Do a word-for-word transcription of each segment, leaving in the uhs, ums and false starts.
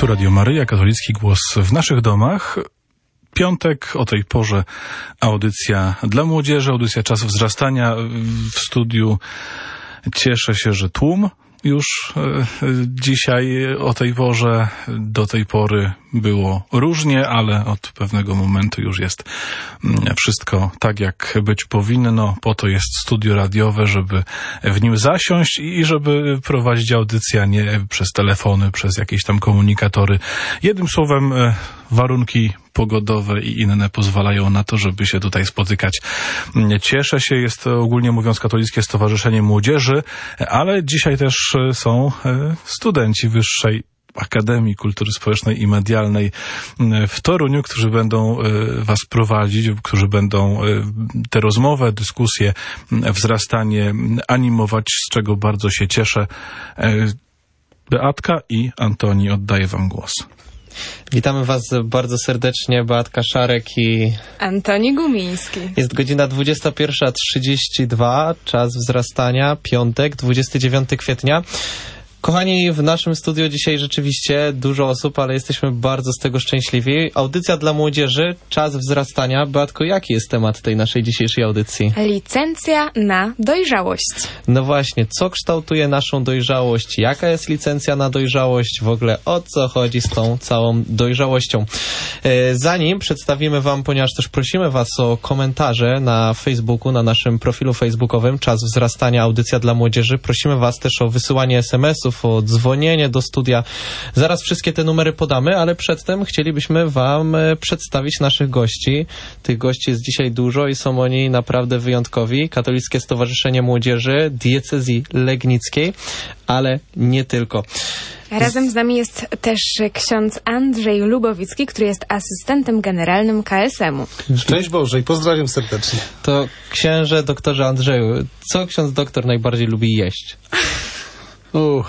Tu Radio Maryja, katolicki głos w naszych domach. Piątek, o tej porze audycja dla młodzieży, audycja Czas Wzrastania. W studiu cieszę się, że tłum już dzisiaj o tej porze. Do tej pory było różnie, ale od pewnego momentu już jest wszystko tak, jak być powinno. Po to jest studio radiowe, żeby w nim zasiąść i żeby prowadzić audycję, a nie przez telefony, przez jakieś tam komunikatory. Jednym słowem, warunki pogodowe i inne pozwalają na to, żeby się tutaj spotykać. Cieszę się, jest to ogólnie mówiąc Katolickie Stowarzyszenie Młodzieży, ale dzisiaj też są studenci Wyższej Akademii Kultury Społecznej i Medialnej w Toruniu, którzy będą was prowadzić, którzy będą tę rozmowę, dyskusję, wzrastanie animować, z czego bardzo się cieszę. Beatka i Antoni, oddaję wam głos. Witamy was bardzo serdecznie, Beatka Szarek i Antoni Gumiński. Jest godzina dwudziesta pierwsza trzydzieści dwa, czas wzrastania, piątek, dwudziestego dziewiątego kwietnia. Kochani, w naszym studiu dzisiaj rzeczywiście dużo osób, ale jesteśmy bardzo z tego szczęśliwi. Audycja dla młodzieży, czas wzrastania. Beatko, jaki jest temat tej naszej dzisiejszej audycji? Licencja na dojrzałość. No właśnie, co kształtuje naszą dojrzałość? Jaka jest licencja na dojrzałość? W ogóle o co chodzi z tą całą dojrzałością? Zanim przedstawimy wam, ponieważ też prosimy was o komentarze na Facebooku, na naszym profilu facebookowym Czas Wzrastania, audycja dla młodzieży, prosimy was też o wysyłanie es em esów, o dzwonienie do studia. Zaraz wszystkie te numery podamy, ale przedtem chcielibyśmy wam przedstawić naszych gości. Tych gości jest dzisiaj dużo i są oni naprawdę wyjątkowi. Katolickie Stowarzyszenie Młodzieży Diecezji Legnickiej, ale nie tylko. Razem z nami jest też ksiądz Andrzej Lubowicki, który jest asystentem generalnym K S M u. Szczęść Boże i pozdrawiam serdecznie. To księże, doktorze Andrzeju, co ksiądz doktor najbardziej lubi jeść? Uh.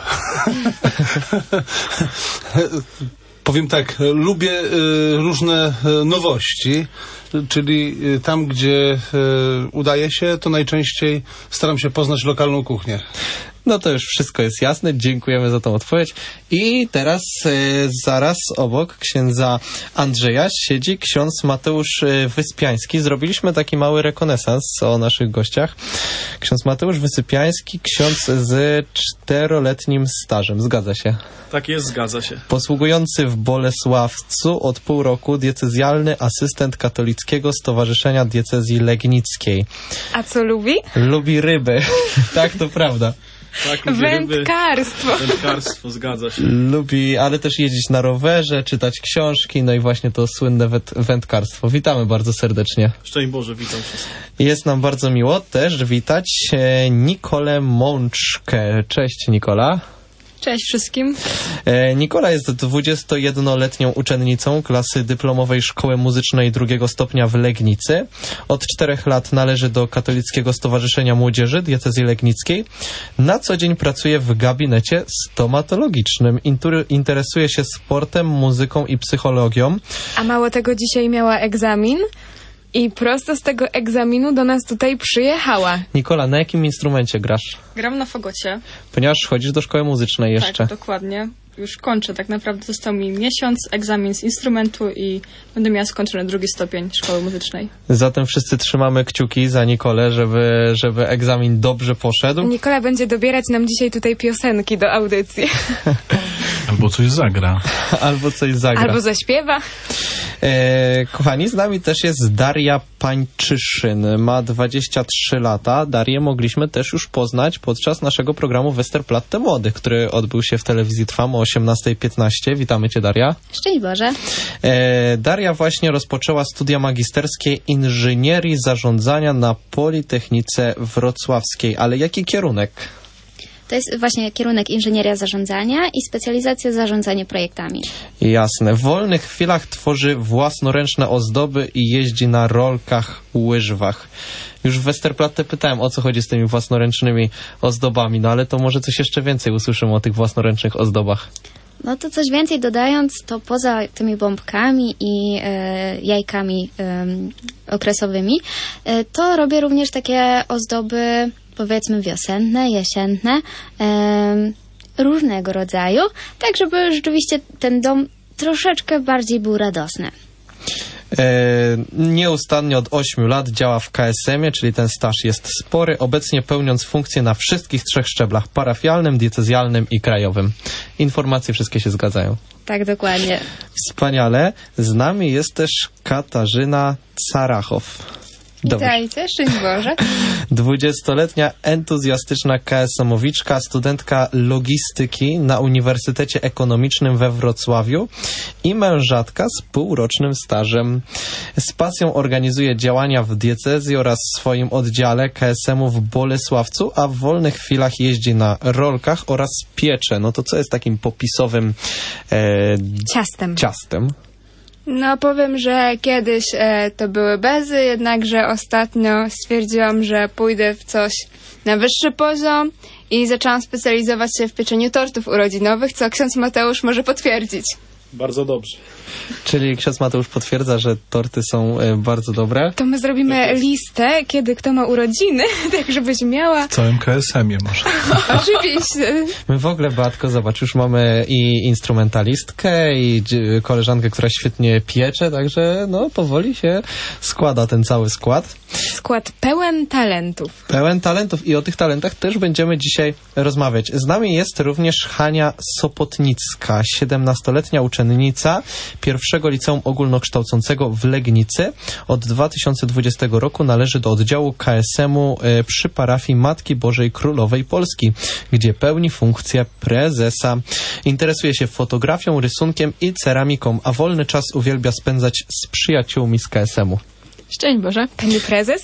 Powiem tak, lubię y, różne y, nowości, czyli y, tam, gdzie y, udaje się, to najczęściej staram się poznać lokalną kuchnię. No to już wszystko jest jasne, dziękujemy za tą odpowiedź. I teraz e, zaraz obok księdza Andrzeja siedzi ksiądz Mateusz Wyspiański. Zrobiliśmy taki mały rekonesans o naszych gościach. Ksiądz Mateusz Wysypiański, ksiądz z czteroletnim stażem, zgadza się? Tak jest, zgadza się. Posługujący w Bolesławcu od pół roku diecezjalny asystent Katolickiego Stowarzyszenia Diecezji Legnickiej. A co lubi? Lubi ryby. Tak, to prawda. Tak, lubi Wędkarstwo. Ryby. Wędkarstwo, zgadza się. Lubi, ale też jeździć na rowerze, czytać książki, no i właśnie to słynne wędkarstwo. Witamy bardzo serdecznie. Szczęść Boże, witam wszystkich. Jest nam bardzo miło też witać Nikolę Mączkę. Cześć, Nikola. Cześć wszystkim. Nikola jest dwudziestojednoletnią uczennicą klasy dyplomowej Szkoły Muzycznej drugiego stopnia w Legnicy. Od czterech lat należy do Katolickiego Stowarzyszenia Młodzieży Diecezji Legnickiej. Na co dzień pracuje w gabinecie stomatologicznym. Interesuje się sportem, muzyką i psychologią. A mało tego, dzisiaj miała egzamin i prosto z tego egzaminu do nas tutaj przyjechała. Nikola, na jakim instrumencie grasz? Gram na fagocie. Ponieważ chodzisz do szkoły muzycznej jeszcze. Tak, dokładnie. Już kończę. Tak naprawdę został mi miesiąc, egzamin z instrumentu i będę miała skończony drugi stopień szkoły muzycznej. Zatem wszyscy trzymamy kciuki za Nikolę, żeby, żeby egzamin dobrze poszedł. Nikola będzie dobierać nam dzisiaj tutaj piosenki do audycji. Albo coś zagra. Albo coś zagra. Albo zaśpiewa. E, kochani, z nami też jest Daria Pańczyszyn. Ma dwadzieścia trzy lata. Darię mogliśmy też już poznać podczas naszego programu Westerplatte Młodych, który odbył się w telewizji Trwam o osiemnasta piętnaście. Witamy cię, Daria. Szczęść Boże. E, Daria właśnie rozpoczęła studia magisterskie inżynierii zarządzania na Politechnice Wrocławskiej. Ale jaki kierunek? To jest właśnie kierunek inżynieria zarządzania i specjalizacja zarządzanie projektami. Jasne. W wolnych chwilach tworzy własnoręczne ozdoby i jeździ na rolkach, łyżwach. Już w Westerplatte pytałem, o co chodzi z tymi własnoręcznymi ozdobami, no ale to może coś jeszcze więcej usłyszymy o tych własnoręcznych ozdobach. No to coś więcej dodając, to poza tymi bombkami i e, jajkami e, okresowymi, e, to robię również takie ozdoby, powiedzmy wiosenne, jesienne, e, różnego rodzaju, tak żeby rzeczywiście ten dom troszeczkę bardziej był radosny. E, nieustannie od ośmiu lat działa w K S M-ie, czyli ten staż jest spory, obecnie pełniąc funkcje na wszystkich trzech szczeblach, parafialnym, diecezjalnym i krajowym. Informacje wszystkie się zgadzają. Tak, dokładnie. Wspaniale. Z nami jest też Katarzyna Carachow. Witajcie, szczęść Boże. dwudziestoletnia entuzjastyczna K S M-owiczka, studentka logistyki na Uniwersytecie Ekonomicznym we Wrocławiu i mężatka z półrocznym stażem. Z pasją organizuje działania w diecezji oraz w swoim oddziale K S M-u w Bolesławcu, a w wolnych chwilach jeździ na rolkach oraz piecze. No to co jest takim popisowym e, Ciastem. ciastem? No powiem, że kiedyś e, to były bezy, jednakże ostatnio stwierdziłam, że pójdę w coś na wyższy poziom i zaczęłam specjalizować się w pieczeniu tortów urodzinowych, co ksiądz Mateusz może potwierdzić. Bardzo dobrze. Czyli ksiądz Mateusz potwierdza, że torty są e, bardzo dobre. To my zrobimy listę, kiedy kto ma urodziny, tak żebyś miała. W całym K S M-ie może. Oczywiście. My w ogóle, Beatko, zobacz, już mamy i instrumentalistkę, i dzi- koleżankę, która świetnie piecze, także no powoli się składa ten cały skład. Skład pełen talentów. Pełen talentów i o tych talentach też będziemy dzisiaj rozmawiać. Z nami jest również Hania Sopotnicka, siedemnastoletnia uczennica pierwszego liceum ogólnokształcącego w Legnicy. Od dwa tysiące dwudziestego roku należy do oddziału K S M-u e, przy parafii Matki Bożej Królowej Polski, gdzie pełni funkcję prezesa. Interesuje się fotografią, rysunkiem i ceramiką, a wolny czas uwielbia spędzać z przyjaciółmi z K S M-u. Szczęść Boże. Pani prezes?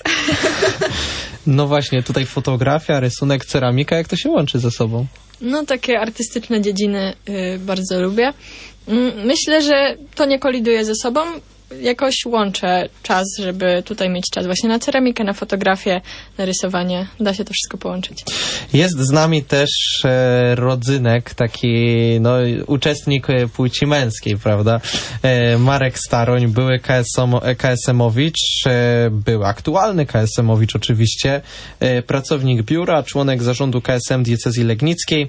No właśnie, tutaj fotografia, rysunek, ceramika, jak to się łączy ze sobą? No, takie artystyczne dziedziny y, bardzo lubię. Mm, Myślę, że to nie koliduje ze sobą. Jakoś łączę czas, żeby tutaj mieć czas właśnie na ceramikę, na fotografię, na rysowanie. Da się to wszystko połączyć. Jest z nami też e, rodzynek, taki no, uczestnik e, płci męskiej, prawda? E, Marek Staroń, były K S M-owicz, e, był aktualny K S M-owicz oczywiście, e, pracownik biura, członek zarządu K S M diecezji legnickiej,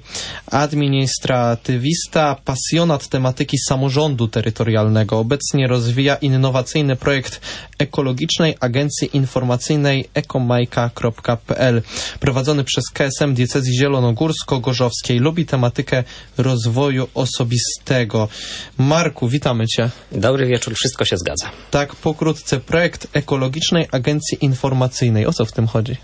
administratywista, pasjonat tematyki samorządu terytorialnego. Obecnie rozwija innowacyjny projekt ekologicznej agencji informacyjnej ekomajka kropka p l prowadzony przez K S M diecezji zielonogórsko-gorzowskiej. Lubi tematykę rozwoju osobistego. Marku, witamy Cię. Dobry wieczór, wszystko się zgadza. Tak, pokrótce, projekt ekologicznej agencji informacyjnej. O co w tym chodzi?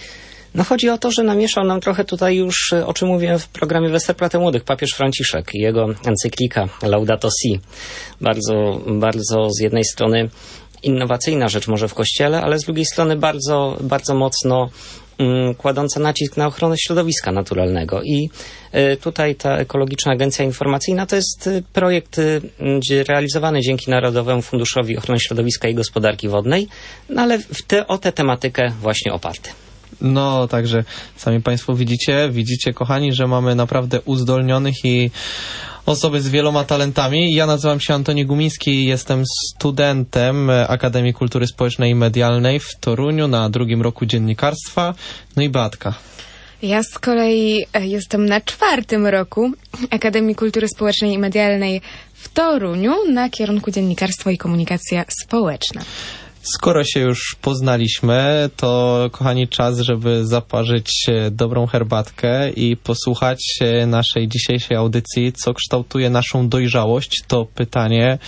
No chodzi o to, że namieszał nam trochę tutaj już, o czym mówiłem w programie Westerplatte Młodych, papież Franciszek i jego encyklika Laudato Si. Bardzo, bardzo z jednej strony innowacyjna rzecz może w Kościele, ale z drugiej strony bardzo, bardzo mocno um, kładąca nacisk na ochronę środowiska naturalnego. I y, tutaj ta Ekologiczna Agencja Informacyjna to jest y, projekt y, realizowany dzięki Narodowemu Funduszowi Ochrony Środowiska i Gospodarki Wodnej, no ale w te, o tę tematykę właśnie oparty. No, także sami Państwo widzicie, widzicie kochani, że mamy naprawdę uzdolnionych i osoby z wieloma talentami. Ja nazywam się Antoni Gumiński, jestem studentem Akademii Kultury Społecznej i Medialnej w Toruniu na drugim roku dziennikarstwa. No i Beatka. Ja z kolei jestem na czwartym roku Akademii Kultury Społecznej i Medialnej w Toruniu na kierunku dziennikarstwo i komunikacja społeczna. Skoro się już poznaliśmy, to kochani, czas, żeby zaparzyć dobrą herbatkę i posłuchać naszej dzisiejszej audycji, co kształtuje naszą dojrzałość. To pytanie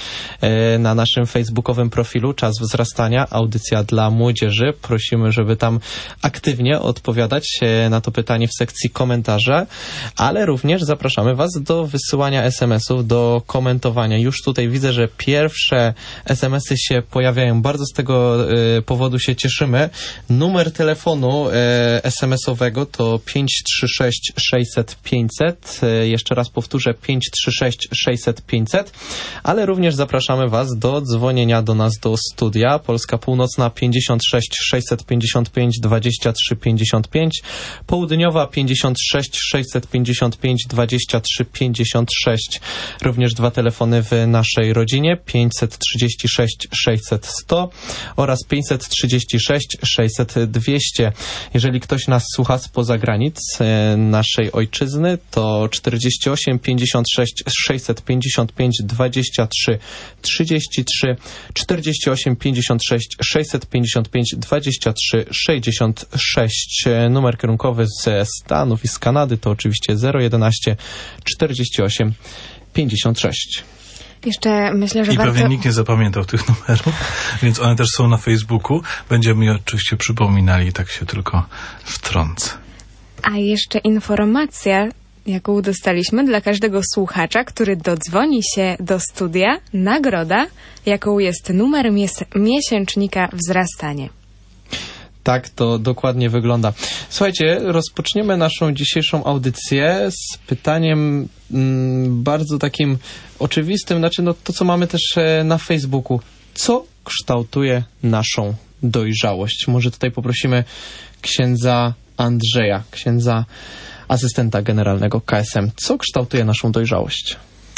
na naszym facebookowym profilu Czas Wzrastania, audycja dla młodzieży. Prosimy, żeby tam aktywnie odpowiadać na to pytanie w sekcji komentarze, ale również zapraszamy Was do wysyłania es em esów, do komentowania. Już tutaj widzę, że pierwsze es em esy się pojawiają. Bardzo z tego powodu się cieszymy. Numer telefonu es em esowego to pięć trzy sześć sześćset pięćset. Jeszcze raz powtórzę, pięć trzy sześć sześćset pięćset. Ale również zapraszamy Was do dzwonienia do nas do studia. Polska Północna pięćdziesiąt sześć sześćset pięćdziesiąt pięć dwadzieścia trzy pięćdziesiąt pięć. Południowa pięćdziesiąt sześć sześćset pięćdziesiąt pięć dwadzieścia trzy pięćdziesiąt sześć. Również dwa telefony w naszej rodzinie pięćset trzydzieści sześć sześćset sto oraz pięćset trzydzieści sześć sześćset dwieście. Jeżeli ktoś nas słucha spoza granic e, naszej ojczyzny, to czterdzieści osiem pięćdziesiąt sześć sześćset pięćdziesiąt pięć dwadzieścia trzy trzydzieści trzy, czterdzieści osiem pięćdziesiąt sześć sześćset pięćdziesiąt pięć dwadzieścia trzy sześćdziesiąt sześć. Numer kierunkowy ze Stanów i z Kanady to oczywiście zero jedenaście czterdzieści osiem pięćdziesiąt sześć. Jeszcze myślę, że I warto... pewnie nikt nie zapamiętał tych numerów, więc one też są na Facebooku. Będziemy je oczywiście przypominali, tak się tylko wtrącę. A jeszcze informacja, jaką dostaliśmy dla każdego słuchacza, który dodzwoni się do studia, nagroda, jaką jest numer mies- miesięcznika Wzrastanie. Tak to dokładnie wygląda. Słuchajcie, rozpoczniemy naszą dzisiejszą audycję z pytaniem mm, bardzo takim oczywistym, znaczy no to, co mamy też e, na Facebooku. Co kształtuje naszą dojrzałość? Może tutaj poprosimy księdza Andrzeja, księdza asystenta generalnego K S M. Co kształtuje naszą dojrzałość?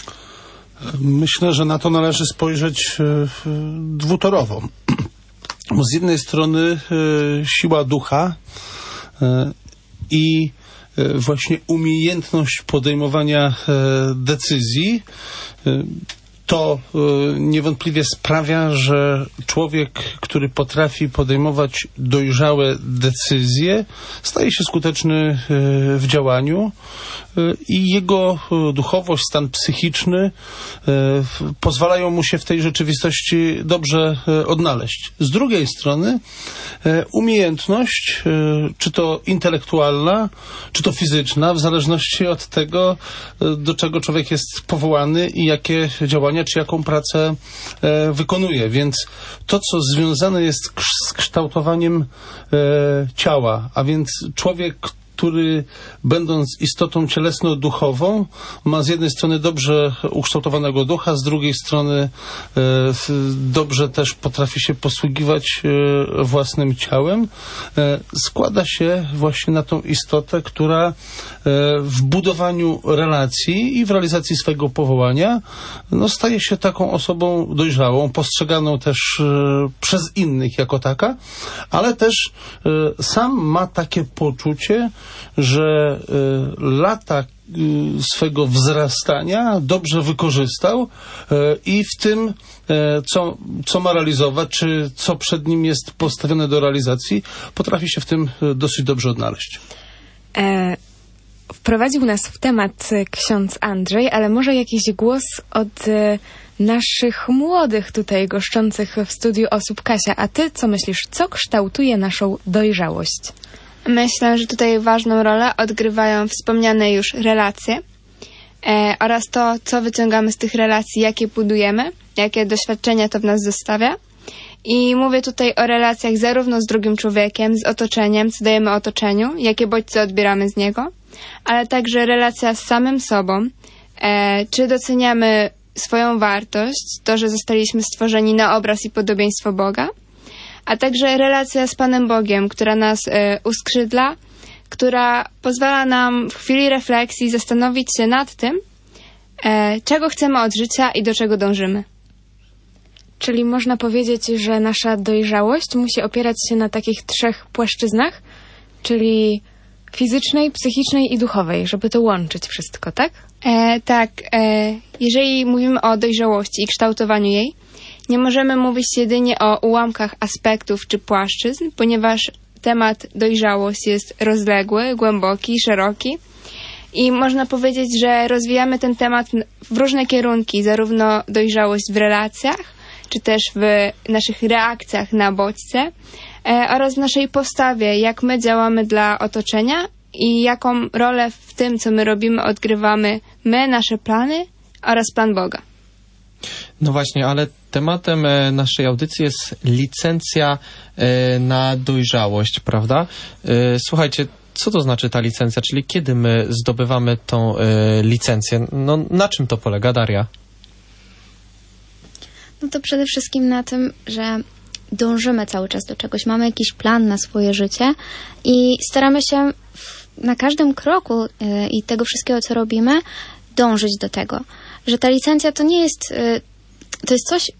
Myślę, że na to należy spojrzeć e, dwutorowo. Z jednej strony e, siła ducha e, i e, właśnie umiejętność podejmowania e, decyzji. E, to e, niewątpliwie sprawia, że człowiek, który potrafi podejmować dojrzałe decyzje, staje się skuteczny e, w działaniu e, i jego e, duchowość, stan psychiczny e, pozwalają mu się w tej rzeczywistości dobrze e, odnaleźć. Z drugiej strony e, umiejętność, e, czy to intelektualna, czy to fizyczna, w zależności od tego, e, do czego człowiek jest powołany i jakie działania, czy jaką pracę e, wykonuje. Więc to, co związane jest k- z kształtowaniem e, ciała, a więc człowiek, który będąc istotą cielesno-duchową ma z jednej strony dobrze ukształtowanego ducha, z drugiej strony e, dobrze też potrafi się posługiwać e, własnym ciałem, e, składa się właśnie na tą istotę, która e, w budowaniu relacji i w realizacji swego powołania no, staje się taką osobą dojrzałą, postrzeganą też e, przez innych jako taka, ale też e, sam ma takie poczucie, że y, lata y, swego wzrastania dobrze wykorzystał y, i w tym, y, co, co ma realizować, czy co przed nim jest postawione do realizacji, potrafi się w tym y, dosyć dobrze odnaleźć. E, wprowadził nas w temat ksiądz Andrzej, ale może jakiś głos od e, naszych młodych tutaj goszczących w studiu osób. Kasia, a ty co myślisz? Co kształtuje naszą dojrzałość? Myślę, że tutaj ważną rolę odgrywają wspomniane już relacje e, oraz to, co wyciągamy z tych relacji, jakie budujemy, jakie doświadczenia to w nas zostawia. I mówię tutaj o relacjach zarówno z drugim człowiekiem, z otoczeniem, co dajemy otoczeniu, jakie bodźce odbieramy z niego, ale także relacja z samym sobą, e, czy doceniamy swoją wartość, to, że zostaliśmy stworzeni na obraz i podobieństwo Boga, a także relacja z Panem Bogiem, która nas e, uskrzydla, która pozwala nam w chwili refleksji zastanowić się nad tym, e, czego chcemy od życia i do czego dążymy. Czyli można powiedzieć, że nasza dojrzałość musi opierać się na takich trzech płaszczyznach, czyli fizycznej, psychicznej i duchowej, żeby to łączyć wszystko, tak? E, tak, e, jeżeli mówimy o dojrzałości i kształtowaniu jej, nie możemy mówić jedynie o ułamkach aspektów czy płaszczyzn, ponieważ temat dojrzałość jest rozległy, głęboki, szeroki i można powiedzieć, że rozwijamy ten temat w różne kierunki, zarówno dojrzałość w relacjach, czy też w naszych reakcjach na bodźce e, oraz w naszej postawie, jak my działamy dla otoczenia i jaką rolę w tym, co my robimy, odgrywamy my, nasze plany oraz Pan Boga. No właśnie, ale tematem e, naszej audycji jest licencja e, na dojrzałość, prawda? E, słuchajcie, co to znaczy ta licencja? Czyli kiedy my zdobywamy tą e, licencję? No, na czym to polega, Daria? No to przede wszystkim na tym, że dążymy cały czas do czegoś, mamy jakiś plan na swoje życie i staramy się na każdym kroku e, i tego wszystkiego, co robimy, dążyć do tego. Że ta licencja to nie jest, e, to jest coś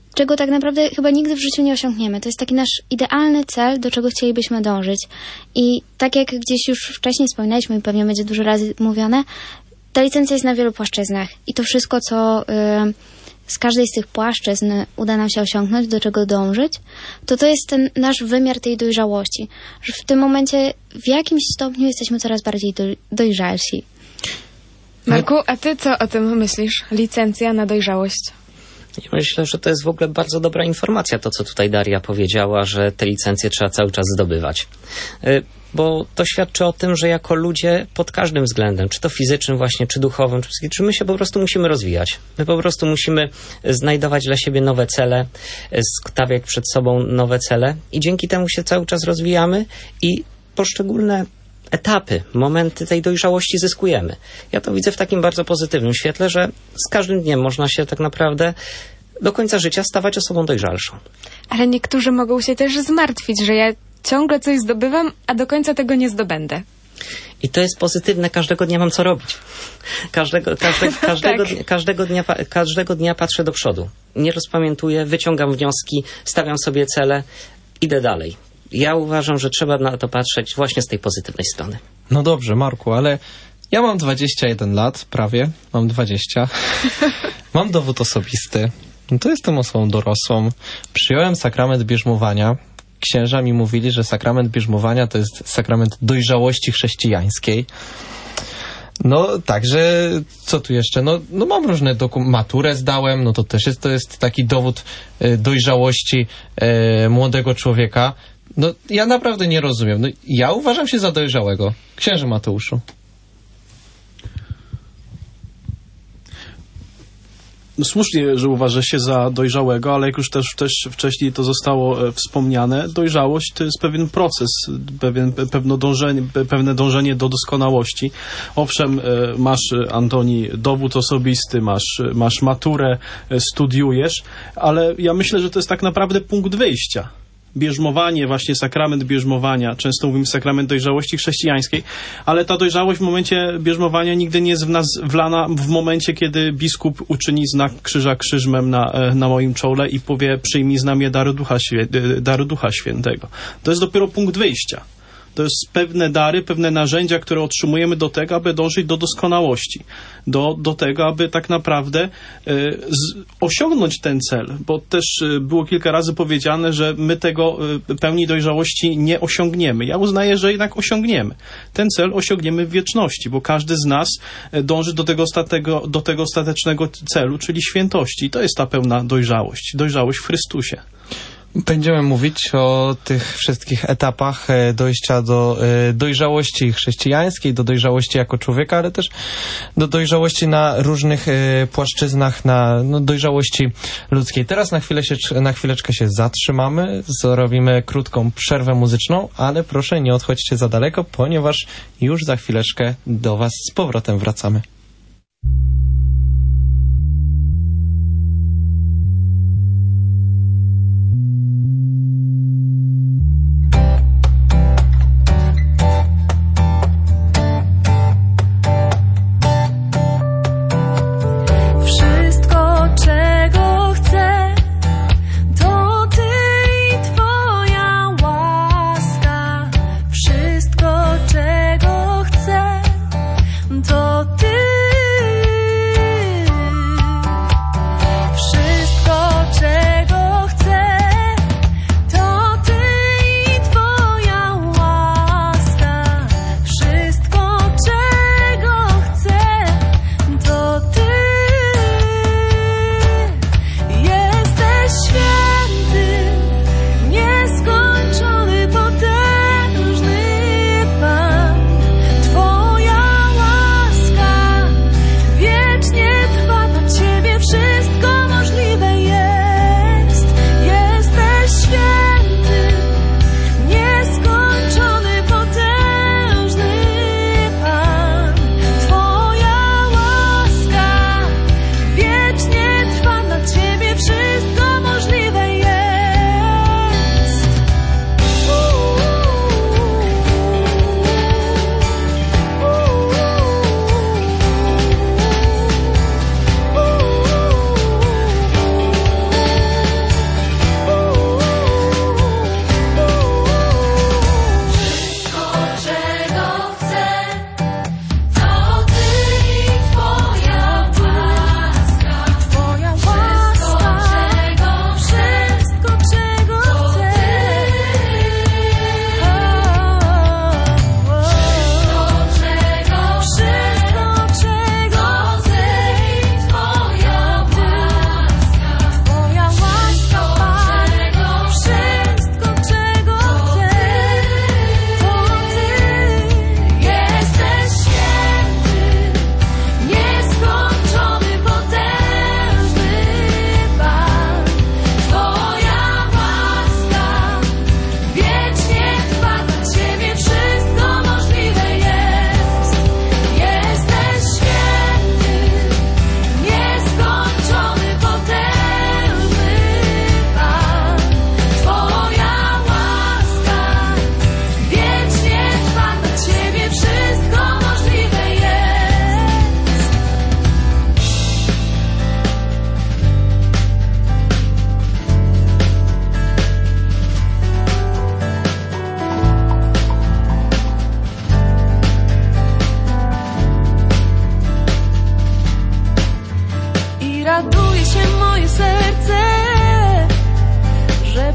czego tak naprawdę chyba nigdy w życiu nie osiągniemy. To jest taki nasz idealny cel, do czego chcielibyśmy dążyć. I tak jak gdzieś już wcześniej wspominaliśmy i pewnie będzie dużo razy mówione, ta licencja jest na wielu płaszczyznach. I to wszystko, co y, z każdej z tych płaszczyzn uda nam się osiągnąć, do czego dążyć, to to jest ten nasz wymiar tej dojrzałości. Że w tym momencie w jakimś stopniu jesteśmy coraz bardziej doj- dojrzalsi. Marku, a ty co o tym myślisz? Licencja na dojrzałość. Ja myślę, że to jest w ogóle bardzo dobra informacja, to co tutaj Daria powiedziała, że te licencje trzeba cały czas zdobywać. Bo to świadczy o tym, że jako ludzie pod każdym względem, czy to fizycznym właśnie, czy duchowym, czy psychicznym, my się po prostu musimy rozwijać. My po prostu musimy znajdować dla siebie nowe cele, stawiać przed sobą nowe cele i dzięki temu się cały czas rozwijamy i poszczególne etapy, momenty tej dojrzałości zyskujemy. Ja to widzę w takim bardzo pozytywnym świetle, że z każdym dniem można się tak naprawdę do końca życia stawać osobą dojrzalszą. Ale niektórzy mogą się też zmartwić, że ja ciągle coś zdobywam, a do końca tego nie zdobędę. I to jest pozytywne, każdego dnia mam co robić. Każdego, każde, każdego, tak. dnia, każdego, dnia, każdego dnia patrzę do przodu. Nie rozpamiętuję, wyciągam wnioski, stawiam sobie cele, idę dalej. Ja uważam, że trzeba na to patrzeć właśnie z tej pozytywnej strony. No dobrze, Marku, ale ja mam dwadzieścia jeden lat, prawie, mam dwadzieścia. Mam dowód osobisty. No to jestem osobą dorosłą. Przyjąłem sakrament bierzmowania. Księża mi mówili, że sakrament bierzmowania to jest sakrament dojrzałości chrześcijańskiej. No, także, co tu jeszcze? No, no mam różne dokumenty, maturę zdałem, no to też jest, to jest taki dowód e, dojrzałości e, młodego człowieka. No, ja naprawdę nie rozumiem. No, ja uważam się za dojrzałego. Księże Mateuszu. No słusznie, że uważa się za dojrzałego, ale jak już też, też wcześniej to zostało e, wspomniane, dojrzałość to jest pewien proces, pewien, pewne, dążenie, pewne dążenie do doskonałości. Owszem, e, masz, Antoni, dowód osobisty, masz, masz maturę, e, studiujesz, ale ja myślę, że to jest tak naprawdę punkt wyjścia. Bierzmowanie, właśnie sakrament bierzmowania, często mówimy sakrament dojrzałości chrześcijańskiej, ale ta dojrzałość w momencie bierzmowania nigdy nie jest w nas wlana w momencie, kiedy biskup uczyni znak krzyża krzyżmem na, na moim czole i powie: przyjmij z nami dar Ducha, dar Ducha Świętego. To jest dopiero punkt wyjścia. To jest pewne dary, pewne narzędzia, które otrzymujemy do tego, aby dążyć do doskonałości. Do, do tego, aby tak naprawdę y, z, osiągnąć ten cel. Bo też y, było kilka razy powiedziane, że my tego y, pełni dojrzałości nie osiągniemy. Ja uznaję, że jednak osiągniemy. Ten cel osiągniemy w wieczności, bo każdy z nas y, dąży do tego, ostatego, do tego ostatecznego celu, czyli świętości. I to jest ta pełna dojrzałość. Dojrzałość w Chrystusie. Będziemy mówić o tych wszystkich etapach dojścia do dojrzałości chrześcijańskiej, do dojrzałości jako człowieka, ale też do dojrzałości na różnych płaszczyznach, na no, dojrzałości ludzkiej. Teraz na, chwilę się, na chwileczkę się zatrzymamy, zrobimy krótką przerwę muzyczną, ale proszę nie odchodźcie za daleko, ponieważ już za chwileczkę do Was z powrotem wracamy. To Ty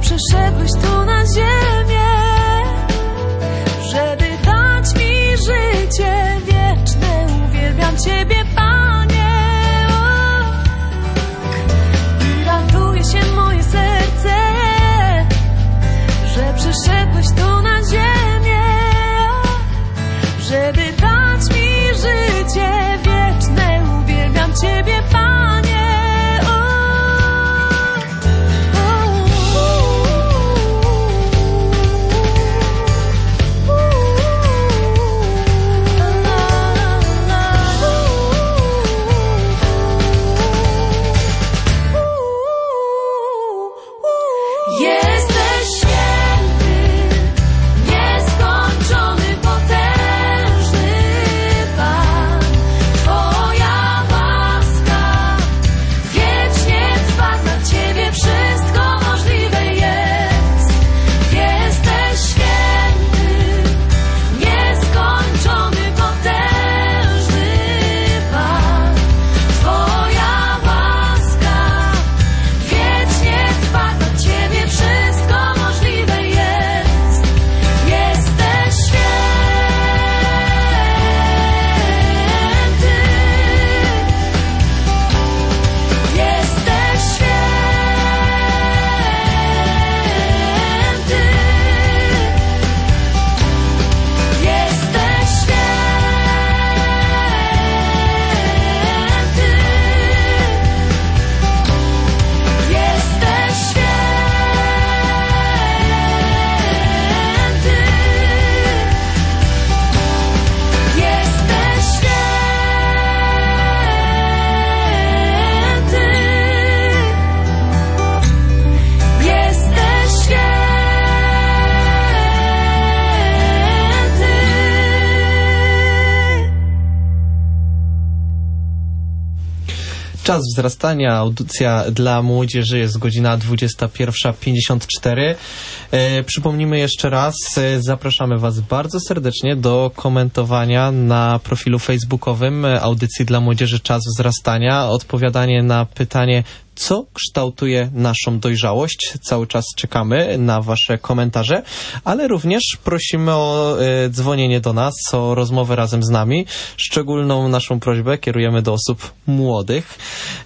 przyszedłeś tu na ziemię, żeby dać mi życie wieczne. Uwielbiam Ciebie, Panie. O, i raduje się moje serce, że przyszedłeś tu na ziemię, żeby dać mi życie wieczne. Uwielbiam Ciebie, Panie. Czas wzrastania, audycja dla młodzieży, jest godzina dwudziesta pierwsza pięćdziesiąt cztery. E, przypomnijmy jeszcze raz, e, zapraszamy Was bardzo serdecznie do komentowania na profilu facebookowym audycji dla młodzieży Czas wzrastania, odpowiadanie na pytanie, co kształtuje naszą dojrzałość. Cały czas czekamy na Wasze komentarze, ale również prosimy o e, dzwonienie do nas, o rozmowę razem z nami. Szczególną naszą prośbę kierujemy do osób młodych.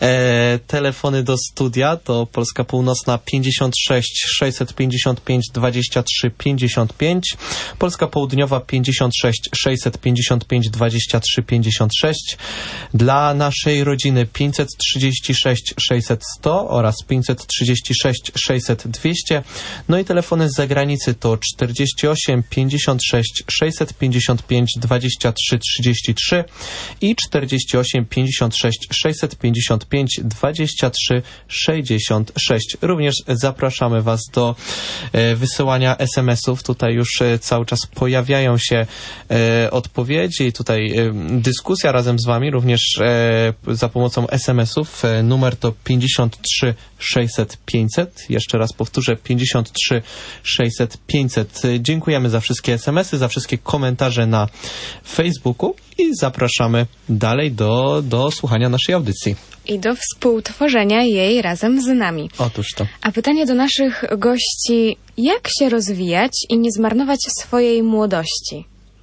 E, telefony do studia to Polska Północna pięćdziesiąt sześć sześćset pięćdziesiąt pięć dwadzieścia trzy pięćdziesiąt pięć, Polska Południowa pięćdziesiąt sześć sześćset pięćdziesiąt pięć dwadzieścia trzy pięćdziesiąt sześć. Dla naszej rodziny pięćset trzydzieści sześć sześćset sto oraz pięćset trzydzieści sześć sześćset dwieście. No i telefony z zagranicy to czterdzieści osiem pięćdziesiąt sześć sześćset pięćdziesiąt pięć dwadzieścia trzy trzydzieści trzy i czterdzieści osiem pięćdziesiąt sześć sześćset pięćdziesiąt pięć dwadzieścia trzy sześćdziesiąt sześć. Również zapraszamy Was do e, wysyłania es em esów. Tutaj już e, cały czas pojawiają się e, odpowiedzi i tutaj e, dyskusja razem z Wami również e, za pomocą es em esów. E, numer to pięćdziesiąt trzy sześćset pięćset. Jeszcze raz powtórzę, pięćdziesiąt trzy sześćset pięćset. Dziękujemy za wszystkie es em esy, za wszystkie komentarze na Facebooku i zapraszamy dalej do, do słuchania naszej audycji. I do współtworzenia jej razem z nami. Otóż to. A pytanie do naszych gości, jak się rozwijać i nie zmarnować swojej młodości?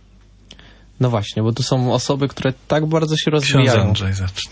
No właśnie, bo tu są osoby, które tak bardzo się rozwijają. Ksiądz Andrzej zacznie.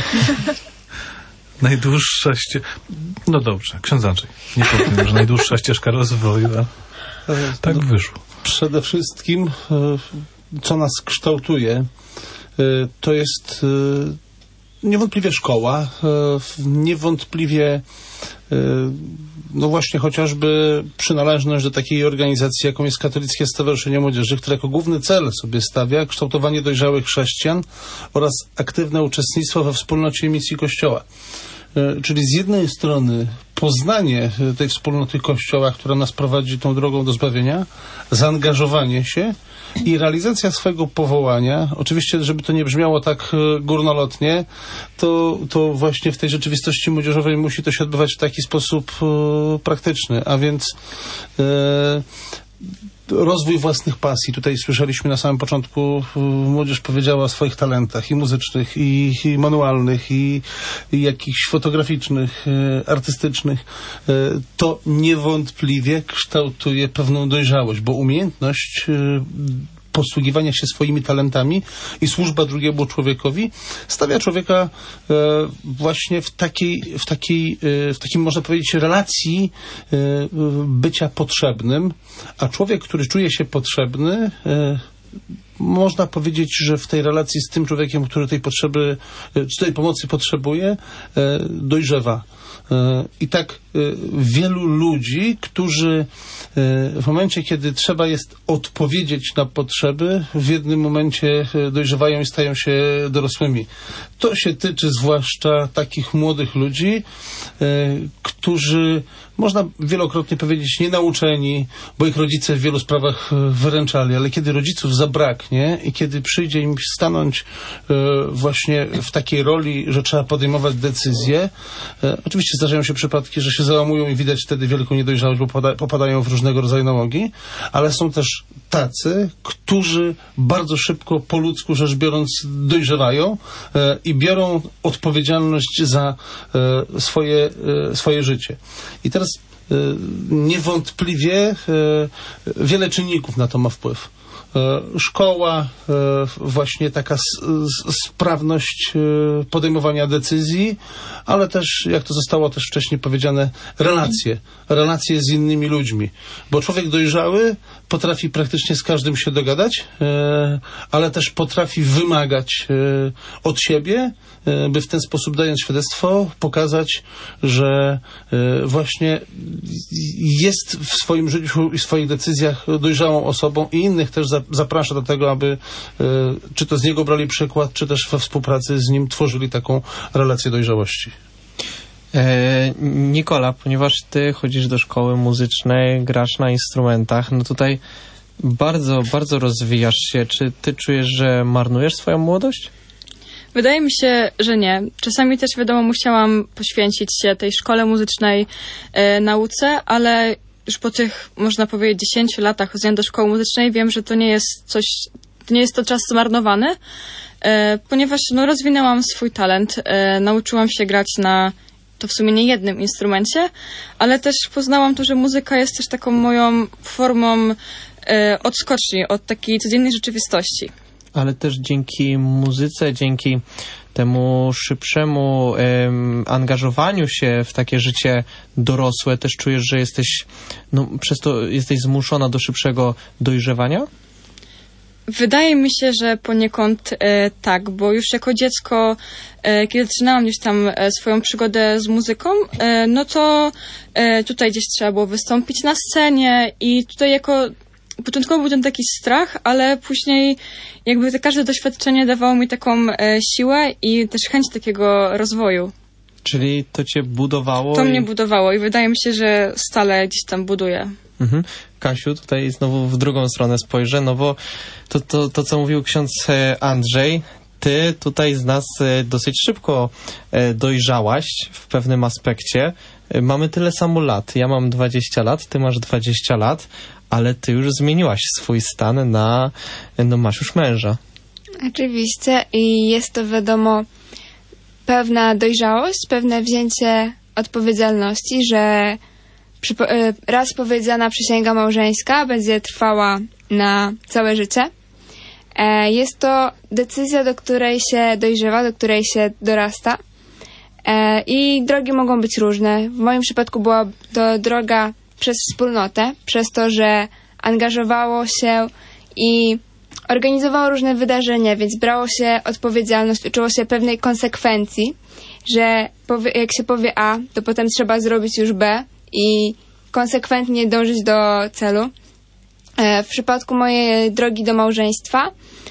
Najdłuższa ścieżka... No dobrze, ksiądz Andrzej. Nie powiem, że najdłuższa ścieżka rozwoju, a tak no, wyszło. Przede wszystkim, co nas kształtuje, to jest niewątpliwie szkoła, niewątpliwie no właśnie chociażby przynależność do takiej organizacji, jaką jest Katolickie Stowarzyszenie Młodzieży, które jako główny cel sobie stawia kształtowanie dojrzałych chrześcijan oraz aktywne uczestnictwo we wspólnocie i misji Kościoła. Czyli z jednej strony poznanie tej wspólnoty Kościoła, która nas prowadzi tą drogą do zbawienia, zaangażowanie się i realizacja swojego powołania. Oczywiście, żeby to nie brzmiało tak górnolotnie, to, to właśnie w tej rzeczywistości młodzieżowej musi to się odbywać w taki sposób e, praktyczny, a więc e, rozwój własnych pasji. Tutaj słyszeliśmy na samym początku, młodzież powiedziała o swoich talentach i muzycznych, i, i manualnych, i, i jakichś fotograficznych, e, artystycznych. E, to niewątpliwie kształtuje pewną dojrzałość, bo umiejętność e, posługiwania się swoimi talentami i służba drugiemu człowiekowi stawia człowieka e, właśnie w takiej, w takiej, e, w takim, można powiedzieć, relacji e, bycia potrzebnym, a człowiek, który czuje się potrzebny, e, można powiedzieć, że w tej relacji z tym człowiekiem, który tej potrzeby, czy tej pomocy potrzebuje, e, dojrzewa. I tak wielu ludzi, którzy w momencie, kiedy trzeba jest odpowiedzieć na potrzeby, w jednym momencie dojrzewają i stają się dorosłymi. To się tyczy zwłaszcza takich młodych ludzi, którzy, można wielokrotnie powiedzieć, nienauczeni, bo ich rodzice w wielu sprawach wyręczali, ale kiedy rodziców zabraknie i kiedy przyjdzie im stanąć właśnie w takiej roli, że trzeba podejmować decyzje, oczywiście zdarzają się przypadki, że się załamują i widać wtedy wielką niedojrzałość, bo popada, popadają w różnego rodzaju nałogi, ale są też tacy, którzy bardzo szybko, po ludzku rzecz biorąc, dojrzewają e, i biorą odpowiedzialność za e, swoje, e, swoje życie. I teraz e, niewątpliwie e, wiele czynników na to ma wpływ. Szkoła, właśnie taka sprawność podejmowania decyzji, ale też, jak to zostało też wcześniej powiedziane, relacje. Relacje z innymi ludźmi. Bo człowiek dojrzały potrafi praktycznie z każdym się dogadać, ale też potrafi wymagać od siebie, by w ten sposób, dając świadectwo, pokazać, że właśnie jest w swoim życiu i w swoich decyzjach dojrzałą osobą i innych też zaprasza do tego, aby czy to z niego brali przykład, czy też we współpracy z nim tworzyli taką relację dojrzałości. E, Nikola, ponieważ ty chodzisz do szkoły muzycznej, grasz na instrumentach, no tutaj bardzo, bardzo rozwijasz się. Czy ty czujesz, że marnujesz swoją młodość? Wydaje mi się, że nie. Czasami też, wiadomo, musiałam poświęcić się tej szkole muzycznej, e, nauce, ale już po tych, można powiedzieć, dziesięciu latach chodzenia do szkoły muzycznej wiem, że to nie jest coś, to nie jest to czas zmarnowany, e, ponieważ no, rozwinęłam swój talent, e, nauczyłam się grać na to w sumie nie jednym instrumencie, ale też poznałam to, że muzyka jest też taką moją formą e, odskoczni od takiej codziennej rzeczywistości. Ale też dzięki muzyce, dzięki temu szybszemu em, angażowaniu się w takie życie dorosłe, też czujesz, że jesteś, no, przez to jesteś zmuszona do szybszego dojrzewania? Wydaje mi się, że poniekąd e, tak, bo już jako dziecko, e, kiedy zaczynałam gdzieś tam e, swoją przygodę z muzyką, e, no to e, tutaj gdzieś trzeba było wystąpić na scenie i tutaj jako początkowo był ten taki strach, ale później jakby te każde doświadczenie dawało mi taką e, siłę i też chęć takiego rozwoju. Czyli to cię budowało? To i... mnie budowało i wydaje mi się, że stale gdzieś tam buduje. Mhm. Kasiu, tutaj znowu w drugą stronę spojrzę, no bo to, to, to co mówił ksiądz Andrzej, ty tutaj z nas dosyć szybko dojrzałaś w pewnym aspekcie. Mamy tyle samo lat. Ja mam dwadzieścia lat, ty masz dwadzieścia lat, ale ty już zmieniłaś swój stan na, no masz już męża. Oczywiście i jest to, wiadomo, pewna dojrzałość, pewne wzięcie odpowiedzialności, że przypo- raz powiedziana przysięga małżeńska będzie trwała na całe życie. E, jest to decyzja, do której się dojrzewa, do której się dorasta. E, I drogi mogą być różne. W moim przypadku była to droga przez wspólnotę, przez to, że angażowało się i organizowało różne wydarzenia, więc brało się odpowiedzialność, uczyło się pewnej konsekwencji, że powie, jak się powie A, to potem trzeba zrobić już B i konsekwentnie dążyć do celu. E, w przypadku mojej drogi do małżeństwa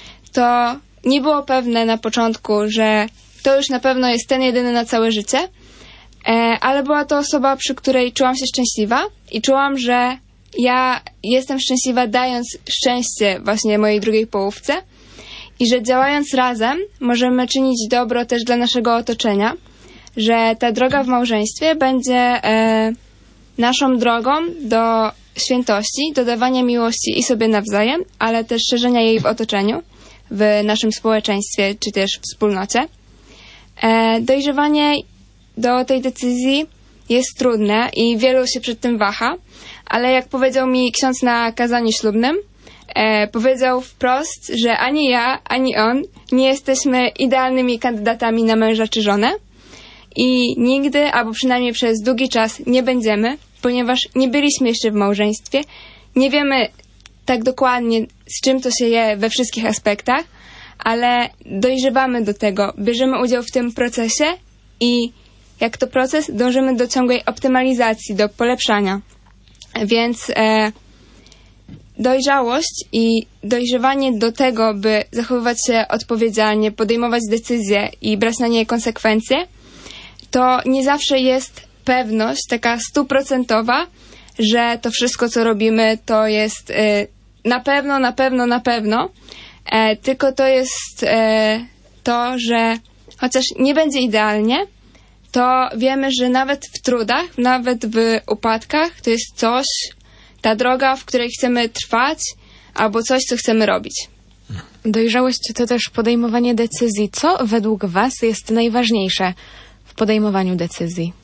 to nie było pewne na początku, że to już na pewno jest ten jedyny na całe życie, e, ale była to osoba, przy której czułam się szczęśliwa i czułam, że ja jestem szczęśliwa, dając szczęście właśnie mojej drugiej połówce i że działając razem możemy czynić dobro też dla naszego otoczenia, że ta droga w małżeństwie będzie e, naszą drogą do świętości, do dawania miłości i sobie nawzajem, ale też szerzenia jej w otoczeniu, w naszym społeczeństwie czy też wspólnocie. E, dojrzewanie do tej decyzji jest trudne i wielu się przed tym waha, ale jak powiedział mi ksiądz na kazaniu ślubnym, e, powiedział wprost, że ani ja, ani on nie jesteśmy idealnymi kandydatami na męża czy żonę i nigdy, albo przynajmniej przez długi czas nie będziemy, ponieważ nie byliśmy jeszcze w małżeństwie, nie wiemy tak dokładnie, z czym to się je we wszystkich aspektach, ale dojrzewamy do tego, bierzemy udział w tym procesie i jak to proces, dążymy do ciągłej optymalizacji, do polepszania. Więc e, dojrzałość i dojrzewanie do tego, by zachowywać się odpowiedzialnie, podejmować decyzje i brać na nie konsekwencje, to nie zawsze jest pewność taka stuprocentowa, że to wszystko, co robimy, to jest e, na pewno, na pewno, na pewno, e, tylko to jest e, to, że chociaż nie będzie idealnie, to wiemy, że nawet w trudach, nawet w upadkach to jest coś, ta droga, w której chcemy trwać, albo coś, co chcemy robić. Dojrzałość to też podejmowanie decyzji. Co według Was jest najważniejsze w podejmowaniu decyzji?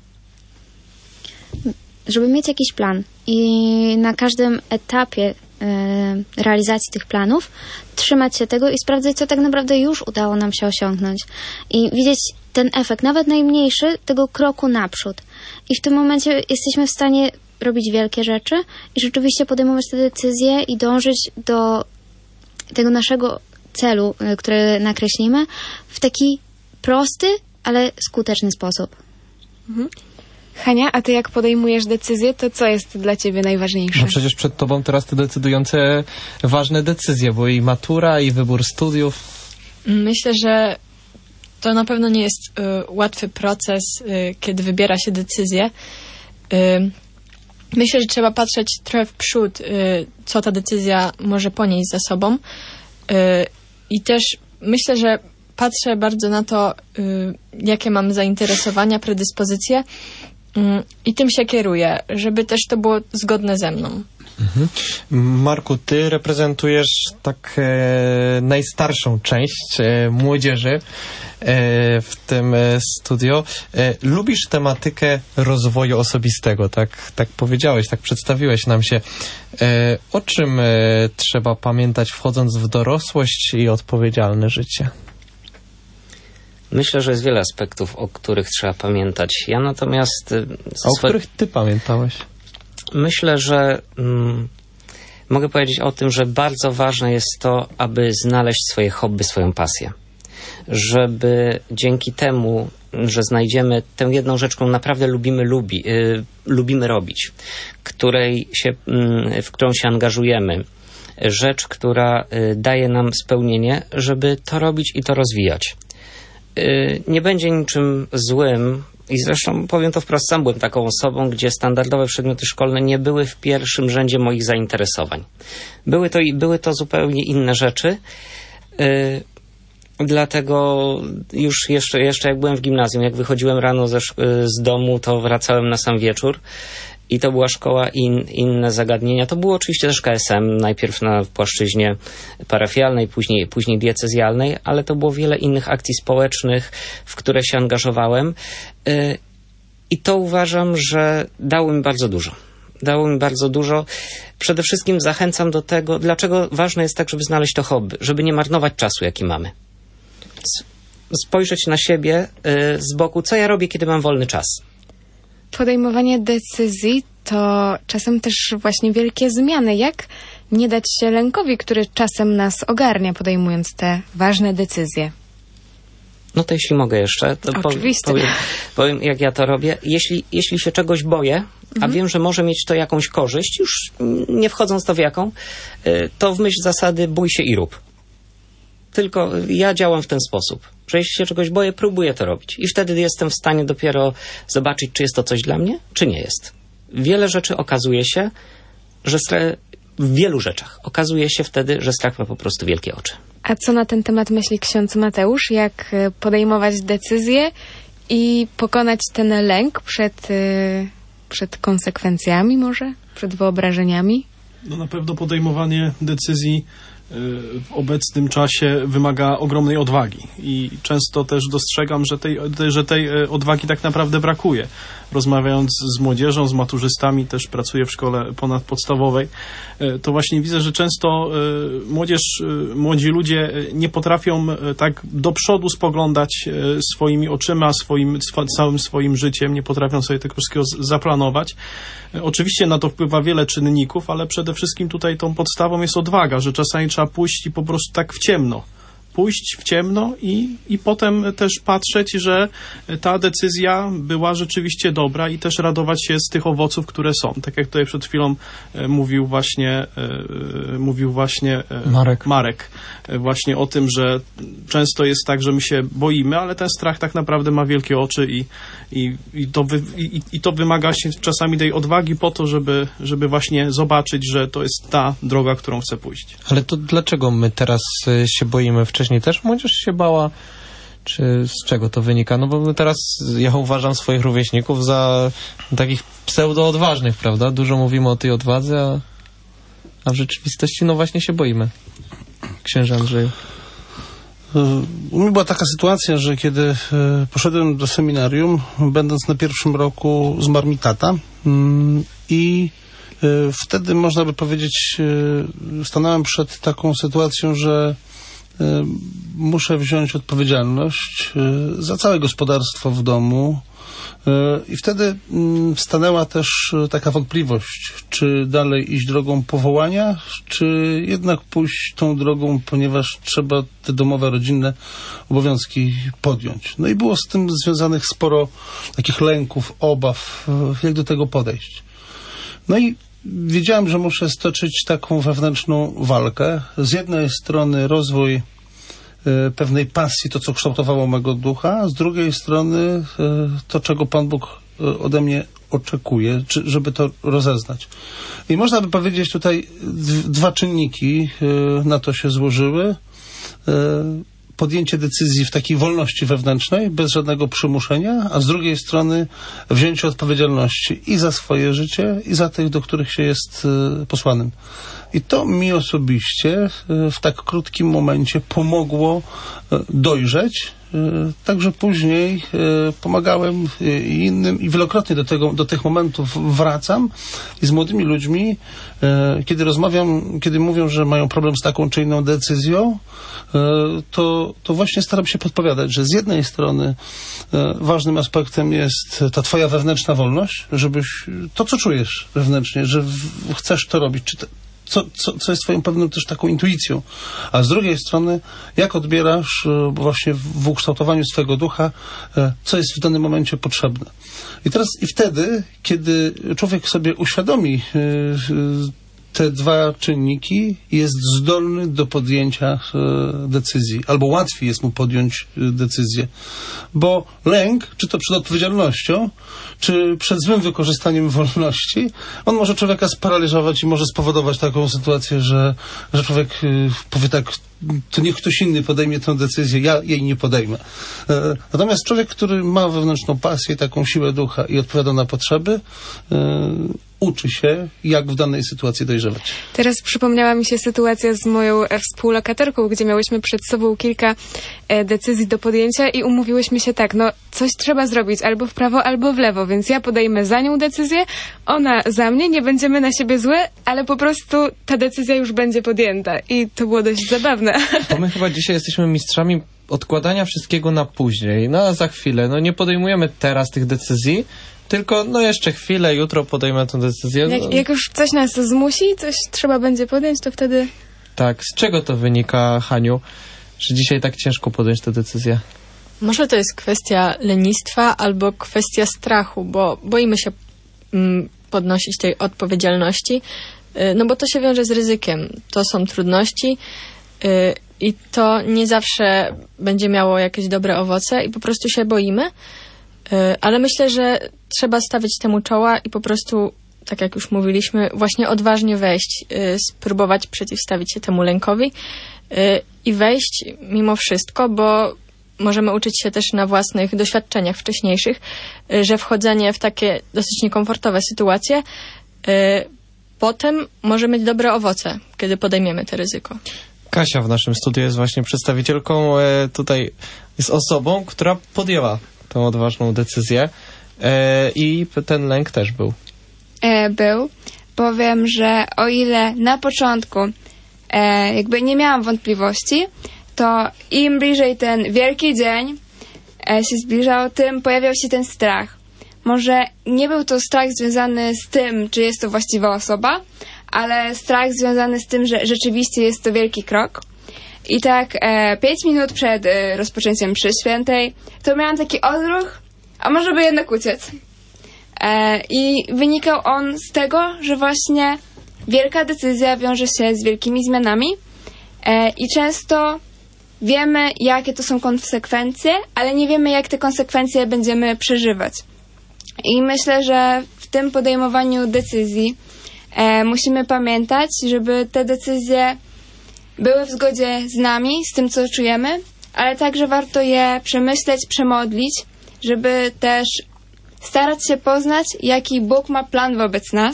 Żeby mieć jakiś plan i na każdym etapie e, realizacji tych planów trzymać się tego i sprawdzać, co tak naprawdę już udało nam się osiągnąć. I widzieć ten efekt, nawet najmniejszy, tego kroku naprzód. I w tym momencie jesteśmy w stanie robić wielkie rzeczy i rzeczywiście podejmować te decyzje i dążyć do tego naszego celu, który nakreślimy, w taki prosty, ale skuteczny sposób. Mhm. Hania, a ty jak podejmujesz decyzję, to co jest dla ciebie najważniejsze? No przecież przed tobą teraz te decydujące ważne decyzje, bo i matura, i wybór studiów. Myślę, że to na pewno nie jest y, łatwy proces, y, kiedy wybiera się decyzję. Y, myślę, że trzeba patrzeć trochę w przód, y, co ta decyzja może ponieść za sobą. Y, I też myślę, że patrzę bardzo na to, y, jakie mam zainteresowania, predyspozycje, i tym się kieruję, żeby też to było zgodne ze mną. Mhm. Marku, ty reprezentujesz tak e, najstarszą część e, młodzieży e, w tym e, studio. E, lubisz tematykę rozwoju osobistego, tak, tak powiedziałeś, tak przedstawiłeś nam się. E, o czym e, trzeba pamiętać, wchodząc w dorosłość i odpowiedzialne życie? Myślę, że jest wiele aspektów, o których trzeba pamiętać. Ja natomiast... A o swe... których ty pamiętałeś? Myślę, że mm, mogę powiedzieć o tym, że bardzo ważne jest to, aby znaleźć swoje hobby, swoją pasję. Żeby dzięki temu, że znajdziemy tę jedną rzecz, którą naprawdę lubimy, lubi, y, lubimy robić, której się, y, w którą się angażujemy, rzecz, która y, daje nam spełnienie, żeby to robić i to rozwijać. Nie będzie niczym złym i zresztą powiem to wprost, sam byłem taką osobą, gdzie standardowe przedmioty szkolne nie były w pierwszym rzędzie moich zainteresowań. Były to, były to zupełnie inne rzeczy, yy, dlatego już jeszcze, jeszcze jak byłem w gimnazjum, jak wychodziłem rano ze, z domu, to wracałem na sam wieczór i to była szkoła i in, inne zagadnienia. To było oczywiście też K S M, najpierw na płaszczyźnie parafialnej, później, później diecezjalnej, ale to było wiele innych akcji społecznych, w które się angażowałem. Yy, I to uważam, że dało mi bardzo dużo. Dało mi bardzo dużo. Przede wszystkim zachęcam do tego, dlaczego ważne jest tak, żeby znaleźć to hobby, żeby nie marnować czasu, jaki mamy. Spojrzeć na siebie yy, z boku, co ja robię, kiedy mam wolny czas. Podejmowanie decyzji to czasem też właśnie wielkie zmiany. Jak nie dać się lękowi, który czasem nas ogarnia, podejmując te ważne decyzje? No to jeśli mogę jeszcze, to Oczywiście. Powiem, powiem, jak ja to robię. Jeśli, jeśli się czegoś boję, mhm. a wiem, że może mieć to jakąś korzyść, już nie wchodząc to w jaką, to w myśl zasady bój się i rób. Tylko ja działam w ten sposób, że jeśli się czegoś boję, próbuję to robić. I wtedy jestem w stanie dopiero zobaczyć, czy jest to coś dla mnie, czy nie jest. Wiele rzeczy okazuje się, że stra- w wielu rzeczach okazuje się wtedy, że strach ma po prostu wielkie oczy. A co na ten temat myśli ksiądz Mateusz? Jak podejmować decyzje i pokonać ten lęk przed y, przed konsekwencjami może? Przed wyobrażeniami? No na pewno podejmowanie decyzji w obecnym czasie wymaga ogromnej odwagi i często też dostrzegam, że tej, że tej odwagi tak naprawdę brakuje. Rozmawiając z młodzieżą, z maturzystami, też pracuję w szkole ponadpodstawowej, to właśnie widzę, że często młodzież, młodzi ludzie nie potrafią tak do przodu spoglądać swoimi oczyma, swoim, całym swoim życiem, nie potrafią sobie tego wszystkiego zaplanować. Oczywiście na to wpływa wiele czynników, ale przede wszystkim tutaj tą podstawą jest odwaga, że czasami trzeba pójść i po prostu tak w ciemno. Pójść w ciemno i, i potem też patrzeć, że ta decyzja była rzeczywiście dobra i też radować się z tych owoców, które są. Tak jak tutaj przed chwilą e, mówił właśnie e, mówił właśnie e, Marek. Marek e, właśnie o tym, że często jest tak, że my się boimy, ale ten strach tak naprawdę ma wielkie oczy i, i, i, to, wy, i, i to wymaga się czasami tej odwagi po to, żeby, żeby właśnie zobaczyć, że to jest ta droga, którą chcę pójść. Ale to dlaczego my teraz y, się boimy? Wcześniej też młodzież się bała? Czy z czego to wynika? No bo my teraz, ja uważam swoich rówieśników za takich pseudo-odważnych, prawda? Dużo mówimy o tej odwadze, a, a w rzeczywistości no właśnie się boimy. Księże Andrzeju. U mnie była taka sytuacja, że kiedy poszedłem do seminarium, będąc na pierwszym roku, zmarł mi tata i wtedy, można by powiedzieć, stanąłem przed taką sytuacją, że muszę wziąć odpowiedzialność za całe gospodarstwo w domu i wtedy stanęła też taka wątpliwość, czy dalej iść drogą powołania, czy jednak pójść tą drogą, ponieważ trzeba te domowe, rodzinne obowiązki podjąć. No i było z tym związanych sporo takich lęków, obaw, jak do tego podejść. No i wiedziałem, że muszę stoczyć taką wewnętrzną walkę. Z jednej strony rozwój e, pewnej pasji, to co kształtowało mego ducha, a z drugiej strony e, to, czego Pan Bóg e, ode mnie oczekuje, czy, żeby to rozeznać. I można by powiedzieć tutaj d- dwa czynniki e, na to się złożyły. E, podjęcie decyzji w takiej wolności wewnętrznej, bez żadnego przymuszenia, a z drugiej strony wzięcie odpowiedzialności i za swoje życie, i za tych, do których się jest y, posłanym. I to mi osobiście y, w tak krótkim momencie pomogło y, dojrzeć, y, także później y, pomagałem y, innym i wielokrotnie do, tego, do tych momentów wracam i z młodymi ludźmi, y, kiedy rozmawiam, kiedy mówią, że mają problem z taką czy inną decyzją, To, to właśnie staram się podpowiadać, że z jednej strony ważnym aspektem jest ta twoja wewnętrzna wolność, żebyś to, co czujesz wewnętrznie, że w, chcesz to robić, czy te, co, co, co jest twoją pewną też taką intuicją, a z drugiej strony jak odbierasz właśnie w ukształtowaniu swego ducha, co jest w danym momencie potrzebne. I teraz i wtedy, kiedy człowiek sobie uświadomi te dwa czynniki, jest zdolny do podjęcia e, decyzji, albo łatwiej jest mu podjąć e, decyzję. Bo lęk, czy to przed odpowiedzialnością, czy przed złym wykorzystaniem wolności, on może człowieka sparaliżować i może spowodować taką sytuację, że, że człowiek e, powie tak, to niech ktoś inny podejmie tę decyzję, ja jej nie podejmę. E, natomiast człowiek, który ma wewnętrzną pasję, taką siłę ducha i odpowiada na potrzeby, e, uczy się, jak w danej sytuacji dojrzewać. Teraz przypomniała mi się sytuacja z moją współlokatorką, gdzie miałyśmy przed sobą kilka e, decyzji do podjęcia i umówiłyśmy się tak, no coś trzeba zrobić albo w prawo, albo w lewo, więc ja podejmę za nią decyzję, ona za mnie, nie będziemy na siebie złe, ale po prostu ta decyzja już będzie podjęta i to było dość zabawne. Bo my chyba dzisiaj jesteśmy mistrzami odkładania wszystkiego na później, no a za chwilę, no nie podejmujemy teraz tych decyzji, tylko no jeszcze chwilę, jutro podejmę tę decyzję. Jak, jak już coś nas zmusi, coś trzeba będzie podjąć, to wtedy... Tak, z czego to wynika, Haniu, że dzisiaj tak ciężko podjąć tę decyzję? Może to jest kwestia lenistwa albo kwestia strachu, bo boimy się mm, podnosić tej odpowiedzialności, yy, no bo to się wiąże z ryzykiem. To są trudności yy, i to nie zawsze będzie miało jakieś dobre owoce i po prostu się boimy. Ale myślę, że trzeba stawić temu czoła i po prostu, tak jak już mówiliśmy, właśnie odważnie wejść, spróbować przeciwstawić się temu lękowi i wejść mimo wszystko, bo możemy uczyć się też na własnych doświadczeniach wcześniejszych, y, że wchodzenie w takie dosyć niekomfortowe sytuacje y, potem może mieć dobre owoce, kiedy podejmiemy to ryzyko. Kasia w naszym studiu jest właśnie przedstawicielką, e, tutaj jest osobą, która podjęła tę odważną decyzję e, i ten lęk też był. E, był. Powiem, że o ile na początku e, jakby nie miałam wątpliwości, to im bliżej ten wielki dzień e, się zbliżał, tym pojawiał się ten strach. Może nie był to strach związany z tym, czy jest to właściwa osoba, ale strach związany z tym, że rzeczywiście jest to wielki krok. I tak e, pięć minut przed e, rozpoczęciem mszy świętej to miałam taki odruch, a może by jednak uciec. E, I wynikał on z tego, że właśnie wielka decyzja wiąże się z wielkimi zmianami e, i często wiemy, jakie to są konsekwencje, ale nie wiemy, jak te konsekwencje będziemy przeżywać. I myślę, że w tym podejmowaniu decyzji e, musimy pamiętać, żeby te decyzje były w zgodzie z nami, z tym, co czujemy, ale także warto je przemyśleć, przemodlić, żeby też starać się poznać, jaki Bóg ma plan wobec nas,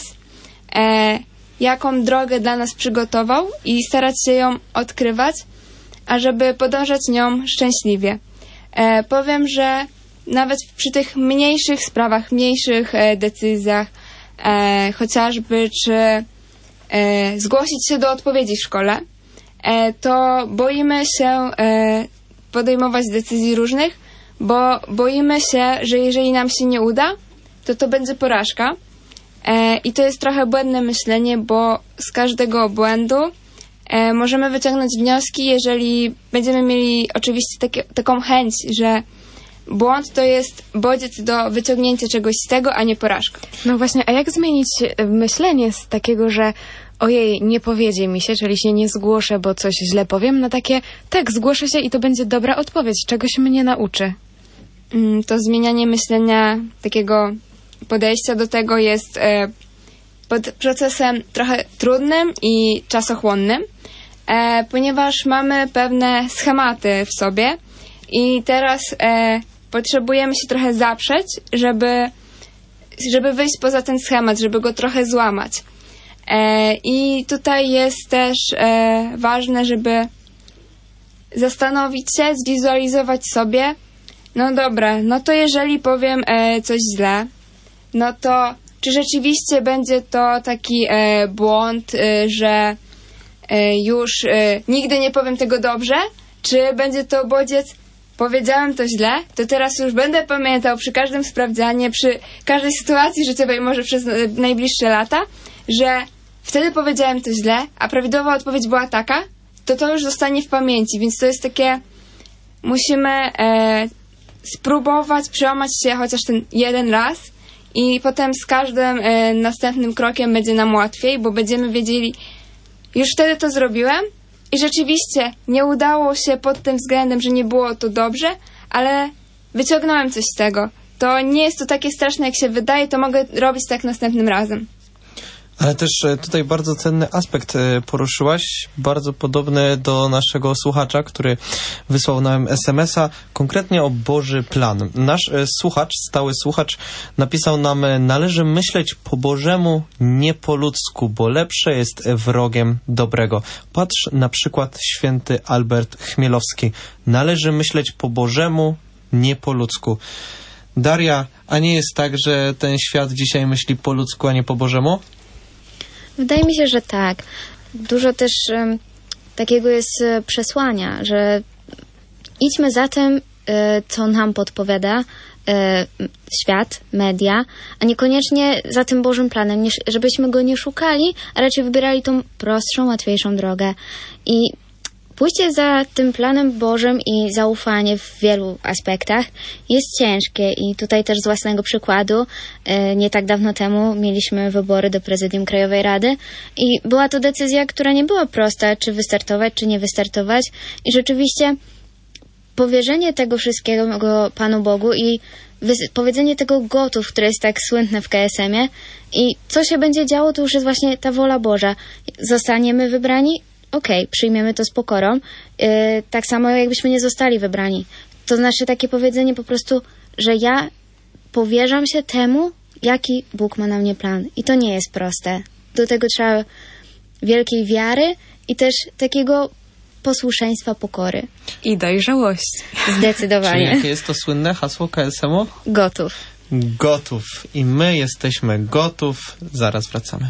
e, jaką drogę dla nas przygotował i starać się ją odkrywać, ażeby podążać nią szczęśliwie. E, powiem, że nawet przy tych mniejszych sprawach, mniejszych e, decyzjach, e, chociażby czy e, zgłosić się do odpowiedzi w szkole, e, to boimy się e, podejmować decyzji różnych, bo boimy się, że jeżeli nam się nie uda, to to będzie porażka. E, I to jest trochę błędne myślenie, bo z każdego błędu e, możemy wyciągnąć wnioski, jeżeli będziemy mieli oczywiście takie, taką chęć, że błąd to jest bodziec do wyciągnięcia czegoś z tego, a nie porażka. No właśnie, a jak zmienić myślenie z takiego, że ojej, nie powiedzie mi się, czyli się nie zgłoszę, bo coś źle powiem, na takie, tak, zgłoszę się i to będzie dobra odpowiedź, czegoś mnie nauczy. To zmienianie myślenia, takiego podejścia do tego jest e, pod procesem trochę trudnym i czasochłonnym, e, ponieważ mamy pewne schematy w sobie i teraz e, potrzebujemy się trochę zaprzeć, żeby, żeby wyjść poza ten schemat, żeby go trochę złamać. E, I tutaj jest też e, ważne, żeby zastanowić się, zwizualizować sobie, no dobra, no to jeżeli powiem e, coś źle, no to czy rzeczywiście będzie to taki e, błąd, e, że e, już e, nigdy nie powiem tego dobrze, czy będzie to bodziec, powiedziałem to źle, to teraz już będę pamiętał przy każdym sprawdzianie, przy każdej sytuacji życiowej, może przez najbliższe lata, że wtedy powiedziałem to źle, a prawidłowa odpowiedź była taka, to to już zostanie w pamięci, więc to jest takie, musimy e, spróbować przełamać się chociaż ten jeden raz i potem z każdym e, następnym krokiem będzie nam łatwiej, bo będziemy wiedzieli, już wtedy to zrobiłem i rzeczywiście nie udało się pod tym względem, że nie było to dobrze, ale wyciągnąłem coś z tego. To nie jest to takie straszne, jak się wydaje, to mogę robić tak następnym razem. Ale też tutaj bardzo cenny aspekt poruszyłaś, bardzo podobny do naszego słuchacza, który wysłał nam es em es a, konkretnie o Boży plan. Nasz słuchacz, stały słuchacz napisał nam: należy myśleć po Bożemu, nie po ludzku, bo lepsze jest wrogiem dobrego. Patrz na przykład święty Albert Chmielowski. Należy myśleć po Bożemu, nie po ludzku. Daria, a nie jest tak, że ten świat dzisiaj myśli po ludzku, a nie po Bożemu? Wydaje mi się, że tak. Dużo też um, takiego jest e, przesłania, że idźmy za tym, e, co nam podpowiada e, świat, media, a niekoniecznie za tym Bożym planem, nie, żebyśmy go nie szukali, a raczej wybierali tą prostszą, łatwiejszą drogę. I pójście za tym planem Bożym i zaufanie w wielu aspektach jest ciężkie i tutaj też z własnego przykładu e, nie tak dawno temu mieliśmy wybory do Prezydium Krajowej Rady i była to decyzja, która nie była prosta, czy wystartować, czy nie wystartować i rzeczywiście powierzenie tego wszystkiego Panu Bogu i wys- powiedzenie tego gotów, które jest tak słynne w K S M ie i co się będzie działo, to już jest właśnie ta wola Boża. Zostaniemy wybrani? Okej, okay, przyjmiemy to z pokorą. Yy, tak samo jakbyśmy nie zostali wybrani. To znaczy takie powiedzenie po prostu, że ja powierzam się temu, jaki Bóg ma na mnie plan. I to nie jest proste. Do tego trzeba wielkiej wiary i też takiego posłuszeństwa, pokory. I dojrzałości. Zdecydowanie. Czyli jakie jest to słynne hasło K S M-u? Gotów. Gotów. I my jesteśmy gotów. Zaraz wracamy.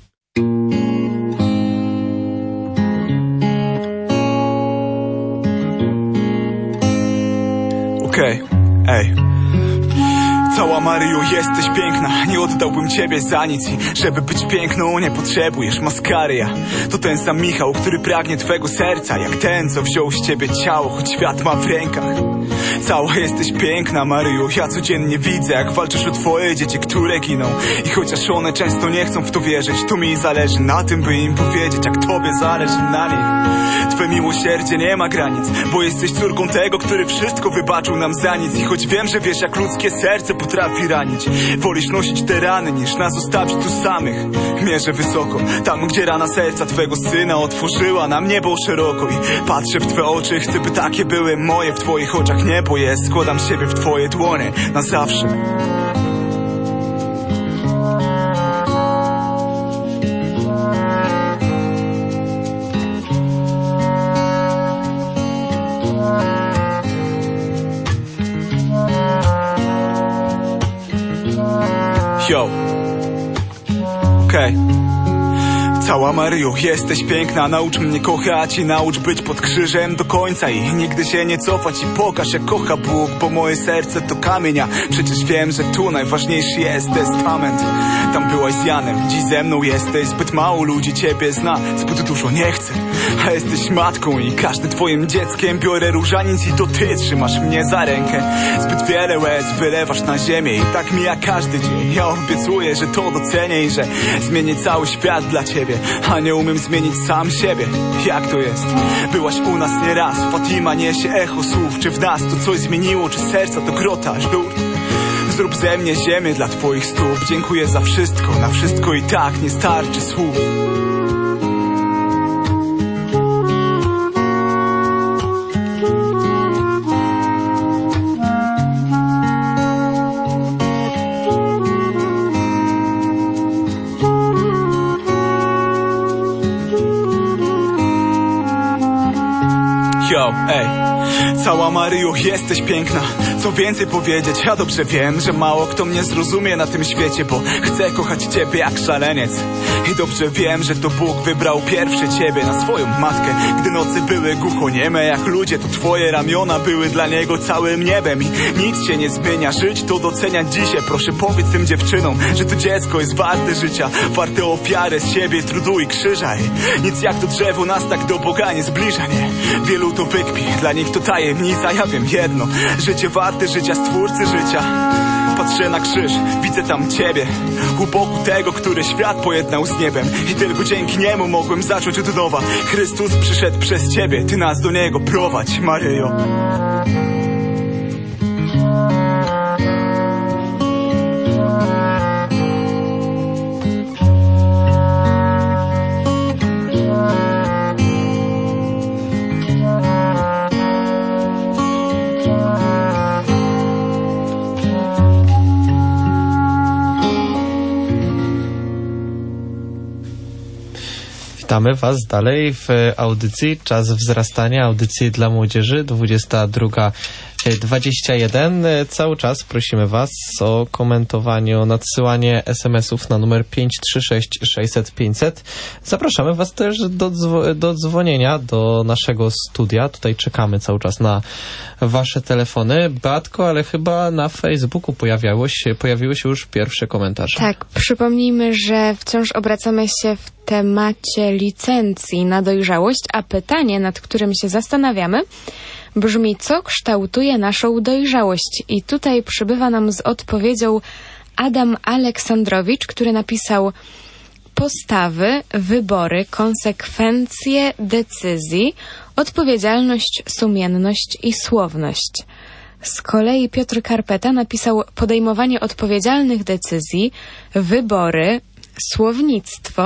Okej, okay. Ej. Cała Maryjo, jesteś piękna. Nie oddałbym ciebie za nic i żeby być piękną nie potrzebujesz maskaria. To ten sam Michał, który pragnie twego serca, jak ten, co wziął z ciebie ciało, choć świat ma w rękach. Cała jesteś piękna, Maryjo. Ja codziennie widzę, jak walczysz o twoje dzieci, które giną. I chociaż one często nie chcą w to wierzyć, to mi zależy na tym, by im powiedzieć, jak tobie zależy na nich. Twe miłosierdzie nie ma granic, bo jesteś córką tego, który wszystko wybaczył nam za nic. I choć wiem, że wiesz, jak ludzkie serce potrafi ranić, wolisz nosić te rany, niż nas zostawić tu samych. Mierzę wysoko, tam gdzie rana serca twego syna otworzyła nam niebo szeroko. I patrzę w twe oczy, chcę, by takie były moje. W twoich oczach niebo jest, składam siebie w twoje dłonie na zawsze. Yo, okej. Okay. Cała Maryjo, jesteś piękna. Naucz mnie kochać i naucz być pod krzyżem do końca. I nigdy się nie cofać i pokaż, jak kocha Bóg. Bo moje serce to kamienia. Przecież wiem, że tu najważniejszy jest testament. Tam byłaś z Janem, dziś ze mną jesteś. Zbyt mało ludzi ciebie zna, zbyt dużo nie chcę. A jesteś matką i każdy twoim dzieckiem. Biorę różaniec i to ty trzymasz mnie za rękę. Zbyt wiele łez wylewasz na ziemię i tak mija każdy dzień. Ja obiecuję, że to docenię i że zmienię cały świat dla ciebie. A nie umiem zmienić sam siebie. Jak to jest? Byłaś u nas nieraz. Fatima niesie echo słów. Czy w nas to coś zmieniło? Czy serca to grota, żur? Zrób ze mnie ziemię dla twoich stóp. Dziękuję za wszystko. Na wszystko i tak nie starczy słów. Yo, ej. Cała Maryjo, jesteś piękna. Co więcej powiedzieć, ja dobrze wiem, że mało kto mnie zrozumie na tym świecie, bo chcę kochać ciebie jak szaleniec. I dobrze wiem, że to Bóg wybrał pierwszy ciebie na swoją matkę. Gdy nocy były głuchonieme jak ludzie, to twoje ramiona były dla niego całym niebem. I nic się nie zmienia, żyć to doceniać dzisiaj. Proszę powiedz tym dziewczynom, że to dziecko jest warte życia, warte ofiary z siebie, trudu i krzyża. I nic jak to drzewo nas tak do Boga nie zbliża, nie. Wielu to wykpi, dla nich to tajemnica. Ja wiem jedno, życie warte życia, stwórcy życia. Patrzę na krzyż, widzę tam ciebie, u boku tego, który świat pojednał z niebem. I tylko dzięki niemu mogłem zacząć od nowa. Chrystus przyszedł przez ciebie, ty nas do niego prowadź, Maryjo. Witamy Was dalej w audycji Czas wzrastania, audycji dla młodzieży, dwudziesta druga dwadzieścia jeden. Cały czas prosimy Was o komentowanie, o nadsyłanie es em esów na numer pięć trzy sześć sześćset pięćset. Zapraszamy Was też do, dzwo- do dzwonienia do naszego studia. Tutaj czekamy cały czas na Wasze telefony. Beatko, ale chyba na Facebooku pojawiało się, pojawiły się już pierwsze komentarze. Tak, przypomnijmy, że wciąż obracamy się w temacie licencji na dojrzałość, a pytanie, nad którym się zastanawiamy, brzmi, co kształtuje naszą dojrzałość? I tutaj przybywa nam z odpowiedzią Adam Aleksandrowicz, który napisał: postawy, wybory, konsekwencje decyzji, odpowiedzialność, sumienność i słowność. Z kolei Piotr Karpeta napisał podejmowanie odpowiedzialnych decyzji, wybory, słownictwo,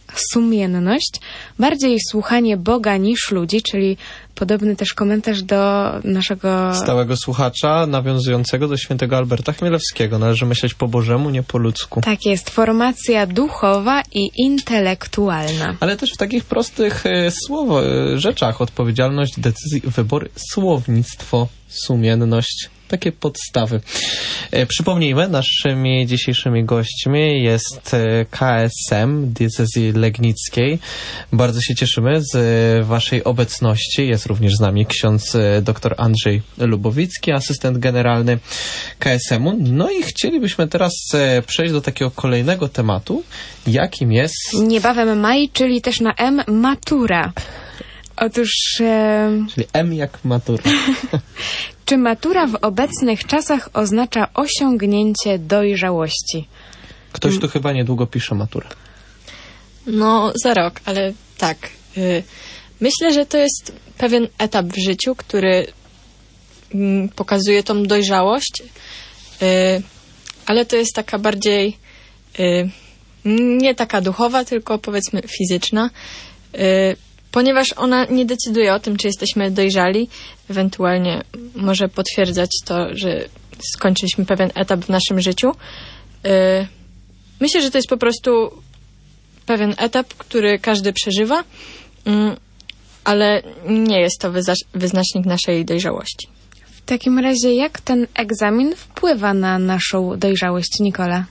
sumienność, bardziej słuchanie Boga niż ludzi, czyli podobny też komentarz do naszego stałego słuchacza nawiązującego do świętego Alberta Chmielewskiego. Należy myśleć po Bożemu, nie po ludzku. Tak jest, formacja duchowa i intelektualna. Ale też w takich prostych e, słowo, e, rzeczach: odpowiedzialność, decyzji, wybór, słownictwo, sumienność. Takie podstawy. E, przypomnijmy, naszymi dzisiejszymi gośćmi jest e, K S M diecezji legnickiej. Bardzo się cieszymy z e, waszej obecności. Jest również z nami ksiądz e, dr Andrzej Lubowicki, asystent generalny K S M u. No i chcielibyśmy teraz e, przejść do takiego kolejnego tematu, jakim jest... Niebawem maj, czyli też na M matura. Otóż... E... Czyli M jak matura. Czy matura w obecnych czasach oznacza osiągnięcie dojrzałości? Ktoś tu chyba niedługo pisze maturę. No, za rok, ale tak. Y, myślę, że to jest pewien etap w życiu, który y, pokazuje tą dojrzałość, y, ale to jest taka bardziej y, nie taka duchowa, tylko powiedzmy fizyczna, y, ponieważ ona nie decyduje o tym, czy jesteśmy dojrzali, ewentualnie może potwierdzać to, że skończyliśmy pewien etap w naszym życiu. Yy, myślę, że to jest po prostu pewien etap, który każdy przeżywa, yy, ale nie jest to wyza- wyznacznik naszej dojrzałości. W takim razie jak ten egzamin wpływa na naszą dojrzałość, Nikola?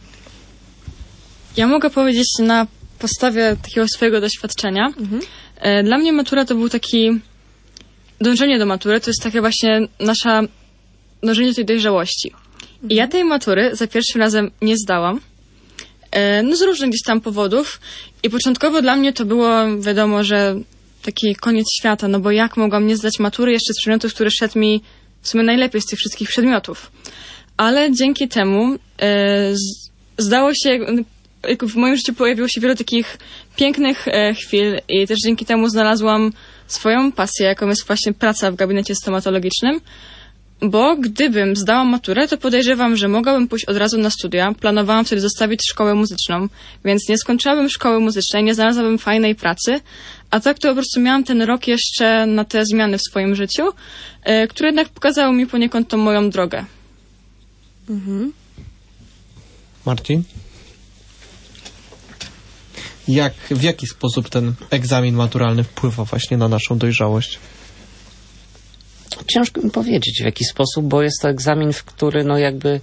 Ja mogę powiedzieć na podstawie takiego swojego doświadczenia. Mhm. Dla mnie matura to był taki... Dążenie do matury to jest takie właśnie nasza... Dążenie do tej dojrzałości. Mhm. I ja tej matury za pierwszym razem nie zdałam. No z różnych gdzieś tam powodów. I początkowo dla mnie to było wiadomo, że taki koniec świata, no bo jak mogłam nie zdać matury jeszcze z przedmiotów, który szedł mi w sumie najlepiej z tych wszystkich przedmiotów. Ale dzięki temu e, z, zdało się... W moim życiu pojawiło się wiele takich pięknych e, chwil i też dzięki temu znalazłam swoją pasję, jaką jest właśnie praca w gabinecie stomatologicznym, bo gdybym zdała maturę, to podejrzewam, że mogłabym pójść od razu na studia. Planowałam wtedy zostawić szkołę muzyczną, więc nie skończyłabym szkoły muzycznej, nie znalazłabym fajnej pracy, a tak to po prostu miałam ten rok jeszcze na te zmiany w swoim życiu, e, które jednak pokazały mi poniekąd tą moją drogę. Mhm. Marcin? Jak, w jaki sposób ten egzamin maturalny wpływa właśnie na naszą dojrzałość? Ciężko mi powiedzieć w jaki sposób, bo jest to egzamin, w który no jakby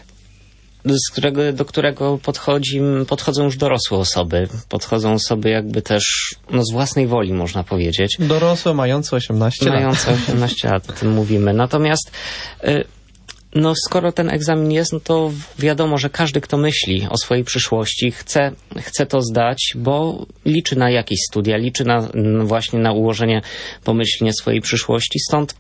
z którego, do którego podchodzi, podchodzą już dorosłe osoby. Podchodzą osoby jakby też no z własnej woli, można powiedzieć. Dorosłe, mające osiemnaście lat. Mające osiemnaście lat, o tym mówimy. Natomiast y, no skoro ten egzamin jest, no to wiadomo, że każdy, kto myśli o swojej przyszłości, chce, chce to zdać, bo liczy na jakieś studia, liczy na, właśnie na ułożenie pomyślnie swojej przyszłości. Stąd,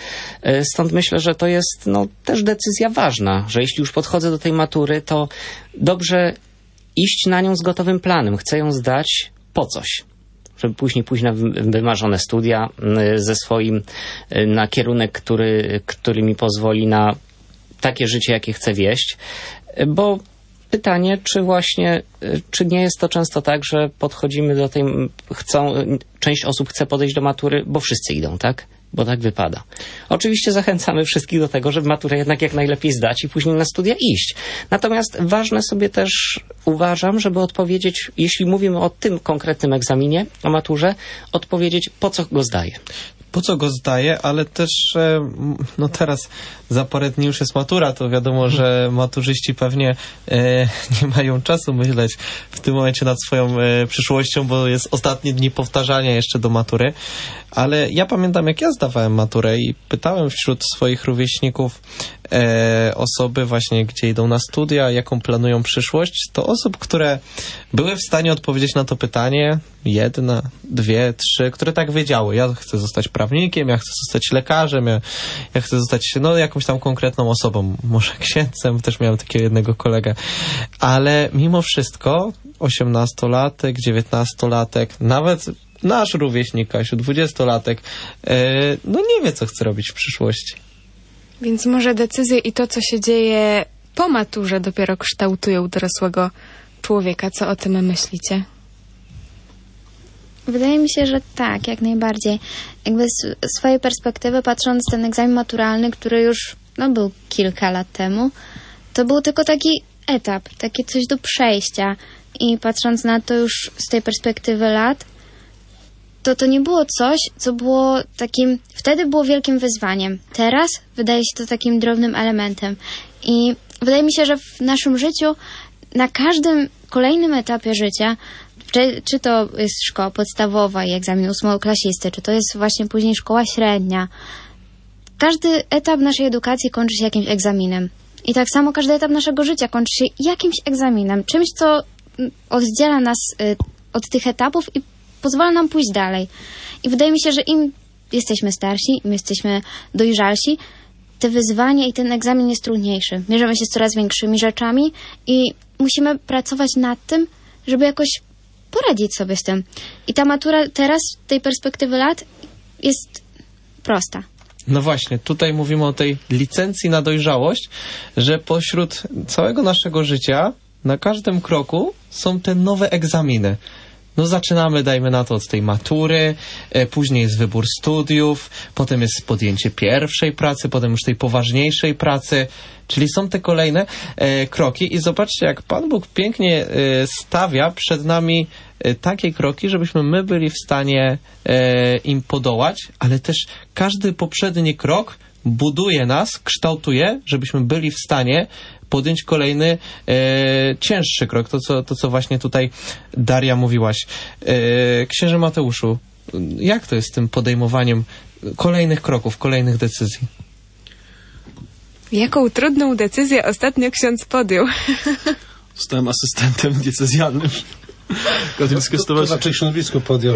stąd myślę, że to jest no, też decyzja ważna, że jeśli już podchodzę do tej matury, to dobrze iść na nią z gotowym planem. Chcę ją zdać po coś, żeby później pójść na wymarzone studia ze swoim, na kierunek, który, który mi pozwoli na takie życie, jakie chcę wieść, bo pytanie, czy właśnie, czy nie jest to często tak, że podchodzimy do tej, chcą, część osób chce podejść do matury, bo wszyscy idą, tak? Bo tak wypada. Oczywiście zachęcamy wszystkich do tego, żeby maturę jednak jak najlepiej zdać i później na studia iść. Natomiast ważne sobie też uważam, żeby odpowiedzieć, jeśli mówimy o tym konkretnym egzaminie, o maturze, odpowiedzieć, po co go zdaję. Po co go zdaję, ale też no teraz za parę dni już jest matura, to wiadomo, że maturzyści pewnie e, nie mają czasu myśleć w tym momencie nad swoją e, przyszłością, bo jest ostatnie dni powtarzania jeszcze do matury. Ale ja pamiętam, jak ja zdawałem maturę i pytałem wśród swoich rówieśników e, osoby właśnie, gdzie idą na studia, jaką planują przyszłość, to osób, które były w stanie odpowiedzieć na to pytanie, jedna, dwie, trzy, które tak wiedziały. Ja chcę zostać prawnikiem, ja chcę zostać lekarzem, ja, ja chcę zostać no, jakąś tam konkretną osobą, może księdzem, też miałem takiego jednego kolegę. Ale mimo wszystko osiemnastolatek, dziewiętnastolatek, nawet nasz rówieśnik, Kasiu, dwudziestolatek, yy, no nie wie, co chce robić w przyszłości. Więc może decyzje i to, co się dzieje po maturze, dopiero kształtują dorosłego człowieka. Co o tym myślicie? Wydaje mi się, że tak, jak najbardziej. Jakby z swojej perspektywy patrząc, ten egzamin maturalny, który już no, był kilka lat temu, to był tylko taki etap, takie coś do przejścia. I patrząc na to już z tej perspektywy lat, to to nie było coś, co było takim, wtedy było wielkim wyzwaniem. Teraz wydaje się to takim drobnym elementem. I wydaje mi się, że w naszym życiu, na każdym kolejnym etapie życia, czy, czy to jest szkoła podstawowa i egzamin ósmoklasisty, czy to jest właśnie później szkoła średnia, każdy etap naszej edukacji kończy się jakimś egzaminem. I tak samo każdy etap naszego życia kończy się jakimś egzaminem, czymś, co oddziela nas y, od tych etapów i pozwala nam pójść dalej. I wydaje mi się, że im jesteśmy starsi, im jesteśmy dojrzalsi, te wyzwania i ten egzamin jest trudniejszy. Mierzymy się z coraz większymi rzeczami i musimy pracować nad tym, żeby jakoś poradzić sobie z tym. I ta matura teraz, z tej perspektywy lat, jest prosta. No właśnie, tutaj mówimy o tej licencji na dojrzałość, że pośród całego naszego życia na każdym kroku są te nowe egzaminy. No zaczynamy, dajmy na to, od tej matury, e, później jest wybór studiów, potem jest podjęcie pierwszej pracy, potem już tej poważniejszej pracy, czyli są te kolejne e, kroki i zobaczcie, jak Pan Bóg pięknie e, stawia przed nami e, takie kroki, żebyśmy my byli w stanie e, im podołać, ale też każdy poprzedni krok buduje nas, kształtuje, żebyśmy byli w stanie podjąć kolejny e, cięższy krok, to co, to co właśnie tutaj Daria mówiłaś. E, księże Mateuszu, jak to jest z tym podejmowaniem kolejnych kroków, kolejnych decyzji? Jaką trudną decyzję ostatnio ksiądz podjął? Zostałem asystentem diecezjalnym. Katolickie to, to, to raczej środowisko podjął.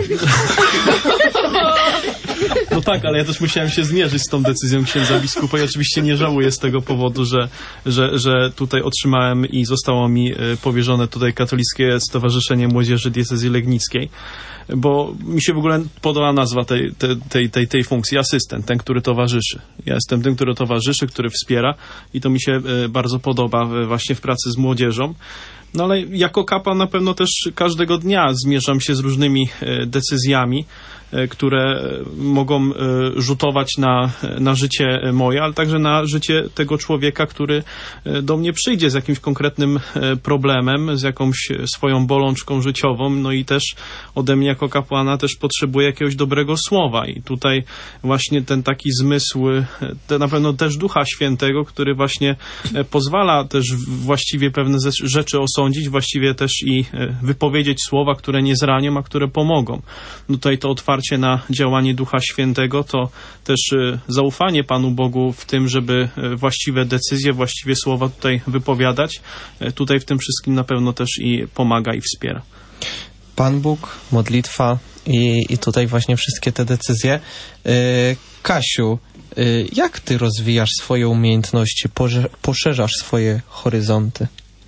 No tak, ale ja też musiałem się zmierzyć z tą decyzją księdza biskupa i oczywiście nie żałuję z tego powodu, że, że, że tutaj otrzymałem i zostało mi powierzone tutaj Katolickie Stowarzyszenie Młodzieży Diecezji Legnickiej, bo mi się w ogóle podoba nazwa tej, tej, tej, tej funkcji, asystent, ten, który towarzyszy. Ja jestem tym, który towarzyszy, który wspiera i to mi się bardzo podoba właśnie w pracy z młodzieżą. No ale jako kapłan na pewno też każdego dnia zmierzam się z różnymi decyzjami, które mogą rzutować na, na życie moje, ale także na życie tego człowieka, który do mnie przyjdzie z jakimś konkretnym problemem, z jakąś swoją bolączką życiową, no i też ode mnie jako kapłana też potrzebuje jakiegoś dobrego słowa i tutaj właśnie ten taki zmysł, te na pewno też Ducha Świętego, który właśnie pozwala też właściwie pewne rzeczy osądzić, właściwie też i wypowiedzieć słowa, które nie zranią, a które pomogą. No tutaj to otwarcie na działanie Ducha Świętego, to też zaufanie Panu Bogu w tym, żeby właściwe decyzje, właściwie słowa tutaj wypowiadać. Tutaj w tym wszystkim na pewno też i pomaga i wspiera. Pan Bóg, modlitwa i, i tutaj właśnie wszystkie te decyzje. Yy, Kasiu, yy, jak ty rozwijasz swoje umiejętności, poże- poszerzasz swoje horyzonty?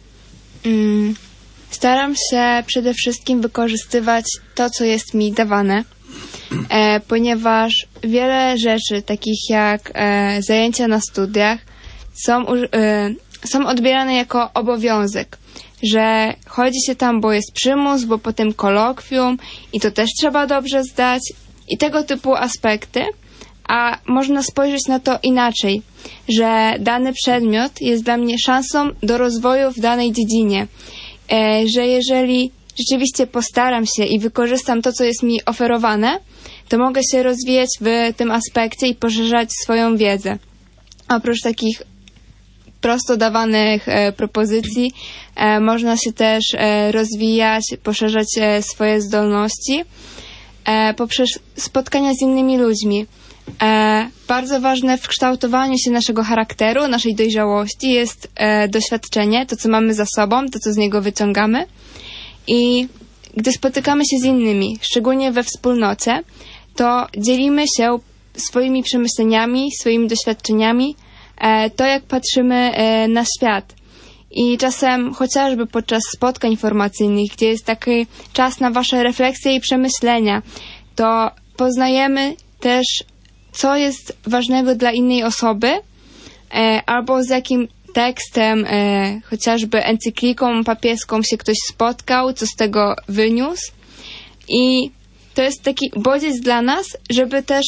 Mm, staram się przede wszystkim wykorzystywać to, co jest mi dawane, e, ponieważ wiele rzeczy, takich jak e, zajęcia na studiach, są, e, są odbierane jako obowiązek, że chodzi się tam, bo jest przymus, bo potem kolokwium i to też trzeba dobrze zdać i tego typu aspekty, a można spojrzeć na to inaczej, że dany przedmiot jest dla mnie szansą do rozwoju w danej dziedzinie, e, że jeżeli rzeczywiście postaram się i wykorzystam to, co jest mi oferowane, to mogę się rozwijać w tym aspekcie i poszerzać swoją wiedzę. Oprócz takich prosto dawanych e, propozycji e, można się też e, rozwijać, poszerzać e, swoje zdolności e, poprzez spotkania z innymi ludźmi. E, bardzo ważne w kształtowaniu się naszego charakteru, naszej dojrzałości jest e, doświadczenie, to co mamy za sobą, to co z niego wyciągamy. I gdy spotykamy się z innymi, szczególnie we wspólnocie, to dzielimy się swoimi przemyśleniami, swoimi doświadczeniami, e, to jak patrzymy e, na świat. I czasem chociażby podczas spotkań informacyjnych, gdzie jest taki czas na wasze refleksje i przemyślenia, to poznajemy też, co jest ważnego dla innej osoby, e, albo z jakim tekstem, e, chociażby encykliką papieską się ktoś spotkał, co z tego wyniósł. I to jest taki bodziec dla nas, żeby też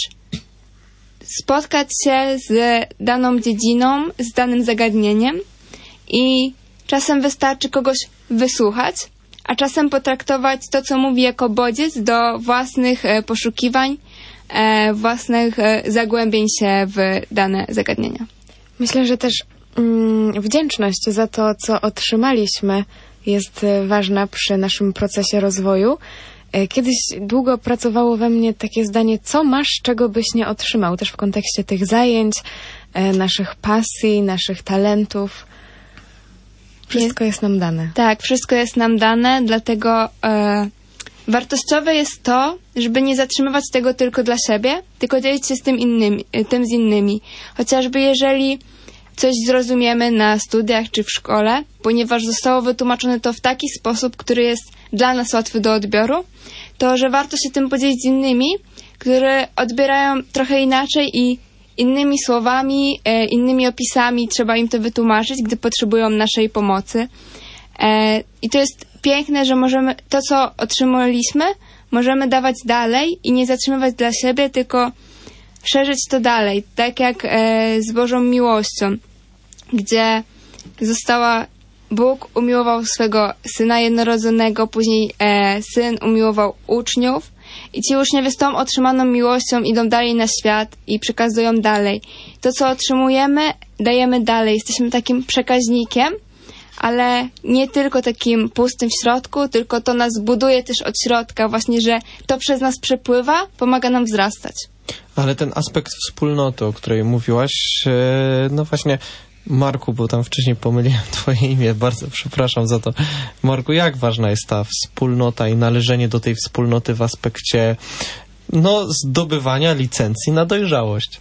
spotkać się z daną dziedziną, z danym zagadnieniem i czasem wystarczy kogoś wysłuchać, a czasem potraktować to, co mówi, jako bodziec do własnych e, poszukiwań, e, własnych e, zagłębień się w dane zagadnienia. Myślę, że też mm, wdzięczność za to, co otrzymaliśmy, jest e, ważna przy naszym procesie rozwoju. E, kiedyś długo pracowało we mnie takie zdanie, co masz, czego byś nie otrzymał, też w kontekście tych zajęć, e, naszych pasji, naszych talentów. Wszystko jest nam dane. Tak, wszystko jest nam dane, dlatego e, wartościowe jest to, żeby nie zatrzymywać tego tylko dla siebie, tylko dzielić się z tym, innymi, tym z innymi. Chociażby jeżeli coś zrozumiemy na studiach czy w szkole, ponieważ zostało wytłumaczone to w taki sposób, który jest dla nas łatwy do odbioru, to że warto się tym podzielić z innymi, które odbierają trochę inaczej i innymi słowami, e, innymi opisami trzeba im to wytłumaczyć, gdy potrzebują naszej pomocy. E, I to jest piękne, że możemy to, co otrzymaliśmy, możemy dawać dalej i nie zatrzymywać dla siebie, tylko szerzyć to dalej. Tak jak e, z Bożą miłością, gdzie została Bóg umiłował swego Syna jednorodzonego, później e, Syn umiłował uczniów i ci uczniowie z tą otrzymaną miłością idą dalej na świat i przekazują dalej. To, co otrzymujemy, dajemy dalej. Jesteśmy takim przekaźnikiem, ale nie tylko takim pustym w środku, tylko to nas buduje też od środka, właśnie, że to przez nas przepływa, pomaga nam wzrastać. Ale ten aspekt wspólnoty, o której mówiłaś, no właśnie, Marku, bo tam wcześniej pomyliłem twoje imię, bardzo przepraszam za to. Marku, jak ważna jest ta wspólnota i należenie do tej wspólnoty w aspekcie no, zdobywania licencji na dojrzałość?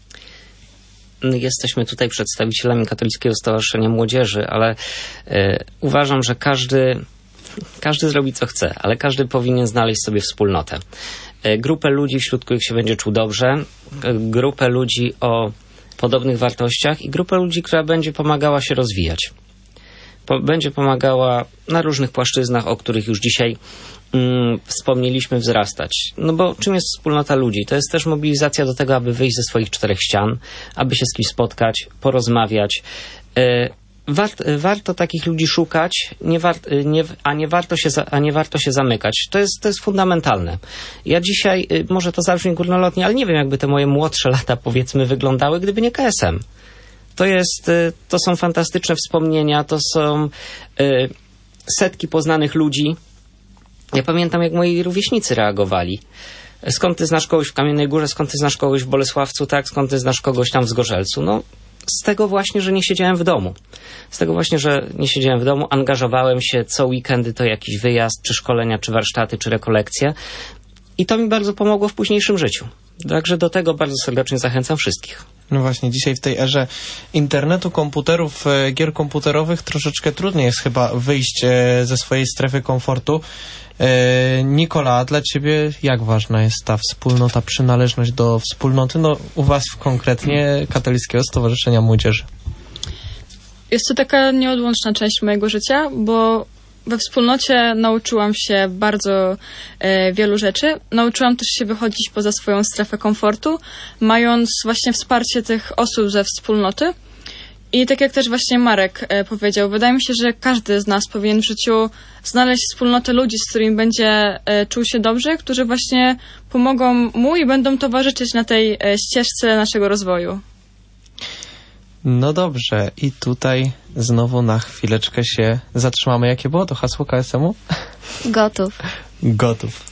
Jesteśmy tutaj przedstawicielami Katolickiego Stowarzyszenia Młodzieży, ale y, uważam, że każdy, każdy zrobi co chce, ale każdy powinien znaleźć sobie wspólnotę. Y, grupę ludzi, wśród których się będzie czuł dobrze, y, grupę ludzi o podobnych wartościach i grupę ludzi, która będzie pomagała się rozwijać. Po, będzie pomagała na różnych płaszczyznach, o których już dzisiaj mm, wspomnieliśmy, wzrastać. No bo czym jest wspólnota ludzi? To jest też mobilizacja do tego, aby wyjść ze swoich czterech ścian, aby się z kimś spotkać, porozmawiać. Yy, wart, warto takich ludzi szukać, nie war, nie, a, nie warto się za, a nie warto się zamykać. To jest, to jest fundamentalne. Ja dzisiaj, yy, może to zabrzmi górnolotnie, ale nie wiem, jakby te moje młodsze lata, powiedzmy, wyglądały, gdyby nie K S M. To jest, to są fantastyczne wspomnienia, to są y, setki poznanych ludzi. Ja pamiętam, jak moi rówieśnicy reagowali. Skąd ty znasz kogoś w Kamiennej Górze, skąd ty znasz kogoś w Bolesławcu, tak? Skąd ty znasz kogoś tam w Zgorzelcu? No, z tego właśnie, że nie siedziałem w domu. Z tego właśnie, że nie siedziałem w domu, angażowałem się co weekendy, to jakiś wyjazd, czy szkolenia, czy warsztaty, czy rekolekcje. I to mi bardzo pomogło w późniejszym życiu. Także do tego bardzo serdecznie zachęcam wszystkich. No właśnie, dzisiaj w tej erze internetu, komputerów, gier komputerowych troszeczkę trudniej jest chyba wyjść ze swojej strefy komfortu. Nikola, a dla ciebie jak ważna jest ta wspólnota, przynależność do wspólnoty? No u was konkretnie Katolickiego Stowarzyszenia Młodzieży. Jest to taka nieodłączna część mojego życia, bo we wspólnocie nauczyłam się bardzo e, wielu rzeczy. Nauczyłam też się wychodzić poza swoją strefę komfortu, mając właśnie wsparcie tych osób ze wspólnoty. I tak jak też właśnie Marek e, powiedział, wydaje mi się, że każdy z nas powinien w życiu znaleźć wspólnotę ludzi, z którymi będzie e, czuł się dobrze, którzy właśnie pomogą mu i będą towarzyszyć na tej e, ścieżce naszego rozwoju. No dobrze, i tutaj znowu na chwileczkę się zatrzymamy. Jakie było to hasło K S M-u? Gotów. Gotów.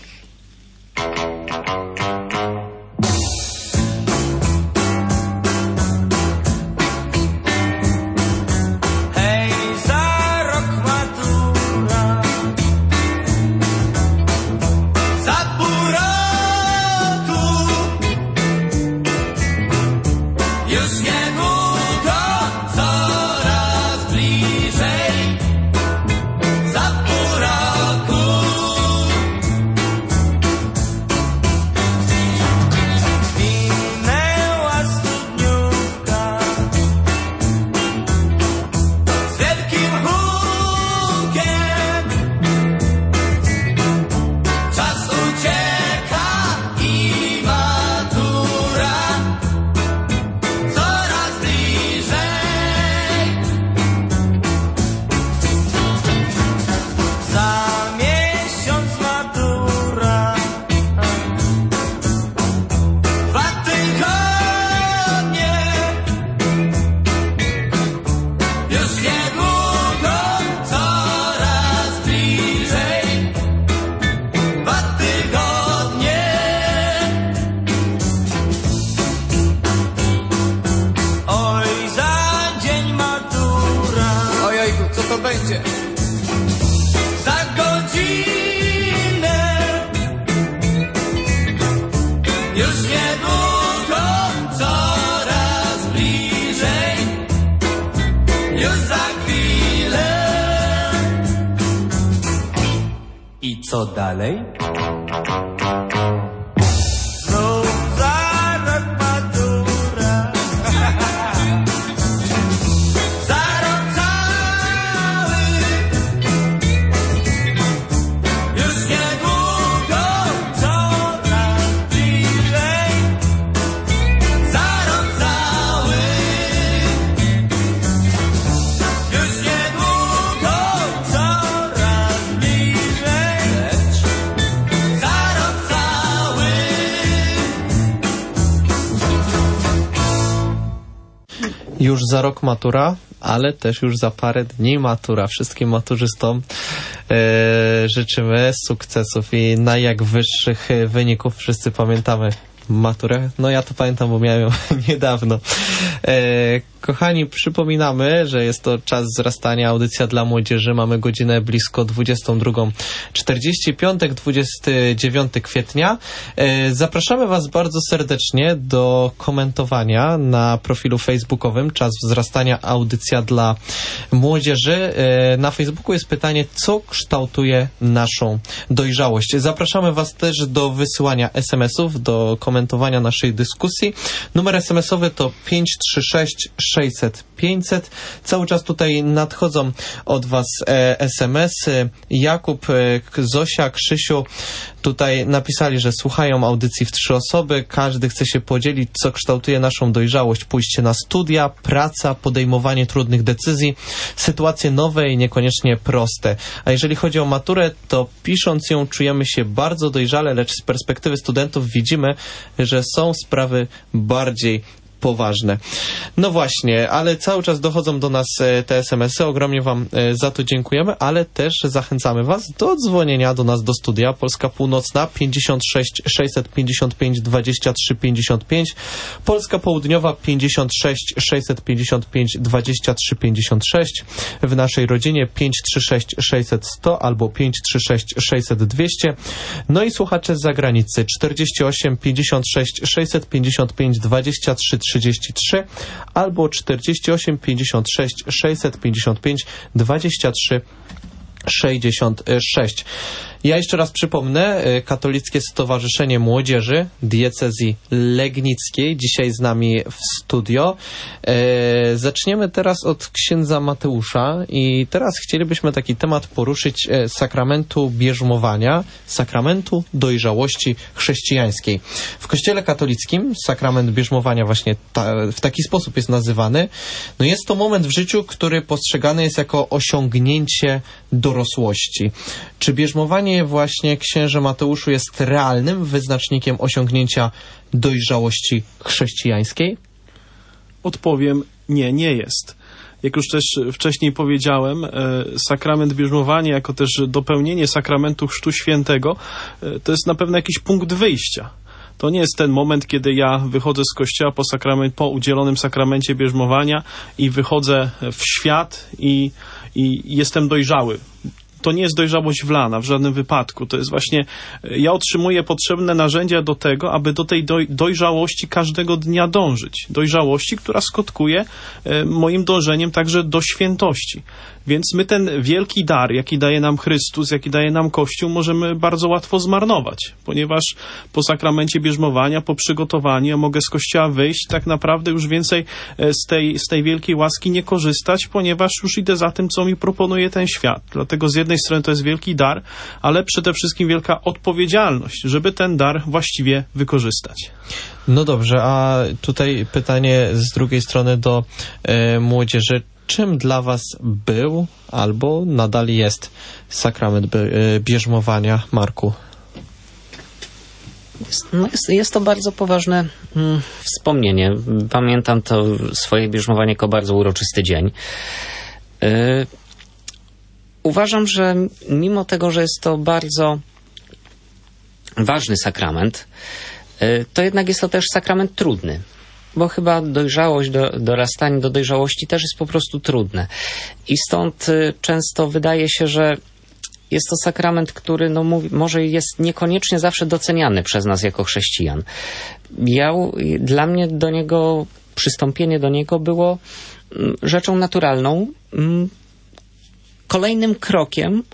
Hej, za rok matura, za pół roku, już nie Już niedługo, coraz bliżej, już za chwilę. I co dalej? Znów za rok matura. Za rok cały. Już niedługo, coraz bliżej. Za rok cały. Już niedługo, coraz bliżej. Za rok cały. Już za rok matura, ale też już za parę dni matura. Wszystkim maturzystom e, życzymy sukcesów i najwyższych wyników. Wszyscy pamiętamy maturę. No ja to pamiętam, bo miałem ją niedawno. E, kochani, przypominamy, że jest to czas wzrastania, audycja dla młodzieży. Mamy godzinę blisko dwudziestą drugą czterdzieści, piątek, dwudziestego dziewiątego kwietnia. E, zapraszamy Was bardzo serdecznie do komentowania na profilu facebookowym Czas wzrastania, audycja dla młodzieży. E, na Facebooku jest pytanie, co kształtuje naszą dojrzałość. Zapraszamy Was też do wysyłania es em esów, do komentowania naszej dyskusji. Numer es em esowy to pięć trzy sześć sześćset pięćset. Cały czas tutaj nadchodzą od Was e, es em esy. Jakub, e, Zosia, Krzysiu tutaj napisali, że słuchają audycji w trzy osoby. Każdy chce się podzielić, co kształtuje naszą dojrzałość. Pójście na studia, praca, podejmowanie trudnych decyzji, sytuacje nowe i niekoniecznie proste. A jeżeli chodzi o maturę, to pisząc ją czujemy się bardzo dojrzale, lecz z perspektywy studentów widzimy, że są sprawy bardziej poważne. No właśnie, ale cały czas dochodzą do nas te es em esy. Ogromnie Wam za to dziękujemy, ale też zachęcamy Was do dzwonienia do nas do studia. Polska Północna pięćdziesiąt sześć sześćset pięćdziesiąt pięć dwadzieścia trzy pięćdziesiąt pięć, Polska Południowa pięćdziesiąt sześć sześćset pięćdziesiąt pięć dwadzieścia trzy pięćdziesiąt sześć. W naszej rodzinie pięć trzy sześć sześćset sto albo pięć trzy sześć sześćset dwieście. No i słuchacze z zagranicy czterdzieści osiem pięćdziesiąt sześć sześćset pięćdziesiąt pięć dwadzieścia trzy trzydzieści trzy albo czterdzieści osiem pięćdziesiąt sześć sześćset pięćdziesiąt pięć dwadzieścia trzy sześćdziesiąt sześć. Ja jeszcze raz przypomnę, Katolickie Stowarzyszenie Młodzieży Diecezji Legnickiej dzisiaj z nami w studio. E, zaczniemy teraz od księdza Mateusza i teraz chcielibyśmy taki temat poruszyć, e, sakramentu bierzmowania, sakramentu dojrzałości chrześcijańskiej. W Kościele katolickim sakrament bierzmowania właśnie ta, w taki sposób jest nazywany. No jest to moment w życiu, który postrzegany jest jako osiągnięcie dorosłości. Czy bierzmowanie właśnie, księże Mateuszu, jest realnym wyznacznikiem osiągnięcia dojrzałości chrześcijańskiej? Odpowiem, nie, nie jest. Jak już też wcześniej powiedziałem, sakrament bierzmowania, jako też dopełnienie sakramentu Chrztu Świętego, to jest na pewno jakiś punkt wyjścia. To nie jest ten moment, kiedy ja wychodzę z kościoła po, sakrament, po udzielonym sakramencie bierzmowania i wychodzę w świat i, i jestem dojrzały. To nie jest dojrzałość wlana w żadnym wypadku. To jest właśnie, ja otrzymuję potrzebne narzędzia do tego, aby do tej doj, dojrzałości każdego dnia dążyć. Dojrzałości, która skutkuje e, moim dążeniem także do świętości. Więc my ten wielki dar, jaki daje nam Chrystus, jaki daje nam Kościół, możemy bardzo łatwo zmarnować, ponieważ po sakramencie bierzmowania, po przygotowaniu ja mogę z Kościoła wyjść, tak naprawdę już więcej z tej, z tej wielkiej łaski nie korzystać, ponieważ już idę za tym, co mi proponuje ten świat. Dlatego z jednej strony to jest wielki dar, ale przede wszystkim wielka odpowiedzialność, żeby ten dar właściwie wykorzystać. No dobrze, a tutaj pytanie z drugiej strony do e, młodzieży. Czym dla Was był albo nadal jest sakrament bierzmowania, Marku? Jest, no jest, jest to bardzo poważne mm, wspomnienie. Pamiętam to swoje bierzmowanie jako bardzo uroczysty dzień. Yy, uważam, że mimo tego, że jest to bardzo ważny sakrament, yy, to jednak jest to też sakrament trudny. Bo chyba dojrzałość, do, dorastanie do dojrzałości też jest po prostu trudne. I stąd y, często wydaje się, że jest to sakrament, który no, mówi, może jest niekoniecznie zawsze doceniany przez nas jako chrześcijan. Ja, dla mnie do niego, przystąpienie do niego było rzeczą naturalną, kolejnym krokiem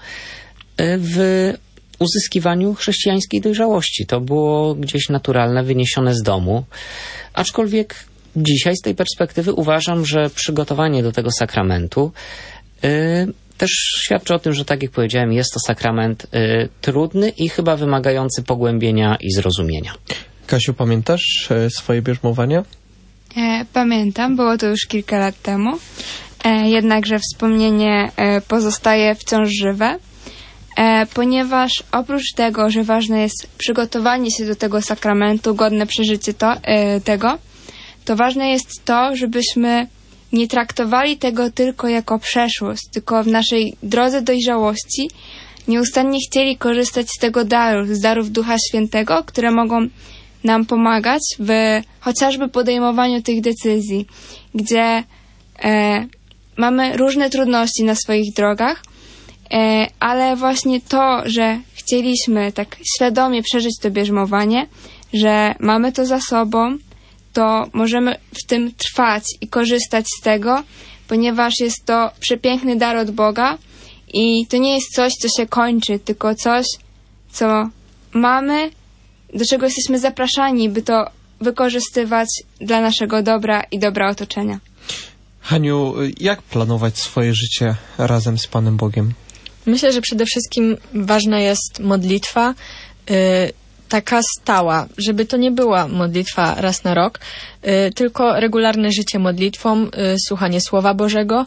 w uzyskiwaniu chrześcijańskiej dojrzałości. To było gdzieś naturalne, wyniesione z domu. Aczkolwiek dzisiaj z tej perspektywy uważam, że przygotowanie do tego sakramentu yy, też świadczy o tym, że tak jak powiedziałem, jest to sakrament yy, trudny i chyba wymagający pogłębienia i zrozumienia. Kasiu, pamiętasz e, swoje bierzmowanie? E, pamiętam, było to już kilka lat temu. E, jednakże wspomnienie e, pozostaje wciąż żywe. E, ponieważ oprócz tego, że ważne jest przygotowanie się do tego sakramentu, godne przeżycie to, e, tego, to ważne jest to, żebyśmy nie traktowali tego tylko jako przeszłość, tylko w naszej drodze dojrzałości nieustannie chcieli korzystać z tego daru, z darów Ducha Świętego, które mogą nam pomagać w chociażby podejmowaniu tych decyzji, gdzie e, mamy różne trudności na swoich drogach, E, ale właśnie to, że chcieliśmy tak świadomie przeżyć to bierzmowanie, że mamy to za sobą, to możemy w tym trwać i korzystać z tego, ponieważ jest to przepiękny dar od Boga i to nie jest coś, co się kończy, tylko coś, co mamy, do czego jesteśmy zapraszani, by to wykorzystywać dla naszego dobra i dobra otoczenia. Haniu, jak planować swoje życie razem z Panem Bogiem? Myślę, że przede wszystkim ważna jest modlitwa, y, taka stała, żeby to nie była modlitwa raz na rok, y, tylko regularne życie modlitwą, y, słuchanie Słowa Bożego,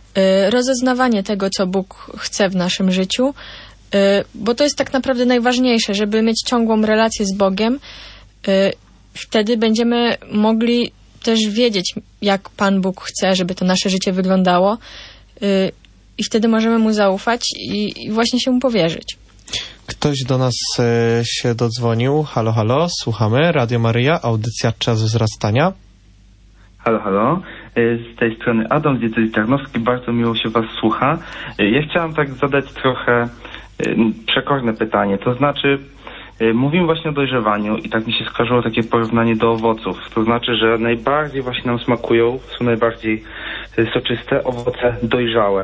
y, rozeznawanie tego, co Bóg chce w naszym życiu, y, bo to jest tak naprawdę najważniejsze, żeby mieć ciągłą relację z Bogiem. Y, wtedy będziemy mogli też wiedzieć, jak Pan Bóg chce, żeby to nasze życie wyglądało, y, i wtedy możemy Mu zaufać i, i właśnie się Mu powierzyć. Ktoś do nas e, się dodzwonił. Halo, halo, słuchamy. Radio Maryja, audycja Czas Wzrastania. Halo, halo. Z tej strony Adam z diecezji tarnowskiej. Bardzo miło się Was słucha. Ja chciałem tak zadać trochę przekorne pytanie. To znaczy, mówimy właśnie o dojrzewaniu i tak mi się skojarzyło takie porównanie do owoców. To znaczy, że najbardziej właśnie nam smakują, są najbardziej soczyste owoce dojrzałe.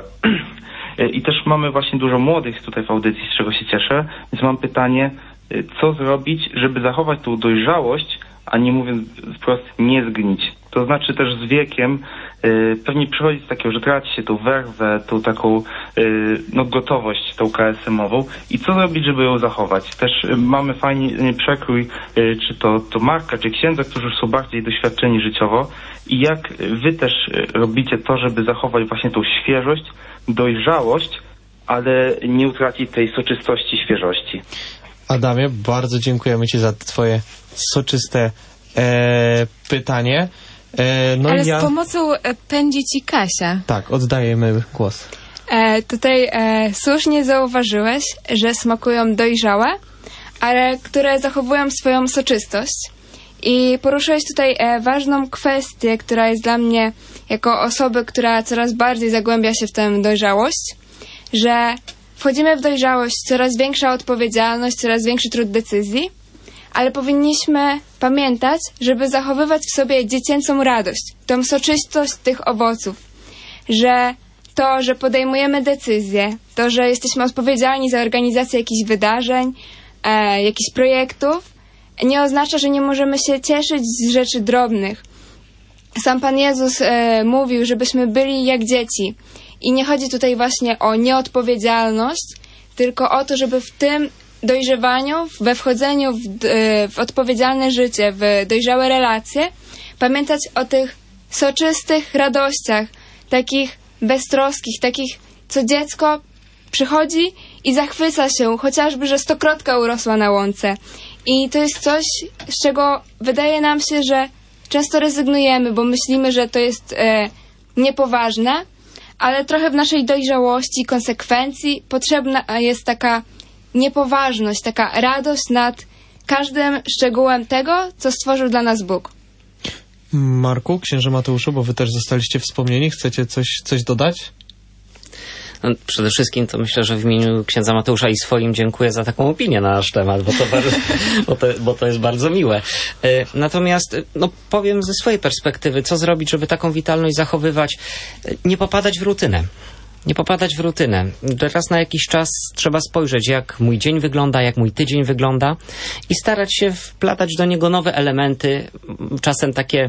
I też mamy właśnie dużo młodych tutaj w audycji, z czego się cieszę. Więc mam pytanie, co zrobić, żeby zachować tą dojrzałość, a nie mówiąc wprost, nie zgnić. To znaczy też z wiekiem y, pewnie przychodzi z takiego, że traci się tą werwę, tą taką y, no, gotowość, tą K S M-ową. I co zrobić, żeby ją zachować? Też y, mamy fajny przekrój, y, czy to, to Marka, czy księdza, którzy już są bardziej doświadczeni życiowo. I jak wy też y, robicie to, żeby zachować właśnie tą świeżość, dojrzałość, ale nie utracić tej soczystości, świeżości. Adamie, bardzo dziękujemy Ci za twoje soczyste e, pytanie. E, no Ale ja... z pomocą pędzi Ci Kasia. Tak, oddajemy głos. E, tutaj e, słusznie zauważyłeś, że smakują dojrzałe, ale które zachowują swoją soczystość. I poruszyłeś tutaj e, ważną kwestię, która jest dla mnie jako osoby, która coraz bardziej zagłębia się w tę dojrzałość, że wchodzimy w dojrzałość, coraz większa odpowiedzialność, coraz większy trud decyzji, ale powinniśmy pamiętać, żeby zachowywać w sobie dziecięcą radość, tą soczystość tych owoców, że to, że podejmujemy decyzje, to, że jesteśmy odpowiedzialni za organizację jakichś wydarzeń, e, jakichś projektów, nie oznacza, że nie możemy się cieszyć z rzeczy drobnych. Sam Pan Jezus e, mówił, żebyśmy byli jak dzieci. I nie chodzi tutaj właśnie o nieodpowiedzialność, tylko o to, żeby w tym dojrzewaniu, we wchodzeniu w, w odpowiedzialne życie, w dojrzałe relacje, pamiętać o tych soczystych radościach, takich beztroskich, takich, co dziecko przychodzi i zachwyca się, chociażby, że stokrotka urosła na łące. I to jest coś, z czego wydaje nam się, że często rezygnujemy, bo myślimy, że to jest e, niepoważne, ale trochę w naszej dojrzałości, konsekwencji potrzebna jest taka niepoważność, taka radość nad każdym szczegółem tego, co stworzył dla nas Bóg. Marku, księże Mateuszu, bo wy też zostaliście wspomnieni, chcecie coś, coś dodać? No, przede wszystkim to myślę, że w imieniu księdza Mateusza i swoim dziękuję za taką opinię na nasz temat, bo to, bardzo, bo to, bo to jest bardzo miłe. Natomiast no, powiem ze swojej perspektywy, co zrobić, żeby taką witalność zachowywać, nie popadać w rutynę. Nie popadać w rutynę. Raz na jakiś czas trzeba spojrzeć, jak mój dzień wygląda, jak mój tydzień wygląda i starać się wplatać do niego nowe elementy, czasem takie,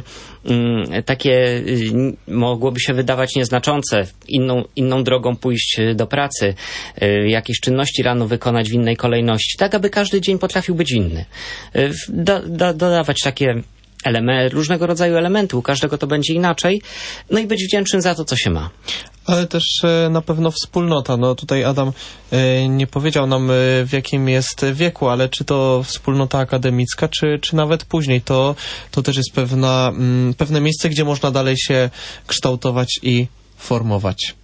takie mogłoby się wydawać nieznaczące, inną, inną drogą pójść do pracy, jakieś czynności rano wykonać w innej kolejności, tak aby każdy dzień potrafił być inny. Do, do, dodawać takie elementy, różnego rodzaju elementy, u każdego to będzie inaczej, no i być wdzięcznym za to, co się ma. Ale też e, na pewno wspólnota. No tutaj Adam e, nie powiedział nam, e, w jakim jest wieku, ale czy to wspólnota akademicka, czy, czy nawet później. To, to też jest pewna, m, pewne miejsce, gdzie można dalej się kształtować i formować.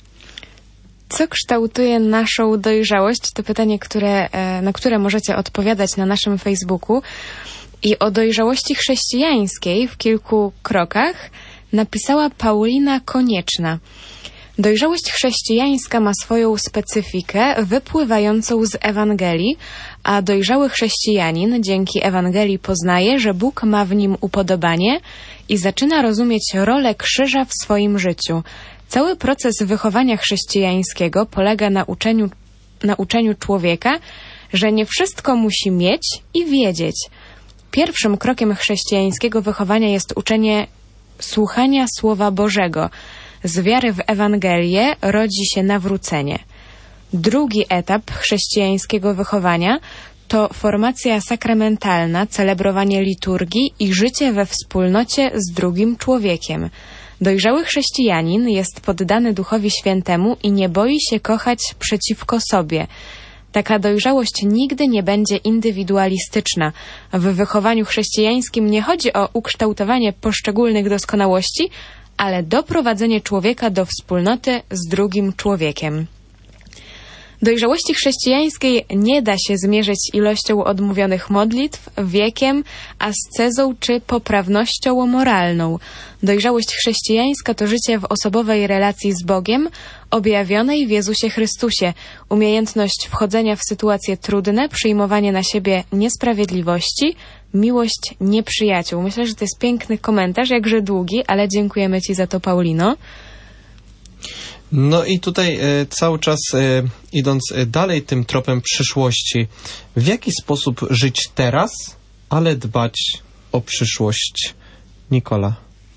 Co kształtuje naszą dojrzałość? To pytanie, które, e, na które możecie odpowiadać na naszym Facebooku. I o dojrzałości chrześcijańskiej w kilku krokach napisała Paulina Konieczna. Dojrzałość chrześcijańska ma swoją specyfikę wypływającą z Ewangelii, a dojrzały chrześcijanin dzięki Ewangelii poznaje, że Bóg ma w nim upodobanie i zaczyna rozumieć rolę krzyża w swoim życiu. Cały proces wychowania chrześcijańskiego polega na uczeniu, na uczeniu człowieka, że nie wszystko musi mieć i wiedzieć. Pierwszym krokiem chrześcijańskiego wychowania jest uczenie słuchania Słowa Bożego. Z wiary w Ewangelię rodzi się nawrócenie. Drugi etap chrześcijańskiego wychowania to formacja sakramentalna, celebrowanie liturgii i życie we wspólnocie z drugim człowiekiem. Dojrzały chrześcijanin jest poddany Duchowi Świętemu i nie boi się kochać przeciwko sobie. Taka dojrzałość nigdy nie będzie indywidualistyczna. W wychowaniu chrześcijańskim nie chodzi o ukształtowanie poszczególnych doskonałości, ale doprowadzenie człowieka do wspólnoty z drugim człowiekiem. Dojrzałości chrześcijańskiej nie da się zmierzyć ilością odmówionych modlitw, wiekiem, ascezą czy poprawnością moralną. Dojrzałość chrześcijańska to życie w osobowej relacji z Bogiem, objawionej w Jezusie Chrystusie, umiejętność wchodzenia w sytuacje trudne, przyjmowanie na siebie niesprawiedliwości, miłość nieprzyjaciół. Myślę, że to jest piękny komentarz, jakże długi, ale dziękujemy Ci za to, Paulino. No i tutaj e, cały czas e, idąc dalej tym tropem przyszłości, w jaki sposób żyć teraz, ale dbać o przyszłość? Nikola.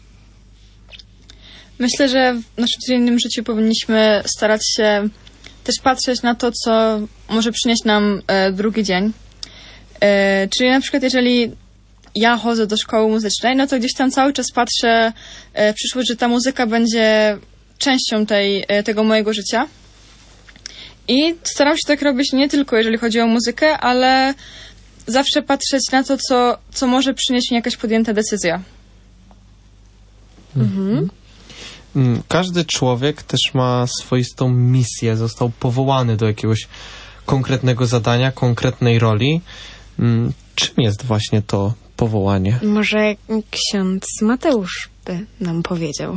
Myślę, że w naszym codziennym życiu powinniśmy starać się też patrzeć na to, co może przynieść nam e, drugi dzień. E, czyli na przykład jeżeli ja chodzę do szkoły muzycznej, no to gdzieś tam cały czas patrzę e, w przyszłość, że ta muzyka będzie częścią tej, tego mojego życia. I staram się tak robić nie tylko jeżeli chodzi o muzykę, ale zawsze patrzeć na to, co, co może przynieść mi jakaś podjęta decyzja. Mhm. Każdy człowiek też ma swoistą misję, został powołany do jakiegoś konkretnego zadania, konkretnej roli. Czym jest właśnie to powołanie? Może ksiądz Mateusz by nam powiedział.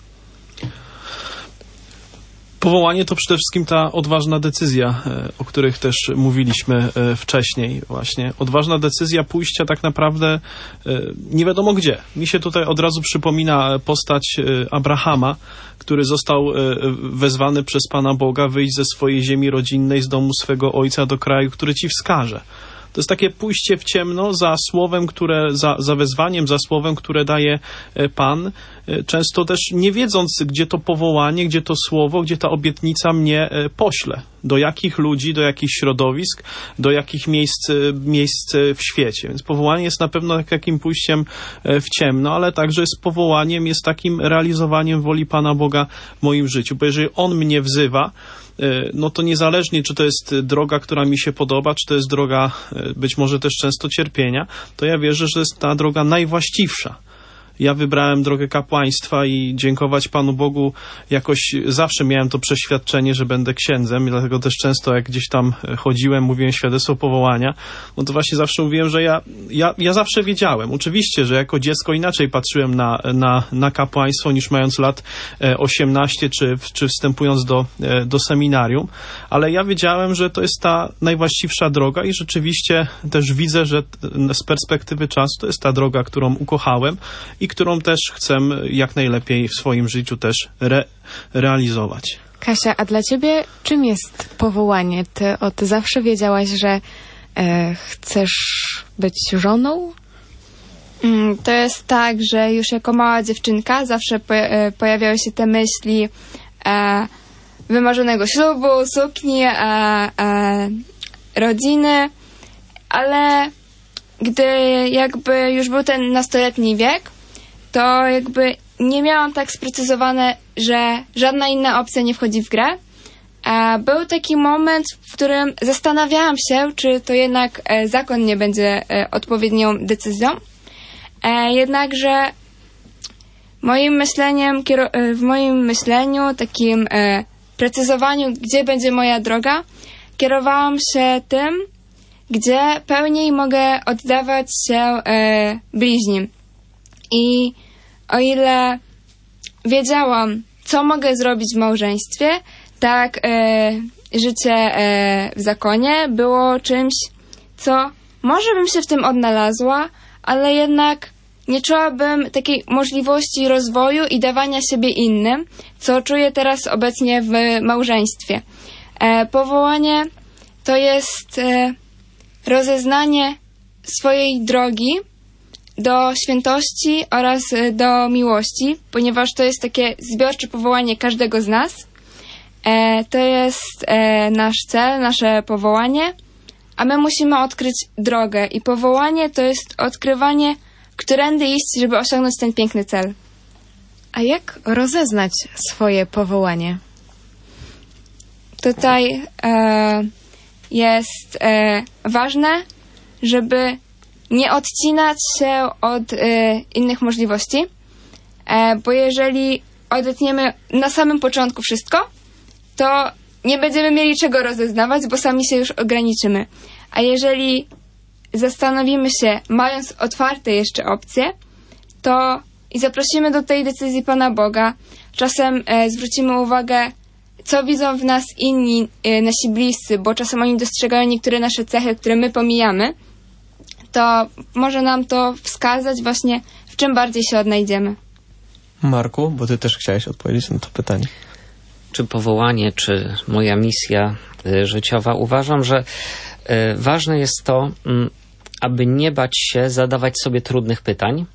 Powołanie to przede wszystkim ta odważna decyzja, o których też mówiliśmy wcześniej właśnie. Odważna decyzja pójścia tak naprawdę nie wiadomo gdzie. Mi się tutaj od razu przypomina postać Abrahama, który został wezwany przez Pana Boga wyjść ze swojej ziemi rodzinnej, z domu swego ojca do kraju, który ci wskaże. To jest takie pójście w ciemno za słowem, które, za, za wezwaniem, za słowem, które daje Pan. Często też nie wiedząc, gdzie to powołanie, gdzie to słowo, gdzie ta obietnica mnie pośle. Do jakich ludzi, do jakich środowisk, do jakich miejsc, miejsc w świecie. Więc powołanie jest na pewno takim pójściem w ciemno, ale także z powołaniem jest takim realizowaniem woli Pana Boga w moim życiu. Bo jeżeli On mnie wzywa, no to niezależnie, czy to jest droga, która mi się podoba, czy to jest droga być może też często cierpienia, to ja wierzę, że jest ta droga najwłaściwsza. ja wybrałem drogę kapłaństwa i dziękować Panu Bogu jakoś zawsze miałem to przeświadczenie, że będę księdzem, i dlatego też często jak gdzieś tam chodziłem, mówiłem świadectwo powołania, no to właśnie zawsze mówiłem, że ja, ja, ja zawsze wiedziałem. Oczywiście, że jako dziecko inaczej patrzyłem na, na, na kapłaństwo niż mając lat osiemnaście czy, czy wstępując do, do seminarium, ale ja wiedziałem, że to jest ta najwłaściwsza droga i rzeczywiście też widzę, że z perspektywy czasu to jest ta droga, którą ukochałem i którą też chcę jak najlepiej w swoim życiu też re, realizować. Kasia, a dla ciebie czym jest powołanie? Ty od zawsze wiedziałaś, że e, chcesz być żoną? Mm, to jest tak, że już jako mała dziewczynka zawsze po, e, pojawiały się te myśli e, wymarzonego ślubu, sukni, e, e, rodziny, ale gdy jakby już był ten nastoletni wiek, to jakby nie miałam tak sprecyzowane, że żadna inna opcja nie wchodzi w grę. E, był taki moment, w którym zastanawiałam się, czy to jednak e, zakon nie będzie e, odpowiednią decyzją. E, jednakże moim myśleniem, kiero- e, w moim myśleniu, takim e, precyzowaniu, gdzie będzie moja droga, kierowałam się tym, gdzie pełniej mogę oddawać się e, bliźnim. I o ile wiedziałam, co mogę zrobić w małżeństwie, tak e, życie e, w zakonie było czymś, co może bym się w tym odnalazła, ale jednak nie czułabym takiej możliwości rozwoju i dawania siebie innym, co czuję teraz obecnie w małżeństwie. E, powołanie to jest e, rozeznanie swojej drogi do świętości oraz do miłości, ponieważ to jest takie zbiorcze powołanie każdego z nas. E, to jest e, nasz cel, nasze powołanie, a my musimy odkryć drogę i powołanie to jest odkrywanie, którędy iść, żeby osiągnąć ten piękny cel. A jak rozeznać swoje powołanie? Tutaj e, jest e, ważne, żeby nie odcinać się od e, innych możliwości, e, bo jeżeli odetniemy na samym początku wszystko, to nie będziemy mieli czego rozeznawać, bo sami się już ograniczymy. A jeżeli zastanowimy się, mając otwarte jeszcze opcje, to i zaprosimy do tej decyzji Pana Boga, czasem e, zwrócimy uwagę, co widzą w nas inni, e, nasi bliscy, bo czasem oni dostrzegają niektóre nasze cechy, które my pomijamy, to może nam to wskazać właśnie, w czym bardziej się odnajdziemy. Marku, bo ty też chciałeś odpowiedzieć na to pytanie. Czy powołanie, czy moja misja y, życiowa, uważam, że y, ważne jest to, y, aby nie bać się zadawać sobie trudnych pytań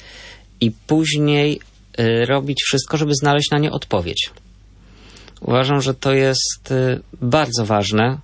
i później y, robić wszystko, żeby znaleźć na nie odpowiedź. Uważam, że to jest y, bardzo ważne,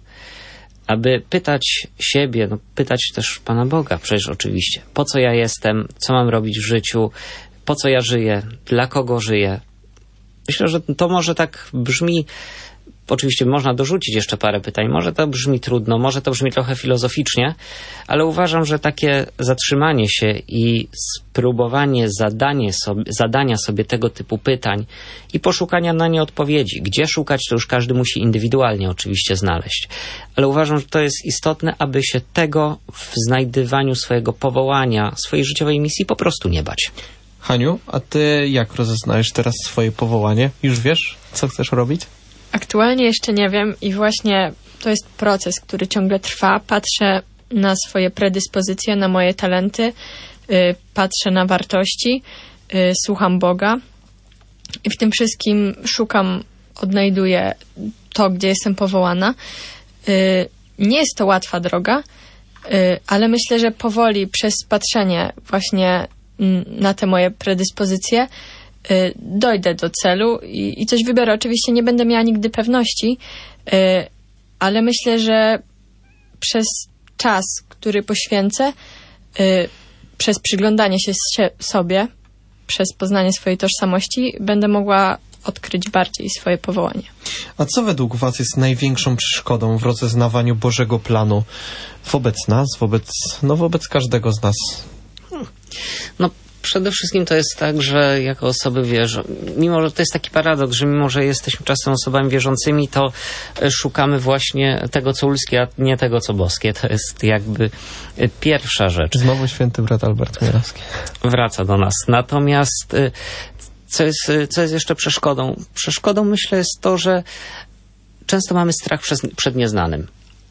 aby pytać siebie, no pytać też Pana Boga, przecież oczywiście, po co ja jestem, co mam robić w życiu, po co ja żyję, dla kogo żyję. Myślę, że to może tak brzmi, oczywiście można dorzucić jeszcze parę pytań, może to brzmi trudno, może to brzmi trochę filozoficznie, ale uważam, że takie zatrzymanie się i spróbowanie zadanie sobie, zadania sobie tego typu pytań i poszukania na nie odpowiedzi. Gdzie szukać, to już każdy musi indywidualnie oczywiście znaleźć. Ale uważam, że to jest istotne, aby się tego w znajdywaniu swojego powołania, swojej życiowej misji po prostu nie bać. Haniu, a ty jak rozeznajesz teraz swoje powołanie? Już wiesz, co chcesz robić? Aktualnie jeszcze nie wiem i właśnie to jest proces, który ciągle trwa. Patrzę na swoje predyspozycje, na moje talenty, yy, patrzę na wartości, yy, słucham Boga i w tym wszystkim szukam, odnajduję to, gdzie jestem powołana. Yy, nie jest to łatwa droga, yy, ale myślę, że powoli przez patrzenie właśnie na te moje predyspozycje y, dojdę do celu i, i coś wybiorę. Oczywiście nie będę miała nigdy pewności, y, ale myślę, że przez czas, który poświęcę, y, przez przyglądanie się sobie, przez poznanie swojej tożsamości, będę mogła odkryć bardziej swoje powołanie. A co według was jest największą przeszkodą w rozeznawaniu Bożego planu wobec nas, wobec, no wobec każdego z nas? No, Przede wszystkim to jest tak, że jako osoby wierzą, mimo że to jest taki paradoks, że mimo że jesteśmy czasem osobami wierzącymi, to szukamy właśnie tego, co ludzkie, a nie tego, co boskie. To jest jakby pierwsza rzecz. Znowu święty brat Albert Mielawski wraca do nas. Natomiast co jest, co jest jeszcze przeszkodą? Przeszkodą, myślę, jest to, że często mamy strach przez, przed nieznanym.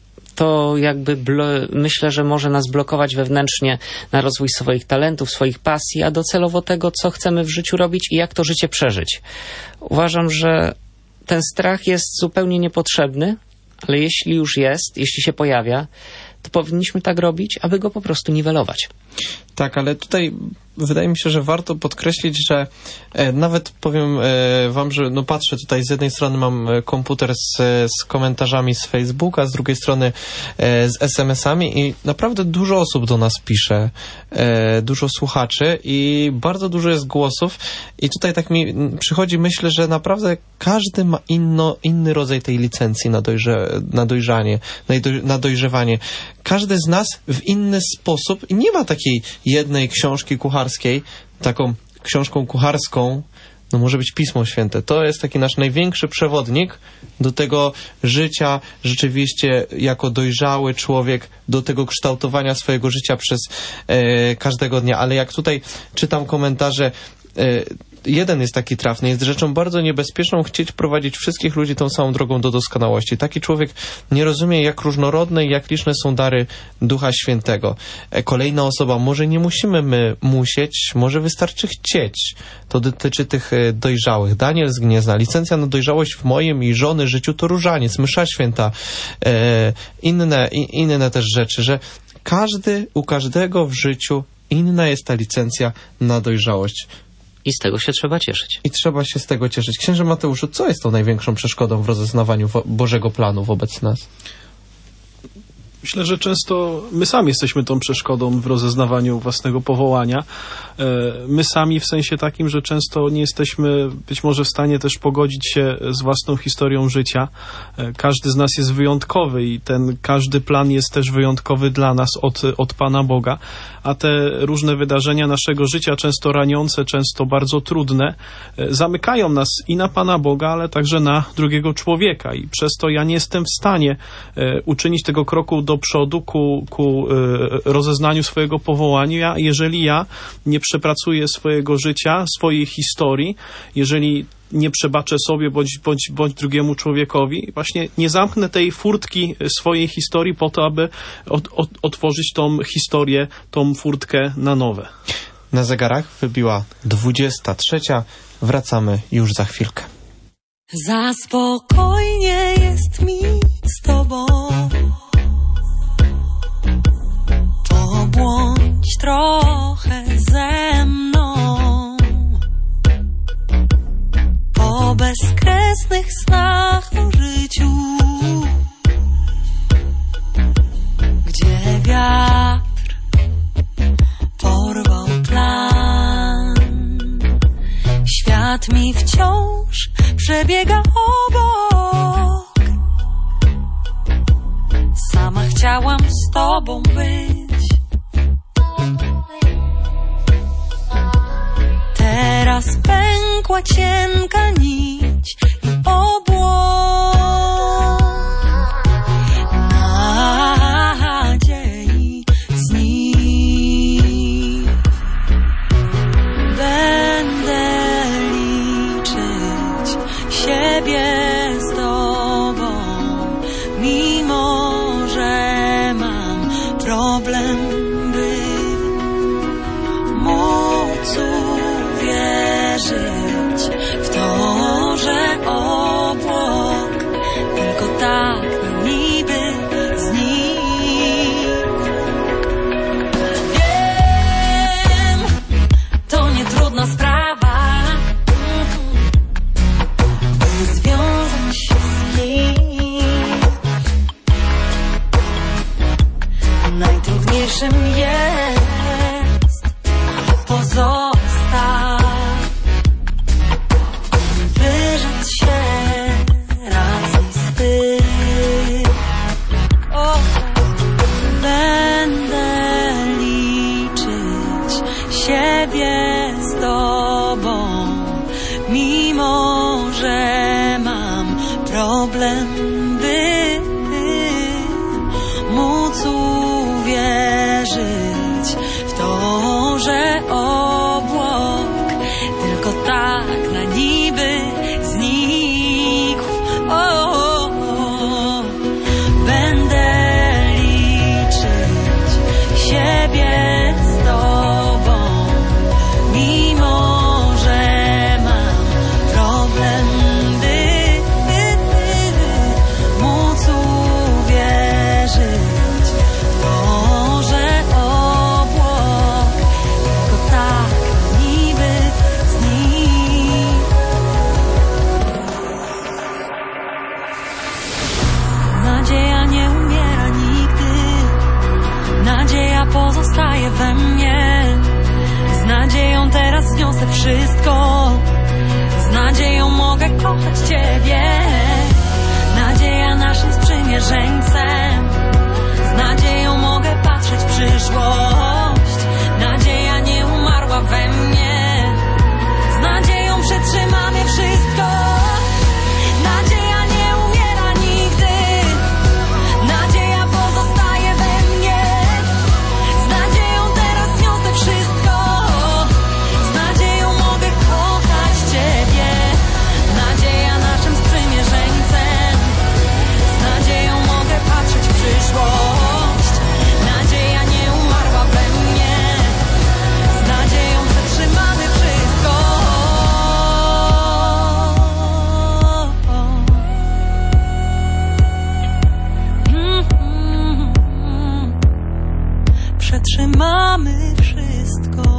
To jakby blo- myślę, że może nas blokować wewnętrznie na rozwój swoich talentów, swoich pasji, a docelowo tego, co chcemy w życiu robić i jak to życie przeżyć. Uważam, że ten strach jest zupełnie niepotrzebny, ale jeśli już jest, jeśli się pojawia, to powinniśmy tak robić, aby go po prostu niwelować. Tak, ale tutaj wydaje mi się, że warto podkreślić, że e, nawet powiem e, wam, że no patrzę tutaj, z jednej strony mam komputer z, z komentarzami z Facebooka, z drugiej strony e, z es em esami i naprawdę dużo osób do nas pisze, e, dużo słuchaczy i bardzo dużo jest głosów i tutaj tak mi przychodzi myśl, że naprawdę każdy ma inno, inny rodzaj tej licencji na, dojrze, na dojrzanie, na, doj, na dojrzewanie. Każdy z nas w inny sposób i nie ma takiej jednej książki kucharskiej, taką książką kucharską, no może być Pismo Święte. To jest taki nasz największy przewodnik do tego życia rzeczywiście jako dojrzały człowiek, do tego kształtowania swojego życia przez e, każdego dnia. Ale jak tutaj czytam komentarze, e, jeden jest taki trafny, jest rzeczą bardzo niebezpieczną chcieć prowadzić wszystkich ludzi tą samą drogą do doskonałości. Taki człowiek nie rozumie, jak różnorodne i jak liczne są dary Ducha Świętego. Kolejna osoba, może nie musimy my musieć, może wystarczy chcieć. To dotyczy tych dojrzałych. Daniel z Gniezna, licencja na dojrzałość w moim i żony życiu to różaniec, msza święta, e, inne, i, inne też rzeczy, że każdy, u każdego w życiu inna jest ta licencja na dojrzałość. I z tego się trzeba cieszyć. I trzeba się z tego cieszyć. Księże Mateuszu, co jest tą największą przeszkodą w rozeznawaniu wo- Bożego planu wobec nas? Myślę, że często my sami jesteśmy tą przeszkodą w rozeznawaniu własnego powołania. My sami w sensie takim, że często nie jesteśmy być może w stanie też pogodzić się z własną historią życia. Każdy z nas jest wyjątkowy i ten każdy plan jest też wyjątkowy dla nas od, od Pana Boga, a te różne wydarzenia naszego życia, często raniące, często bardzo trudne, zamykają nas i na Pana Boga, ale także na drugiego człowieka i przez to ja nie jestem w stanie uczynić tego kroku do przodu ku, ku rozeznaniu swojego powołania, jeżeli ja nie przepracuję swojego życia, swojej historii, jeżeli nie przebaczę sobie bądź, bądź, bądź drugiemu człowiekowi. Właśnie nie zamknę tej furtki swojej historii po to, aby od, od, otworzyć tą historię, tą furtkę na nowe. Na zegarach wybiła dwudziesta trzecia. Wracamy już za chwilkę. Za spokojnie jest mi z tobą. Pobłądź trochę ze mną po bezkresnych snach o życiu, gdzie wiatr porwał plan. Świat mi wciąż przebiega obok. Sama chciałam z tobą być. Teraz pękła cienka nić i obłok nadziei znikł. Będę liczyć siebie z tobą, mimo że mam problem, by móc uwierzyć w to, siebie z Tobą, mimo że mam problem, by móc uwierzyć w to, że obłok tylko tak na niby znikł. O, o, o. Będę liczyć siebie z Tobą, mimo że mam problem, by, by, by, by móc uwierzyć w to, że obłok tylko tak niby znikł. Nadzieja nie umiera nigdy, nadzieja pozostaje we mnie. Z nadzieją teraz zniosę wszystko, z nadzieją mogę kochać Ciebie. Nadzieja naszym sprzymierzeńcem, z nadzieją mogę patrzeć w przyszłość. Nadzieja nie umarła we mnie, z nadzieją przetrzymamy wszystko. Nadzieja nie umiera nigdy, nadzieja pozostaje we mnie. Z nadzieją teraz zniosę wszystko, z nadzieją mogę kochać Ciebie. Nadzieja naszym sprzymierzeńcem, z nadzieją mogę patrzeć w przyszłość. Nadzieja nie umarła we mnie, z nadzieją przetrzymamy wszystko. Mm-hmm. Przetrzymamy wszystko.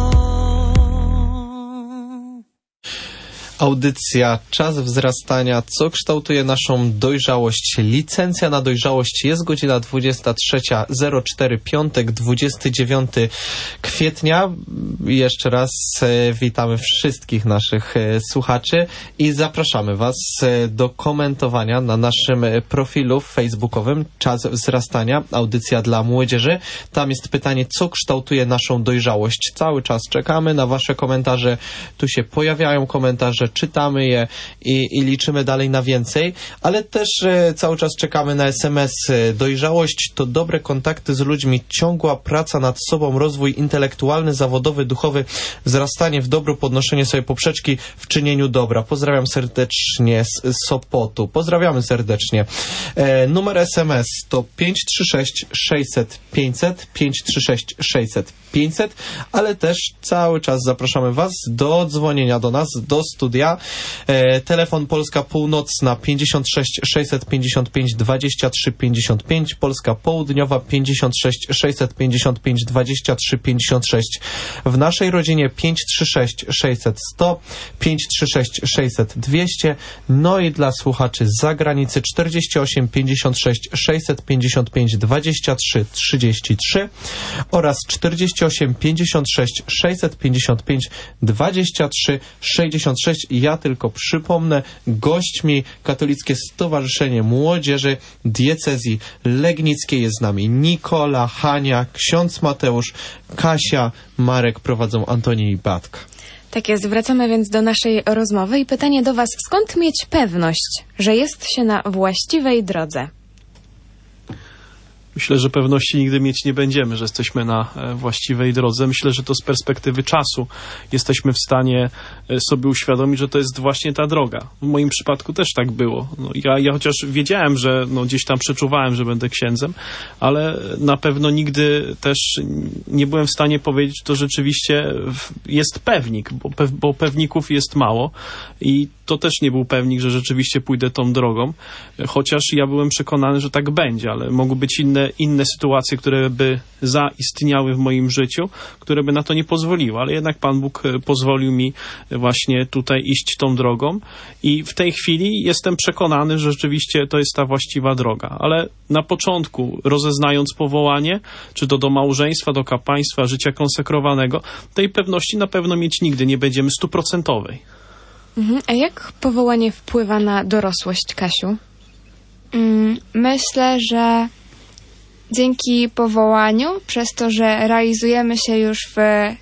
Audycja Czas wzrastania, co kształtuje naszą dojrzałość. Licencja na dojrzałość jest godzina dwudziesta trzecia zero cztery, piątek, dwudziestego dziewiątego kwietnia. Jeszcze raz e, witamy wszystkich naszych e, słuchaczy i zapraszamy Was e, do komentowania na naszym e, profilu facebookowym Czas wzrastania, audycja dla młodzieży. Tam jest pytanie, co kształtuje naszą dojrzałość. Cały czas czekamy na Wasze komentarze. Tu się pojawiają komentarze, czytamy je i, i liczymy dalej na więcej, ale też e, cały czas czekamy na es em es. Dojrzałość to dobre kontakty z ludźmi, ciągła praca nad sobą, rozwój intelektualny, zawodowy, duchowy, wzrastanie w dobro, podnoszenie sobie poprzeczki w czynieniu dobra. Pozdrawiam serdecznie z Sopotu. Pozdrawiamy serdecznie. E, numer es em es to pięć trzy sześć sześćset pięćset, pięć trzy sześć sześćset pięćset, ale też cały czas zapraszamy Was do dzwonienia do nas, do studia. E, telefon Polska Północna pięćdziesiąt sześć sześćset pięćdziesiąt pięć dwadzieścia trzy pięćdziesiąt pięć, Polska Południowa pięćdziesiąt sześć sześćset pięćdziesiąt pięć dwadzieścia trzy pięćdziesiąt sześć. W naszej rodzinie pięć trzy sześć sześćset sto, pięć trzy sześć sześćset dwieście, no i dla słuchaczy z zagranicy czterdzieści osiem pięćdziesiąt sześć sześćset pięćdziesiąt pięć dwadzieścia trzy trzydzieści trzy oraz czterdzieści osiem pięćdziesiąt sześć sześćset pięćdziesiąt pięć dwadzieścia trzy sześćdziesiąt sześć. Ja tylko przypomnę, gośćmi Katolickie Stowarzyszenie Młodzieży Diecezji Legnickiej jest z nami Nikola, Hania, ksiądz Mateusz, Kasia, Marek, prowadzą Antoni i Batka. Tak jest, wracamy więc do naszej rozmowy i pytanie do Was, skąd mieć pewność, że jest się na właściwej drodze? Myślę, że pewności nigdy mieć nie będziemy, że jesteśmy na właściwej drodze. Myślę, że to z perspektywy czasu jesteśmy w stanie sobie uświadomić, że to jest właśnie ta droga. W moim przypadku też tak było. No, ja, ja chociaż wiedziałem, że no, gdzieś tam przeczuwałem, że będę księdzem, ale na pewno nigdy też nie byłem w stanie powiedzieć, że to rzeczywiście jest pewnik, bo, pe, bo pewników jest mało i to też nie był pewnik, że rzeczywiście pójdę tą drogą, chociaż ja byłem przekonany, że tak będzie, ale mogły być inne inne sytuacje, które by zaistniały w moim życiu, które by na to nie pozwoliły, ale jednak Pan Bóg pozwolił mi właśnie tutaj iść tą drogą i w tej chwili jestem przekonany, że rzeczywiście to jest ta właściwa droga, ale na początku, rozeznając powołanie, czy to do małżeństwa, do kapłaństwa, życia konsekrowanego, tej pewności na pewno mieć nigdy nie będziemy stuprocentowej. Mhm. A jak powołanie wpływa na dorosłość, Kasiu? Mm, myślę, że dzięki powołaniu, przez to, że realizujemy się już w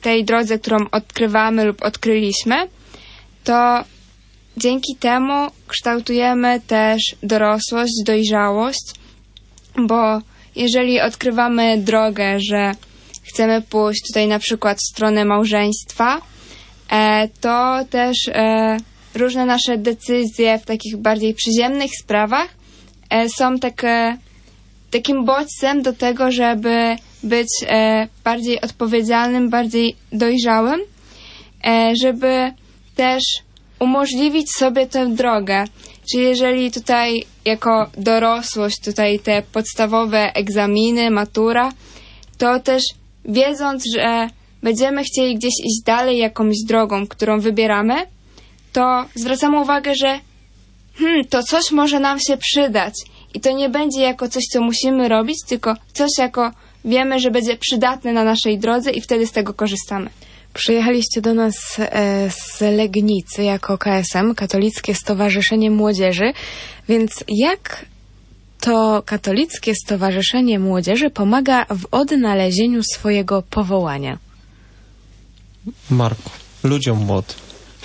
tej drodze, którą odkrywamy lub odkryliśmy, to dzięki temu kształtujemy też dorosłość, dojrzałość, bo jeżeli odkrywamy drogę, że chcemy pójść tutaj na przykład w stronę małżeństwa, e, to też e, różne nasze decyzje w takich bardziej przyziemnych sprawach e, są takie, takim bodźcem do tego, żeby być e, bardziej odpowiedzialnym, bardziej dojrzałym, e, żeby też umożliwić sobie tę drogę. Czyli jeżeli tutaj jako dorosłość, tutaj te podstawowe egzaminy, matura, to też wiedząc, że będziemy chcieli gdzieś iść dalej jakąś drogą, którą wybieramy, to zwracamy uwagę, że hmm, to coś może nam się przydać. I to nie będzie jako coś, co musimy robić, tylko coś jako wiemy, że będzie przydatne na naszej drodze i wtedy z tego korzystamy. Przyjechaliście do nas e, z Legnicy jako K S M, Katolickie Stowarzyszenie Młodzieży, więc jak to Katolickie Stowarzyszenie Młodzieży pomaga w odnalezieniu swojego powołania? Marku, ludziom młodym.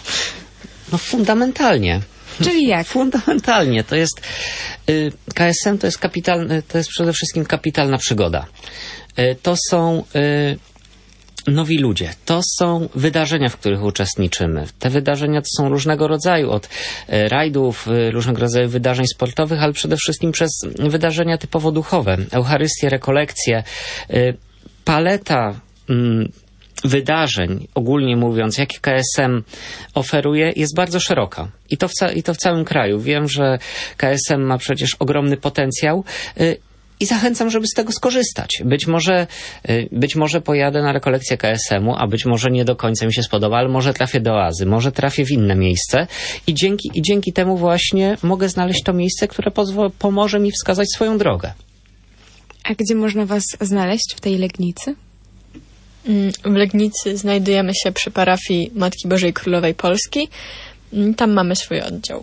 No fundamentalnie. Czyli jak? Fundamentalnie. To jest y, K S M to jest kapitalny, to jest przede wszystkim kapitalna przygoda. Y, to są y, nowi ludzie. To są wydarzenia, w których uczestniczymy. Te wydarzenia to są różnego rodzaju, od y, rajdów, y, różnego rodzaju wydarzeń sportowych, ale przede wszystkim przez wydarzenia typowo duchowe. Eucharystie, rekolekcje, y, paleta y, wydarzeń, ogólnie mówiąc, jakie K S M oferuje, jest bardzo szeroka. I to w, ca- i to w całym kraju. Wiem, że K S M ma przecież ogromny potencjał y- i zachęcam, żeby z tego skorzystać. Być może, y- być może pojadę na rekolekcję K S M u, a być może nie do końca mi się spodoba, ale może trafię do oazy, może trafię w inne miejsce i dzięki, i dzięki temu właśnie mogę znaleźć to miejsce, które pozwo- pomoże mi wskazać swoją drogę. A gdzie można was znaleźć w tej Legnicy? W Legnicy znajdujemy się przy parafii Matki Bożej Królowej Polski. Tam mamy swój oddział.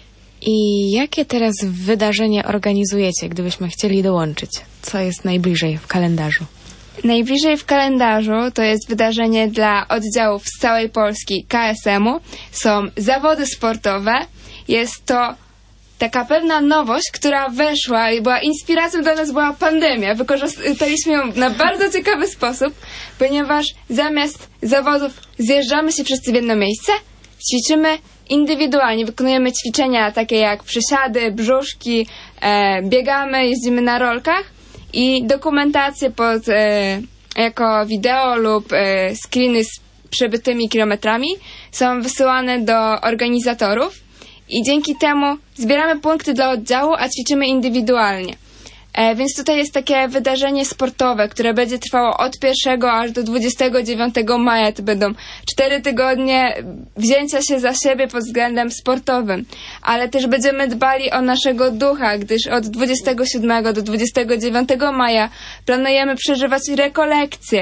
I jakie teraz wydarzenia organizujecie, gdybyśmy chcieli dołączyć? Co jest najbliżej w kalendarzu? Najbliżej w kalendarzu to jest wydarzenie dla oddziałów z całej Polski K S M u. Są zawody sportowe. Jest to taka pewna nowość, która weszła i była inspiracją dla nas, była pandemia. Wykorzystaliśmy ją na bardzo ciekawy sposób, ponieważ zamiast zawodów zjeżdżamy się wszyscy w jedno miejsce, ćwiczymy indywidualnie, wykonujemy ćwiczenia takie jak przysiady, brzuszki, e, biegamy, jeździmy na rolkach i dokumentacje pod, e, jako wideo lub e, screeny z przebytymi kilometrami są wysyłane do organizatorów. I dzięki temu zbieramy punkty dla oddziału, a ćwiczymy indywidualnie. E, więc tutaj jest takie wydarzenie sportowe, które będzie trwało od pierwszego aż do dwudziestego dziewiątego maja. To będą cztery tygodnie wzięcia się za siebie pod względem sportowym. Ale też będziemy dbali o naszego ducha, gdyż od dwudziestego siódmego do dwudziestego dziewiątego maja planujemy przeżywać rekolekcje.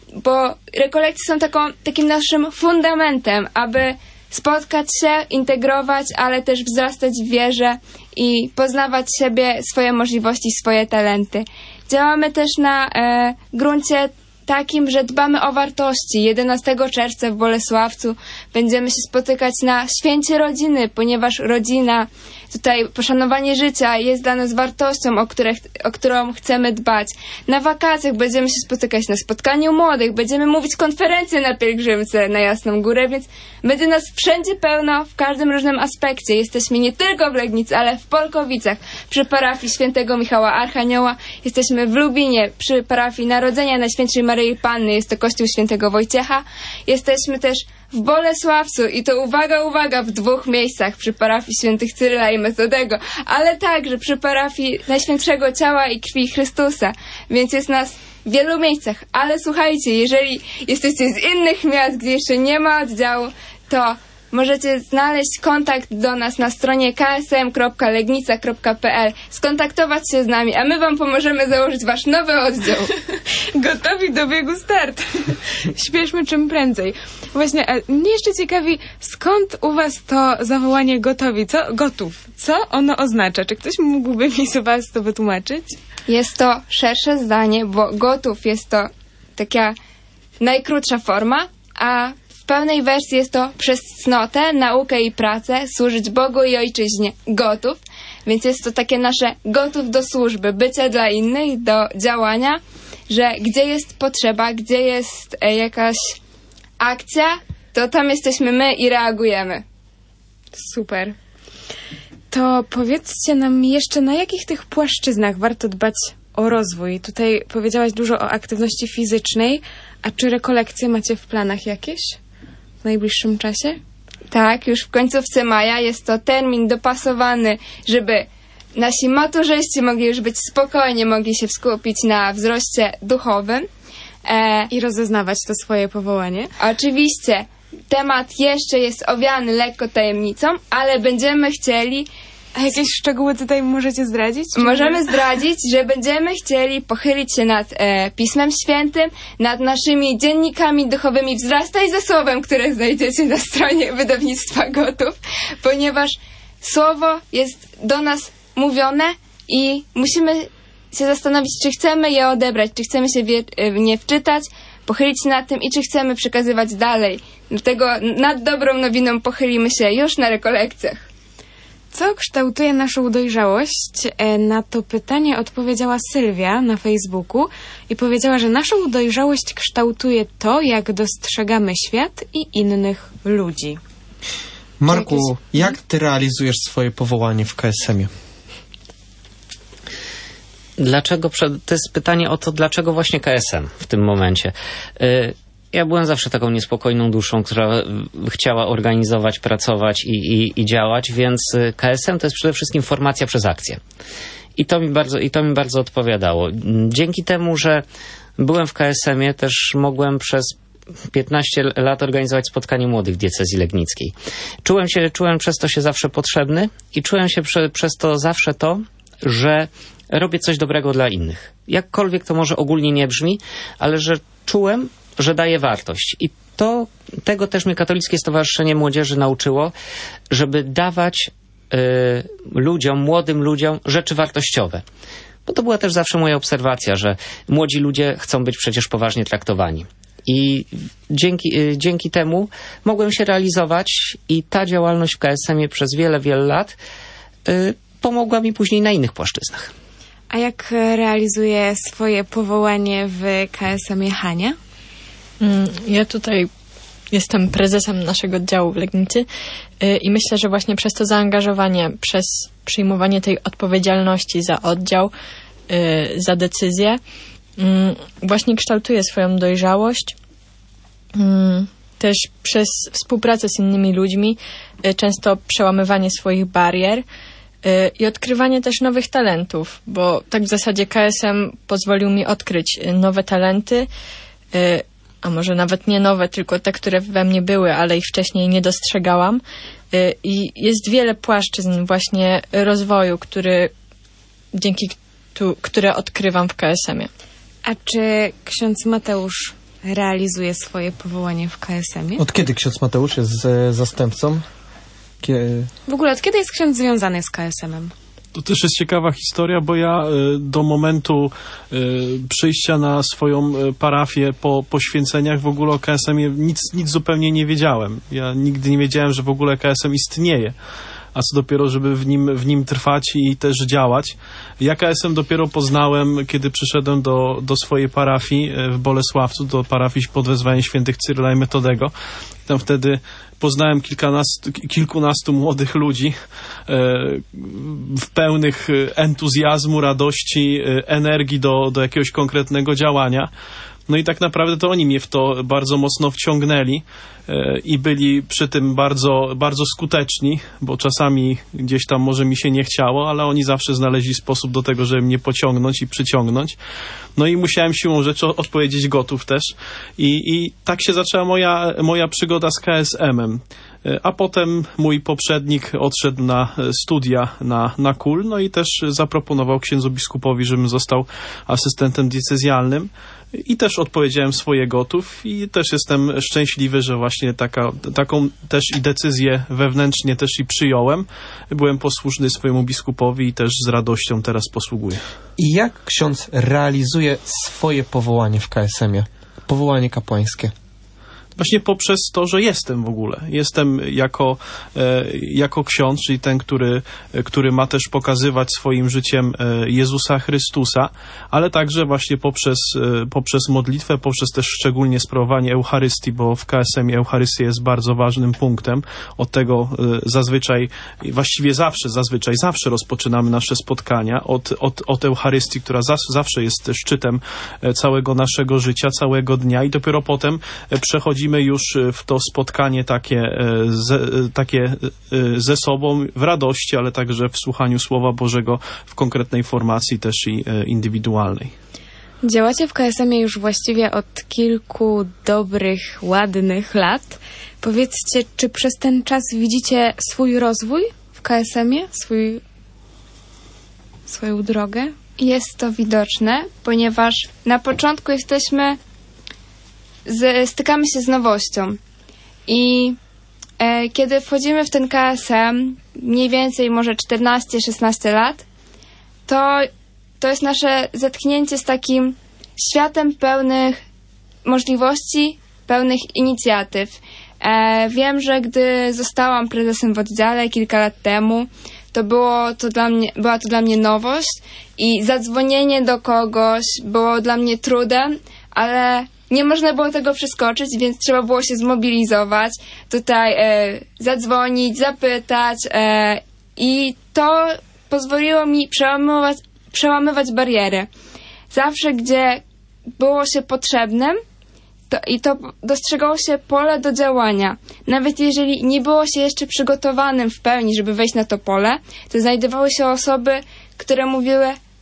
Bo rekolekcje są taką, takim naszym fundamentem, aby spotkać się, integrować, ale też wzrastać w wierze i poznawać siebie, swoje możliwości, swoje talenty. Działamy też na e, gruncie takim, że dbamy o wartości. jedenastego czerwca w Bolesławcu będziemy się spotykać na święcie rodziny, ponieważ rodzina, tutaj poszanowanie życia jest dla nas wartością, o, które, o którą chcemy dbać. Na wakacjach będziemy się spotykać na spotkaniu młodych, będziemy mówić konferencje na pielgrzymce na Jasną Górę, więc będzie nas wszędzie pełno, w każdym różnym aspekcie. Jesteśmy nie tylko w Legnicy, ale w Polkowicach, przy parafii świętego Michała Archanioła. Jesteśmy w Lubinie, przy parafii Narodzenia Najświętszej Maryi Panny, jest to kościół świętego Wojciecha. Jesteśmy też w Bolesławcu i to uwaga, uwaga, w dwóch miejscach, przy parafii świętych Cyryla i Metodego, ale także przy parafii Najświętszego Ciała i Krwi Chrystusa, więc jest nas w wielu miejscach. Ale słuchajcie, jeżeli jesteście z innych miast, gdzie jeszcze nie ma oddziału, to możecie znaleźć kontakt do nas na stronie k s m kropka legnica kropka p l, skontaktować się z nami, a my wam pomożemy założyć wasz nowy oddział. Gotowi do biegu start. Śpieszmy czym prędzej. Właśnie, mnie jeszcze ciekawi, skąd u was to zawołanie gotowi? Co? Gotów. Co ono oznacza? Czy ktoś mógłby mi z was to wytłumaczyć? Jest to szersze zdanie, bo gotów jest to taka najkrótsza forma, a w pełnej wersji jest to przez cnotę, naukę i pracę służyć Bogu i Ojczyźnie. Gotów. Więc jest to takie nasze gotów do służby, bycie dla innych, do działania, że gdzie jest potrzeba, gdzie jest e, jakaś akcja, to tam jesteśmy my i reagujemy. Super. To powiedzcie nam jeszcze, na jakich tych płaszczyznach warto dbać o rozwój? Tutaj powiedziałaś dużo o aktywności fizycznej, a czy rekolekcje macie w planach jakieś w najbliższym czasie? Tak, już w końcówce maja jest to termin dopasowany, żeby nasi maturzyści mogli już być spokojnie, mogli się skupić na wzroście duchowym. E, I rozeznawać to swoje powołanie. Oczywiście, temat jeszcze jest owiany lekko tajemnicą, ale będziemy chcieli... A jakieś szczegóły tutaj możecie zdradzić? Możemy zdradzić, że będziemy chcieli pochylić się nad e, Pismem Świętym, nad naszymi dziennikami duchowymi Wzrastaj ze Słowem, które znajdziecie na stronie wydawnictwa Gotów, ponieważ Słowo jest do nas mówione i musimy się zastanowić, czy chcemy je odebrać, czy chcemy się w nie wczytać, pochylić się nad tym i czy chcemy przekazywać dalej. Dlatego nad dobrą nowiną pochylimy się już na rekolekcjach. Co kształtuje naszą dojrzałość? Na to pytanie odpowiedziała Sylwia na Facebooku i powiedziała, że naszą dojrzałość kształtuje to, jak dostrzegamy świat i innych ludzi. Marku, jakieś... jak ty realizujesz swoje powołanie w K S M-ie? Dlaczego, to jest pytanie o to, dlaczego właśnie K S M w tym momencie. Ja byłem zawsze taką niespokojną duszą, która chciała organizować, pracować i, i, i działać, więc K S M to jest przede wszystkim formacja przez akcję. I to mi bardzo, i to mi bardzo odpowiadało. Dzięki temu, że byłem w K S M-ie, też mogłem przez piętnaście lat organizować spotkanie młodych w diecezji legnickiej. Czułem się, czułem przez to się zawsze potrzebny i czułem się prze, przez to zawsze to, że robię coś dobrego dla innych. Jakkolwiek to może ogólnie nie brzmi, ale że czułem, że daje wartość. I to, tego też mnie Katolickie Stowarzyszenie Młodzieży nauczyło, żeby dawać y, ludziom, młodym ludziom rzeczy wartościowe. Bo to była też zawsze moja obserwacja, że młodzi ludzie chcą być przecież poważnie traktowani. I dzięki, y, dzięki temu mogłem się realizować i ta działalność w K S M-ie przez wiele, wiele lat y, pomogła mi później na innych płaszczyznach. A jak realizuje swoje powołanie w K S M-ie Hania? Ja tutaj jestem prezesem naszego oddziału w Legnicy i myślę, że właśnie przez to zaangażowanie, przez przyjmowanie tej odpowiedzialności za oddział, za decyzje, właśnie kształtuję swoją dojrzałość. Też przez współpracę z innymi ludźmi, często przełamywanie swoich barier i odkrywanie też nowych talentów, bo tak w zasadzie K S M pozwolił mi odkryć nowe talenty, a może nawet nie nowe, tylko te, które we mnie były, ale ich wcześniej nie dostrzegałam. I jest wiele płaszczyzn właśnie rozwoju, który, dzięki tu, które odkrywam w K S M-ie. A czy ksiądz Mateusz realizuje swoje powołanie w K S M-ie? Od kiedy ksiądz Mateusz jest z, zastępcą? Kie... W ogóle od kiedy jest ksiądz związany z K S M-em? To też jest ciekawa historia, bo ja y, do momentu y, przyjścia na swoją y, parafię po poświęceniach w ogóle o K S M-ie nic, nic zupełnie nie wiedziałem. Ja nigdy nie wiedziałem, że w ogóle K S M istnieje. A co dopiero, żeby w nim, w nim trwać i też działać. Ja K S M dopiero poznałem, kiedy przyszedłem do, do swojej parafii w Bolesławcu, do parafii pod wezwaniem świętych Cyryla i Metodego. Tam wtedy poznałem kilkunastu, kilkunastu młodych ludzi e, w pełnych entuzjazmu, radości, energii do, do jakiegoś konkretnego działania. No i tak naprawdę to oni mnie w to bardzo mocno wciągnęli e, i byli przy tym bardzo, bardzo skuteczni, bo czasami gdzieś tam może mi się nie chciało, ale oni zawsze znaleźli sposób do tego, żeby mnie pociągnąć i przyciągnąć. No i musiałem siłą rzeczy odpowiedzieć gotów też. I, i tak się zaczęła moja, moja przygoda z K S M-em. A potem mój poprzednik odszedł na studia na, na K U L, no i też zaproponował księdzu biskupowi, żebym został asystentem diecezjalnym. I też odpowiedziałem swoje gotów i też jestem szczęśliwy, że właśnie taka, taką też i decyzję wewnętrznie też i przyjąłem. Byłem posłuszny swojemu biskupowi i też z radością teraz posługuję. I jak ksiądz realizuje swoje powołanie w K S M-ie? powołanie kapłańskie? Właśnie poprzez to, że jestem w ogóle. Jestem jako, e, jako ksiądz, czyli ten, który, który ma też pokazywać swoim życiem e, Jezusa Chrystusa, ale także właśnie poprzez, e, poprzez modlitwę, poprzez też szczególnie sprawowanie Eucharystii, bo w K S M ie Eucharystia jest bardzo ważnym punktem. Od tego e, zazwyczaj, właściwie zawsze, zazwyczaj zawsze rozpoczynamy nasze spotkania od, od, od Eucharystii, która zas, zawsze jest szczytem całego naszego życia, całego dnia i dopiero potem przechodzimy już w to spotkanie takie, ze, takie ze sobą w radości, ale także w słuchaniu Słowa Bożego w konkretnej formacji też i indywidualnej. Działacie w K S M ie już właściwie od kilku dobrych, ładnych lat. Powiedzcie, czy przez ten czas widzicie swój rozwój w K S M ie? Swój, swoją drogę? Jest to widoczne, ponieważ na początku jesteśmy Z, stykamy się z nowością i e, kiedy wchodzimy w ten K S M, mniej więcej może czternaście szesnaście lat, to, to jest nasze zetknięcie z takim światem pełnych możliwości, pełnych inicjatyw. E, wiem, że gdy zostałam prezesem w oddziale kilka lat temu, to, było to dla mnie, była to dla mnie nowość i zadzwonienie do kogoś było dla mnie trudem, ale nie można było tego przeskoczyć, więc trzeba było się zmobilizować, tutaj e, zadzwonić, zapytać e, i to pozwoliło mi przełamywać, przełamywać bariery. Zawsze, gdzie było się potrzebnym to, i to dostrzegało się pole do działania. Nawet jeżeli nie było się jeszcze przygotowanym w pełni, żeby wejść na to pole, to znajdowały się osoby, które mówiły: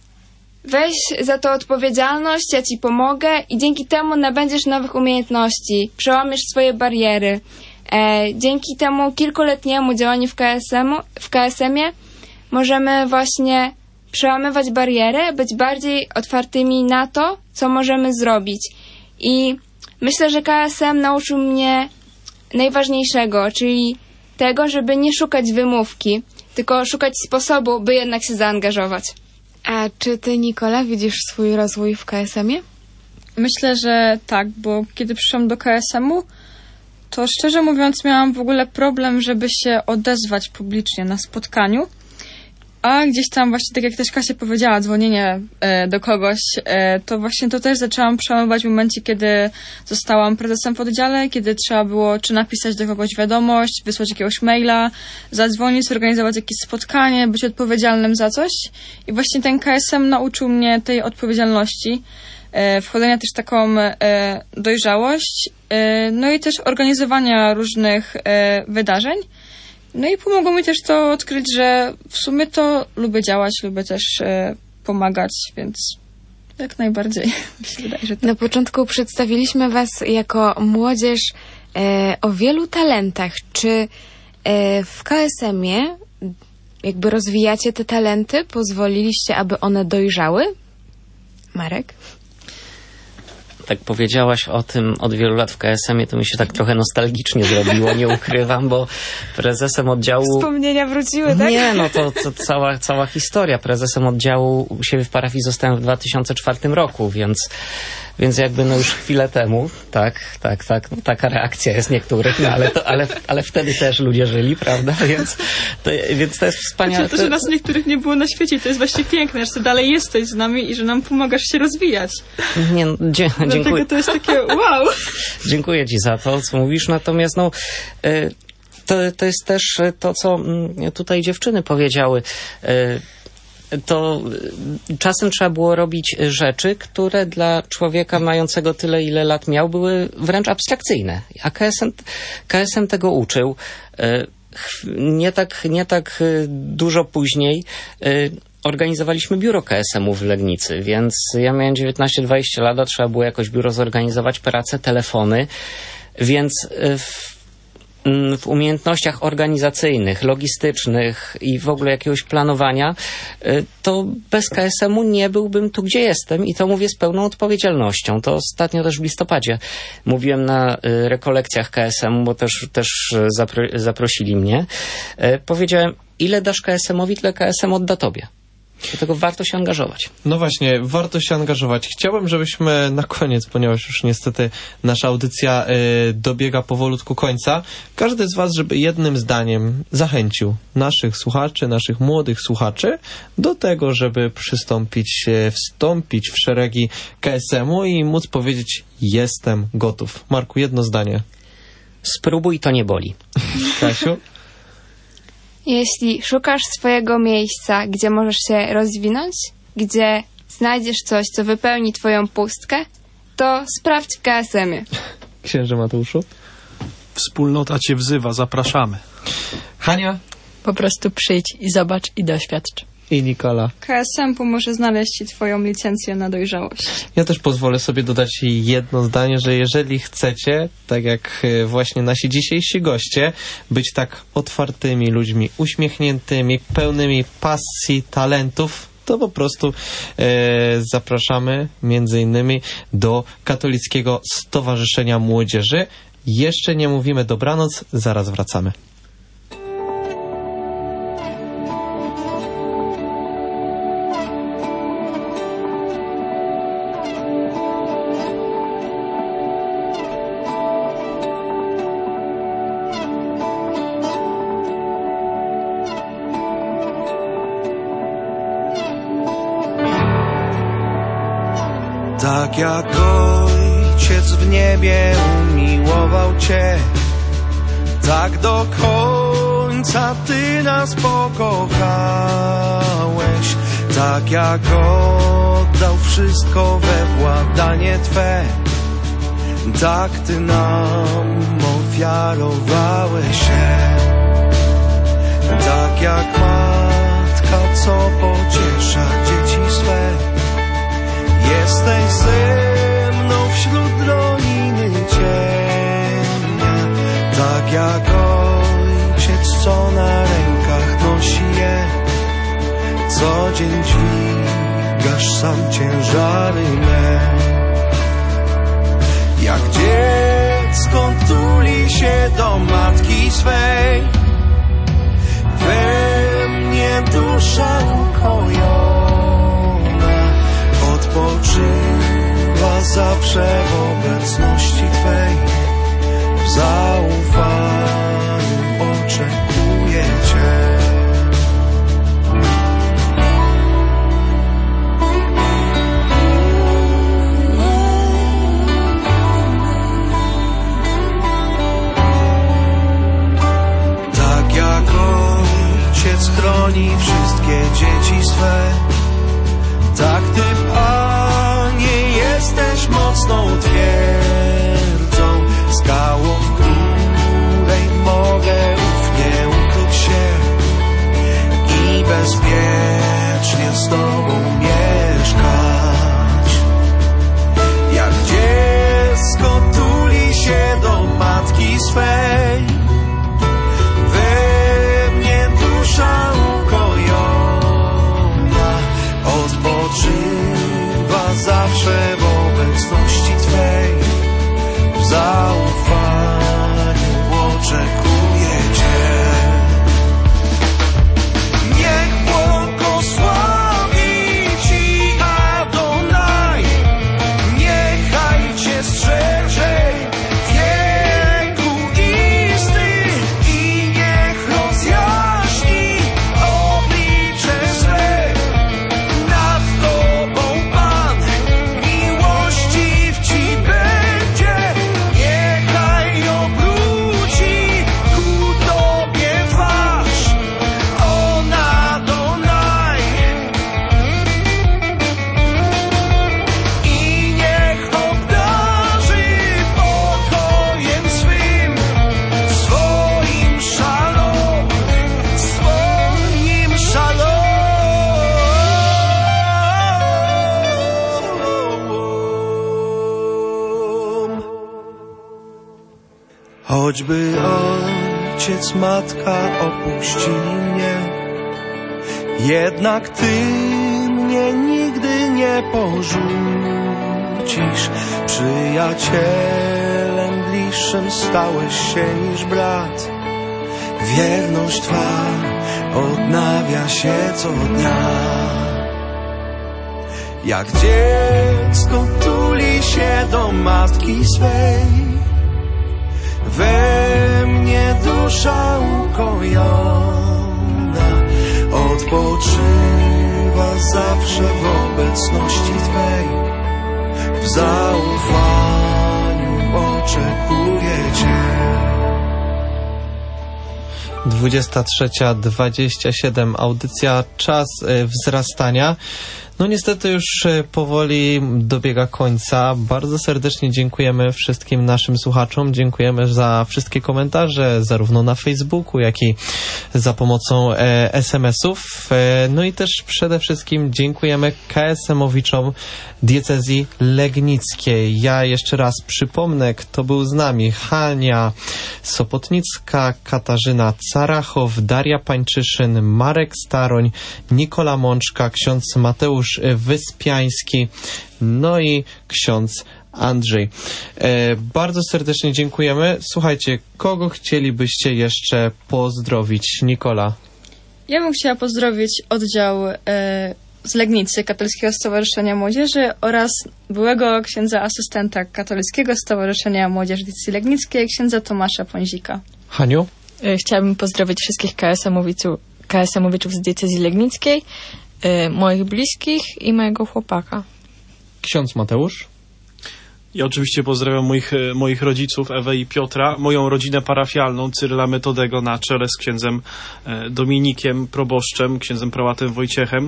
weź za to odpowiedzialność, ja ci pomogę i dzięki temu nabędziesz nowych umiejętności, przełamiesz swoje bariery. E, dzięki temu kilkuletniemu działaniu w K S M u, w K S M ie możemy właśnie przełamywać bariery, być bardziej otwartymi na to, co możemy zrobić. I myślę, że K S M nauczył mnie najważniejszego, czyli tego, żeby nie szukać wymówki, tylko szukać sposobu, by jednak się zaangażować. A czy ty, Nikola, widzisz swój rozwój w K S M ie? Myślę, że tak, bo kiedy przyszłam do K S M u, to szczerze mówiąc miałam w ogóle problem, żeby się odezwać publicznie na spotkaniu. A gdzieś tam właśnie, tak jak też Kasia powiedziała, dzwonienie e, do kogoś, e, to właśnie to też zaczęłam przełamywać w momencie, kiedy zostałam prezesem w oddziale, kiedy trzeba było czy napisać do kogoś wiadomość, wysłać jakiegoś maila, zadzwonić, zorganizować jakieś spotkanie, być odpowiedzialnym za coś. I właśnie ten K S M nauczył mnie tej odpowiedzialności, e, wchodzenia też w taką e, dojrzałość, e, no i też organizowania różnych e, wydarzeń. No i pomogło mi też to odkryć, że w sumie to lubię działać, lubię też e, pomagać, więc jak najbardziej mi się wydaje, że tak. Na początku przedstawiliśmy was jako młodzież e, o wielu talentach. Czy e, w K S M ie jakby rozwijacie te talenty? Pozwoliliście, aby one dojrzały? Marek? Tak powiedziałaś o tym od wielu lat w K S M ie, to mi się tak trochę nostalgicznie zrobiło, nie ukrywam, bo prezesem oddziału... Wspomnienia wróciły, tak? Nie, no to, to cała, cała historia. Prezesem oddziału u siebie w parafii zostałem w dwa tysiące czwartym roku, więc, więc jakby no już chwilę temu, tak, tak, tak, no taka reakcja jest niektórych, no ale, to, ale, ale wtedy też ludzie żyli, prawda, więc to, więc to jest wspaniałe. Znaczy to, że nas niektórych nie było na świecie, to jest właśnie piękne, że ty dalej jesteś z nami i że nam pomagasz się rozwijać. Nie, no, dzie- dziękuję. Dlatego to jest takie wow. Dziękuję ci za to, co mówisz, natomiast no... Y- To, to jest też to, co tutaj dziewczyny powiedziały. To czasem trzeba było robić rzeczy, które dla człowieka mającego tyle, ile lat miał, były wręcz abstrakcyjne. A K S M, K S M tego uczył. Nie tak, nie tak dużo później organizowaliśmy biuro K S M u w Legnicy, więc ja miałem dziewiętnaście dwadzieścia lat, a trzeba było jakoś biuro zorganizować, pracę, telefony, więc w w umiejętnościach organizacyjnych, logistycznych i w ogóle jakiegoś planowania, to bez K S M u nie byłbym tu, gdzie jestem i to mówię z pełną odpowiedzialnością. To ostatnio też w listopadzie mówiłem na rekolekcjach K S M u, bo też, też zapro, zaprosili mnie. Powiedziałem, ile dasz K S M owi, tyle K S M odda tobie. Dlatego warto się angażować. No właśnie, warto się angażować. Chciałbym, żebyśmy na koniec, ponieważ już niestety nasza audycja y, dobiega powolutku końca, każdy z was, żeby jednym zdaniem zachęcił naszych słuchaczy, naszych młodych słuchaczy do tego, żeby przystąpić, y, wstąpić w szeregi K S M-u i móc powiedzieć: jestem gotów. Marku, jedno zdanie. Spróbuj, to nie boli. Kasiu? Jeśli szukasz swojego miejsca, gdzie możesz się rozwinąć, gdzie znajdziesz coś, co wypełni twoją pustkę, to sprawdź w K S M-ie. Księże Mateuszu? Wspólnota cię wzywa, zapraszamy. Hania? Po prostu przyjdź i zobacz i doświadcz. I Nikola. K S M pomoże znaleźć ci twoją licencję na dojrzałość. Ja też pozwolę sobie dodać jedno zdanie, że jeżeli chcecie, tak jak właśnie nasi dzisiejsi goście, być tak otwartymi ludźmi, uśmiechniętymi, pełnymi pasji, talentów, to po prostu e, zapraszamy między innymi do Katolickiego Stowarzyszenia Młodzieży. Jeszcze nie mówimy dobranoc, zaraz wracamy. Tak jak Ojciec w niebie umiłował Cię, tak do końca Ty nas pokochałeś. Tak jak oddał wszystko we władanie Twe, tak Ty nam ofiarowałeś się. Tak jak matka, co pociesza dzieci swe, jesteś ze mną wśród roniny cienia. Tak jak Ojciec, co na rękach nosi je, co dzień dźwigasz sam ciężary me. Jak dziecko tuli się do matki swej, we mnie dusza ukojona odpoczywa zawsze w obecności Twej. W zaufaniu oczekuję Cię. Tak jak Ojciec chroni wszystkie dzieci swe, tak Ty, Panie, jesteś mocną twierdzą, skałą, w której mogę ufnie ukryć się i bezpiecznie z Tobą mieszkać. Jak dziecko tuli się do matki swej, we mnie dusza ukojona odpoczywa zawsze w obecności Twej. W zaufaniu oczekuję Cię. Niech błogosławi Ci Adonai, niechaj Cię strzeże wieku isty i niech rozjaśni oblicze swe. Nad Tobą Pan miłościw Ci będzie, niechaj obróci ku Tobie twarz. On Adonai i niech obdarzy pokojem swym, swoim szalom, swoim szalom. Choćby ojciec, matka opuścili mnie, jednak Ty mnie nigdy nie porzucisz. Przyjacielem bliższym stałeś się niż brat Wierność Twa odnawia się co dnia. Jak dziecko tuli się do matki swej, we mnie dusza ukojona odpoczywa zawsze w obecności Twej. W zaufaniu oczekuję Cię. dwudziesta trzecia dwadzieścia siedem, audycja Czas wzrastania. No niestety już powoli dobiega końca. Bardzo serdecznie dziękujemy wszystkim naszym słuchaczom. Dziękujemy za wszystkie komentarze, zarówno na Facebooku, jak i za pomocą e, es em esów. E, no i też przede wszystkim dziękujemy K S M-owiczom diecezji legnickiej. Ja jeszcze raz przypomnę, kto był z nami. Hania Sopotnicka, Katarzyna Carachow, Daria Pańczyszyn, Marek Staroń, Nikola Mączka, ksiądz Mateusz Wyspiański, no i ksiądz Andrzej. E, bardzo serdecznie dziękujemy. Słuchajcie, kogo chcielibyście jeszcze pozdrowić? Nikola. Ja bym chciała pozdrowić oddział e, z Legnicy Katolickiego Stowarzyszenia Młodzieży oraz byłego księdza asystenta Katolickiego Stowarzyszenia Młodzieży Diecezji Legnickiej, księdza Tomasza Pązika. Haniu? E, chciałabym pozdrowić wszystkich K S M-owiczów, K S M-owiczów z diecezji legnickiej, e, moich bliskich i mojego chłopaka. Ksiądz Mateusz? Ja oczywiście pozdrawiam moich, moich rodziców, Ewę i Piotra, moją rodzinę parafialną, Cyryla Metodego na czele z księdzem Dominikiem, proboszczem, księdzem prałatem Wojciechem.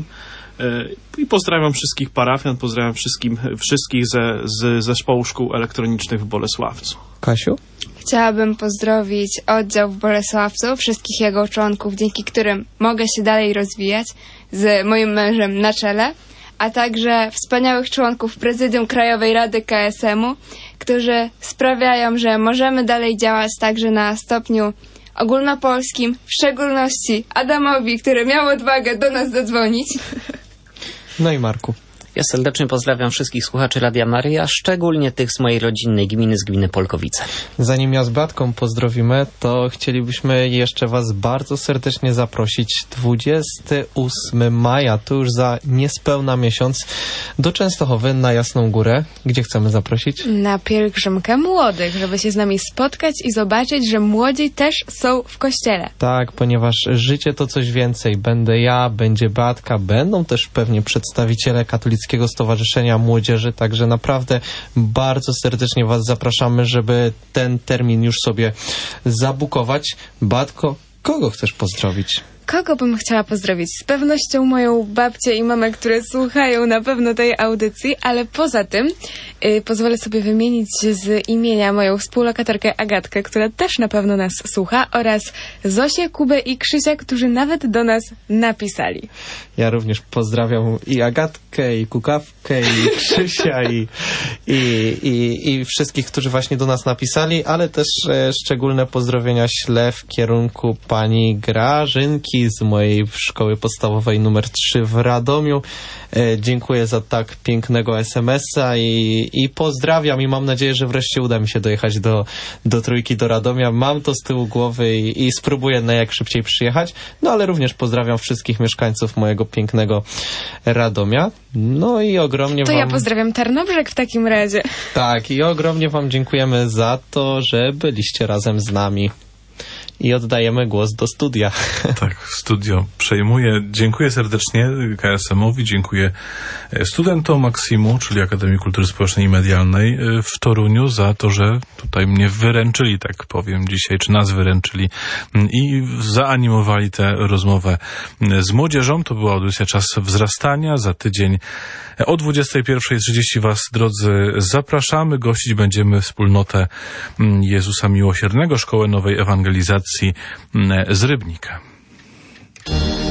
I pozdrawiam wszystkich parafian, pozdrawiam wszystkim, wszystkich ze, z zespołu szkół elektronicznych w Bolesławcu. Kasiu? Chciałabym pozdrowić oddział w Bolesławcu, wszystkich jego członków, dzięki którym mogę się dalej rozwijać, z moim mężem na czele, a także wspaniałych członków Prezydium Krajowej Rady K S M-u, którzy sprawiają, że możemy dalej działać także na stopniu ogólnopolskim, w szczególności Adamowi, który miał odwagę do nas zadzwonić. No i Marku. Ja serdecznie pozdrawiam wszystkich słuchaczy Radia Maryja, szczególnie tych z mojej rodzinnej gminy, z gminy Polkowice. Zanim ja z Beatką pozdrowimy, to chcielibyśmy jeszcze Was bardzo serdecznie zaprosić dwudziestego ósmego maja, to już za niespełna miesiąc, do Częstochowy na Jasną Górę. Gdzie chcemy zaprosić? Na pielgrzymkę młodych, żeby się z nami spotkać i zobaczyć, że młodzi też są w kościele. Tak, ponieważ życie to coś więcej. Będę ja, będzie Beatka, będą też pewnie przedstawiciele katolickiego Stowarzyszenia Młodzieży, także naprawdę bardzo serdecznie Was zapraszamy, żeby ten termin już sobie zabukować. Beatko, kogo chcesz pozdrowić? Kogo bym chciała pozdrowić? Z pewnością moją babcię i mamę, które słuchają na pewno tej audycji, ale poza tym yy, pozwolę sobie wymienić z imienia moją współlokatorkę Agatkę, która też na pewno nas słucha, oraz Zosię, Kubę i Krzysia, którzy nawet do nas napisali. Ja również pozdrawiam i Agatkę, i Kukawkę, i Krzysia, i, i, i, i wszystkich, którzy właśnie do nas napisali, ale też e, szczególne pozdrowienia ślę w kierunku pani Grażynki z mojej szkoły podstawowej numer trzy w Radomiu. E, dziękuję za tak pięknego es emesa i, i pozdrawiam i mam nadzieję, że wreszcie uda mi się dojechać do, do Trójki, do Radomia. Mam to z tyłu głowy i, i spróbuję na jak szybciej przyjechać. No ale również pozdrawiam wszystkich mieszkańców mojego pięknego Radomia. No i ogromnie to wam... ja pozdrawiam Tarnobrzeg w takim razie. Tak, i ogromnie Wam dziękujemy za to, że byliście razem z nami. I oddajemy głos do studia. Tak, studio przejmuje. Dziękuję serdecznie K S M-owi, dziękuję studentom Maksimu, czyli Akademii Kultury Społecznej i Medialnej w Toruniu, za to, że tutaj mnie wyręczyli, tak powiem dzisiaj, czy nas wyręczyli i zaanimowali tę rozmowę z młodzieżą. To była audycja Czas Wzrastania. Za tydzień o dwudziestej pierwszej trzydzieści Was, drodzy, zapraszamy. Gościć będziemy wspólnotę Jezusa Miłosiernego, Szkołę Nowej Ewangelizacji z Rybnika.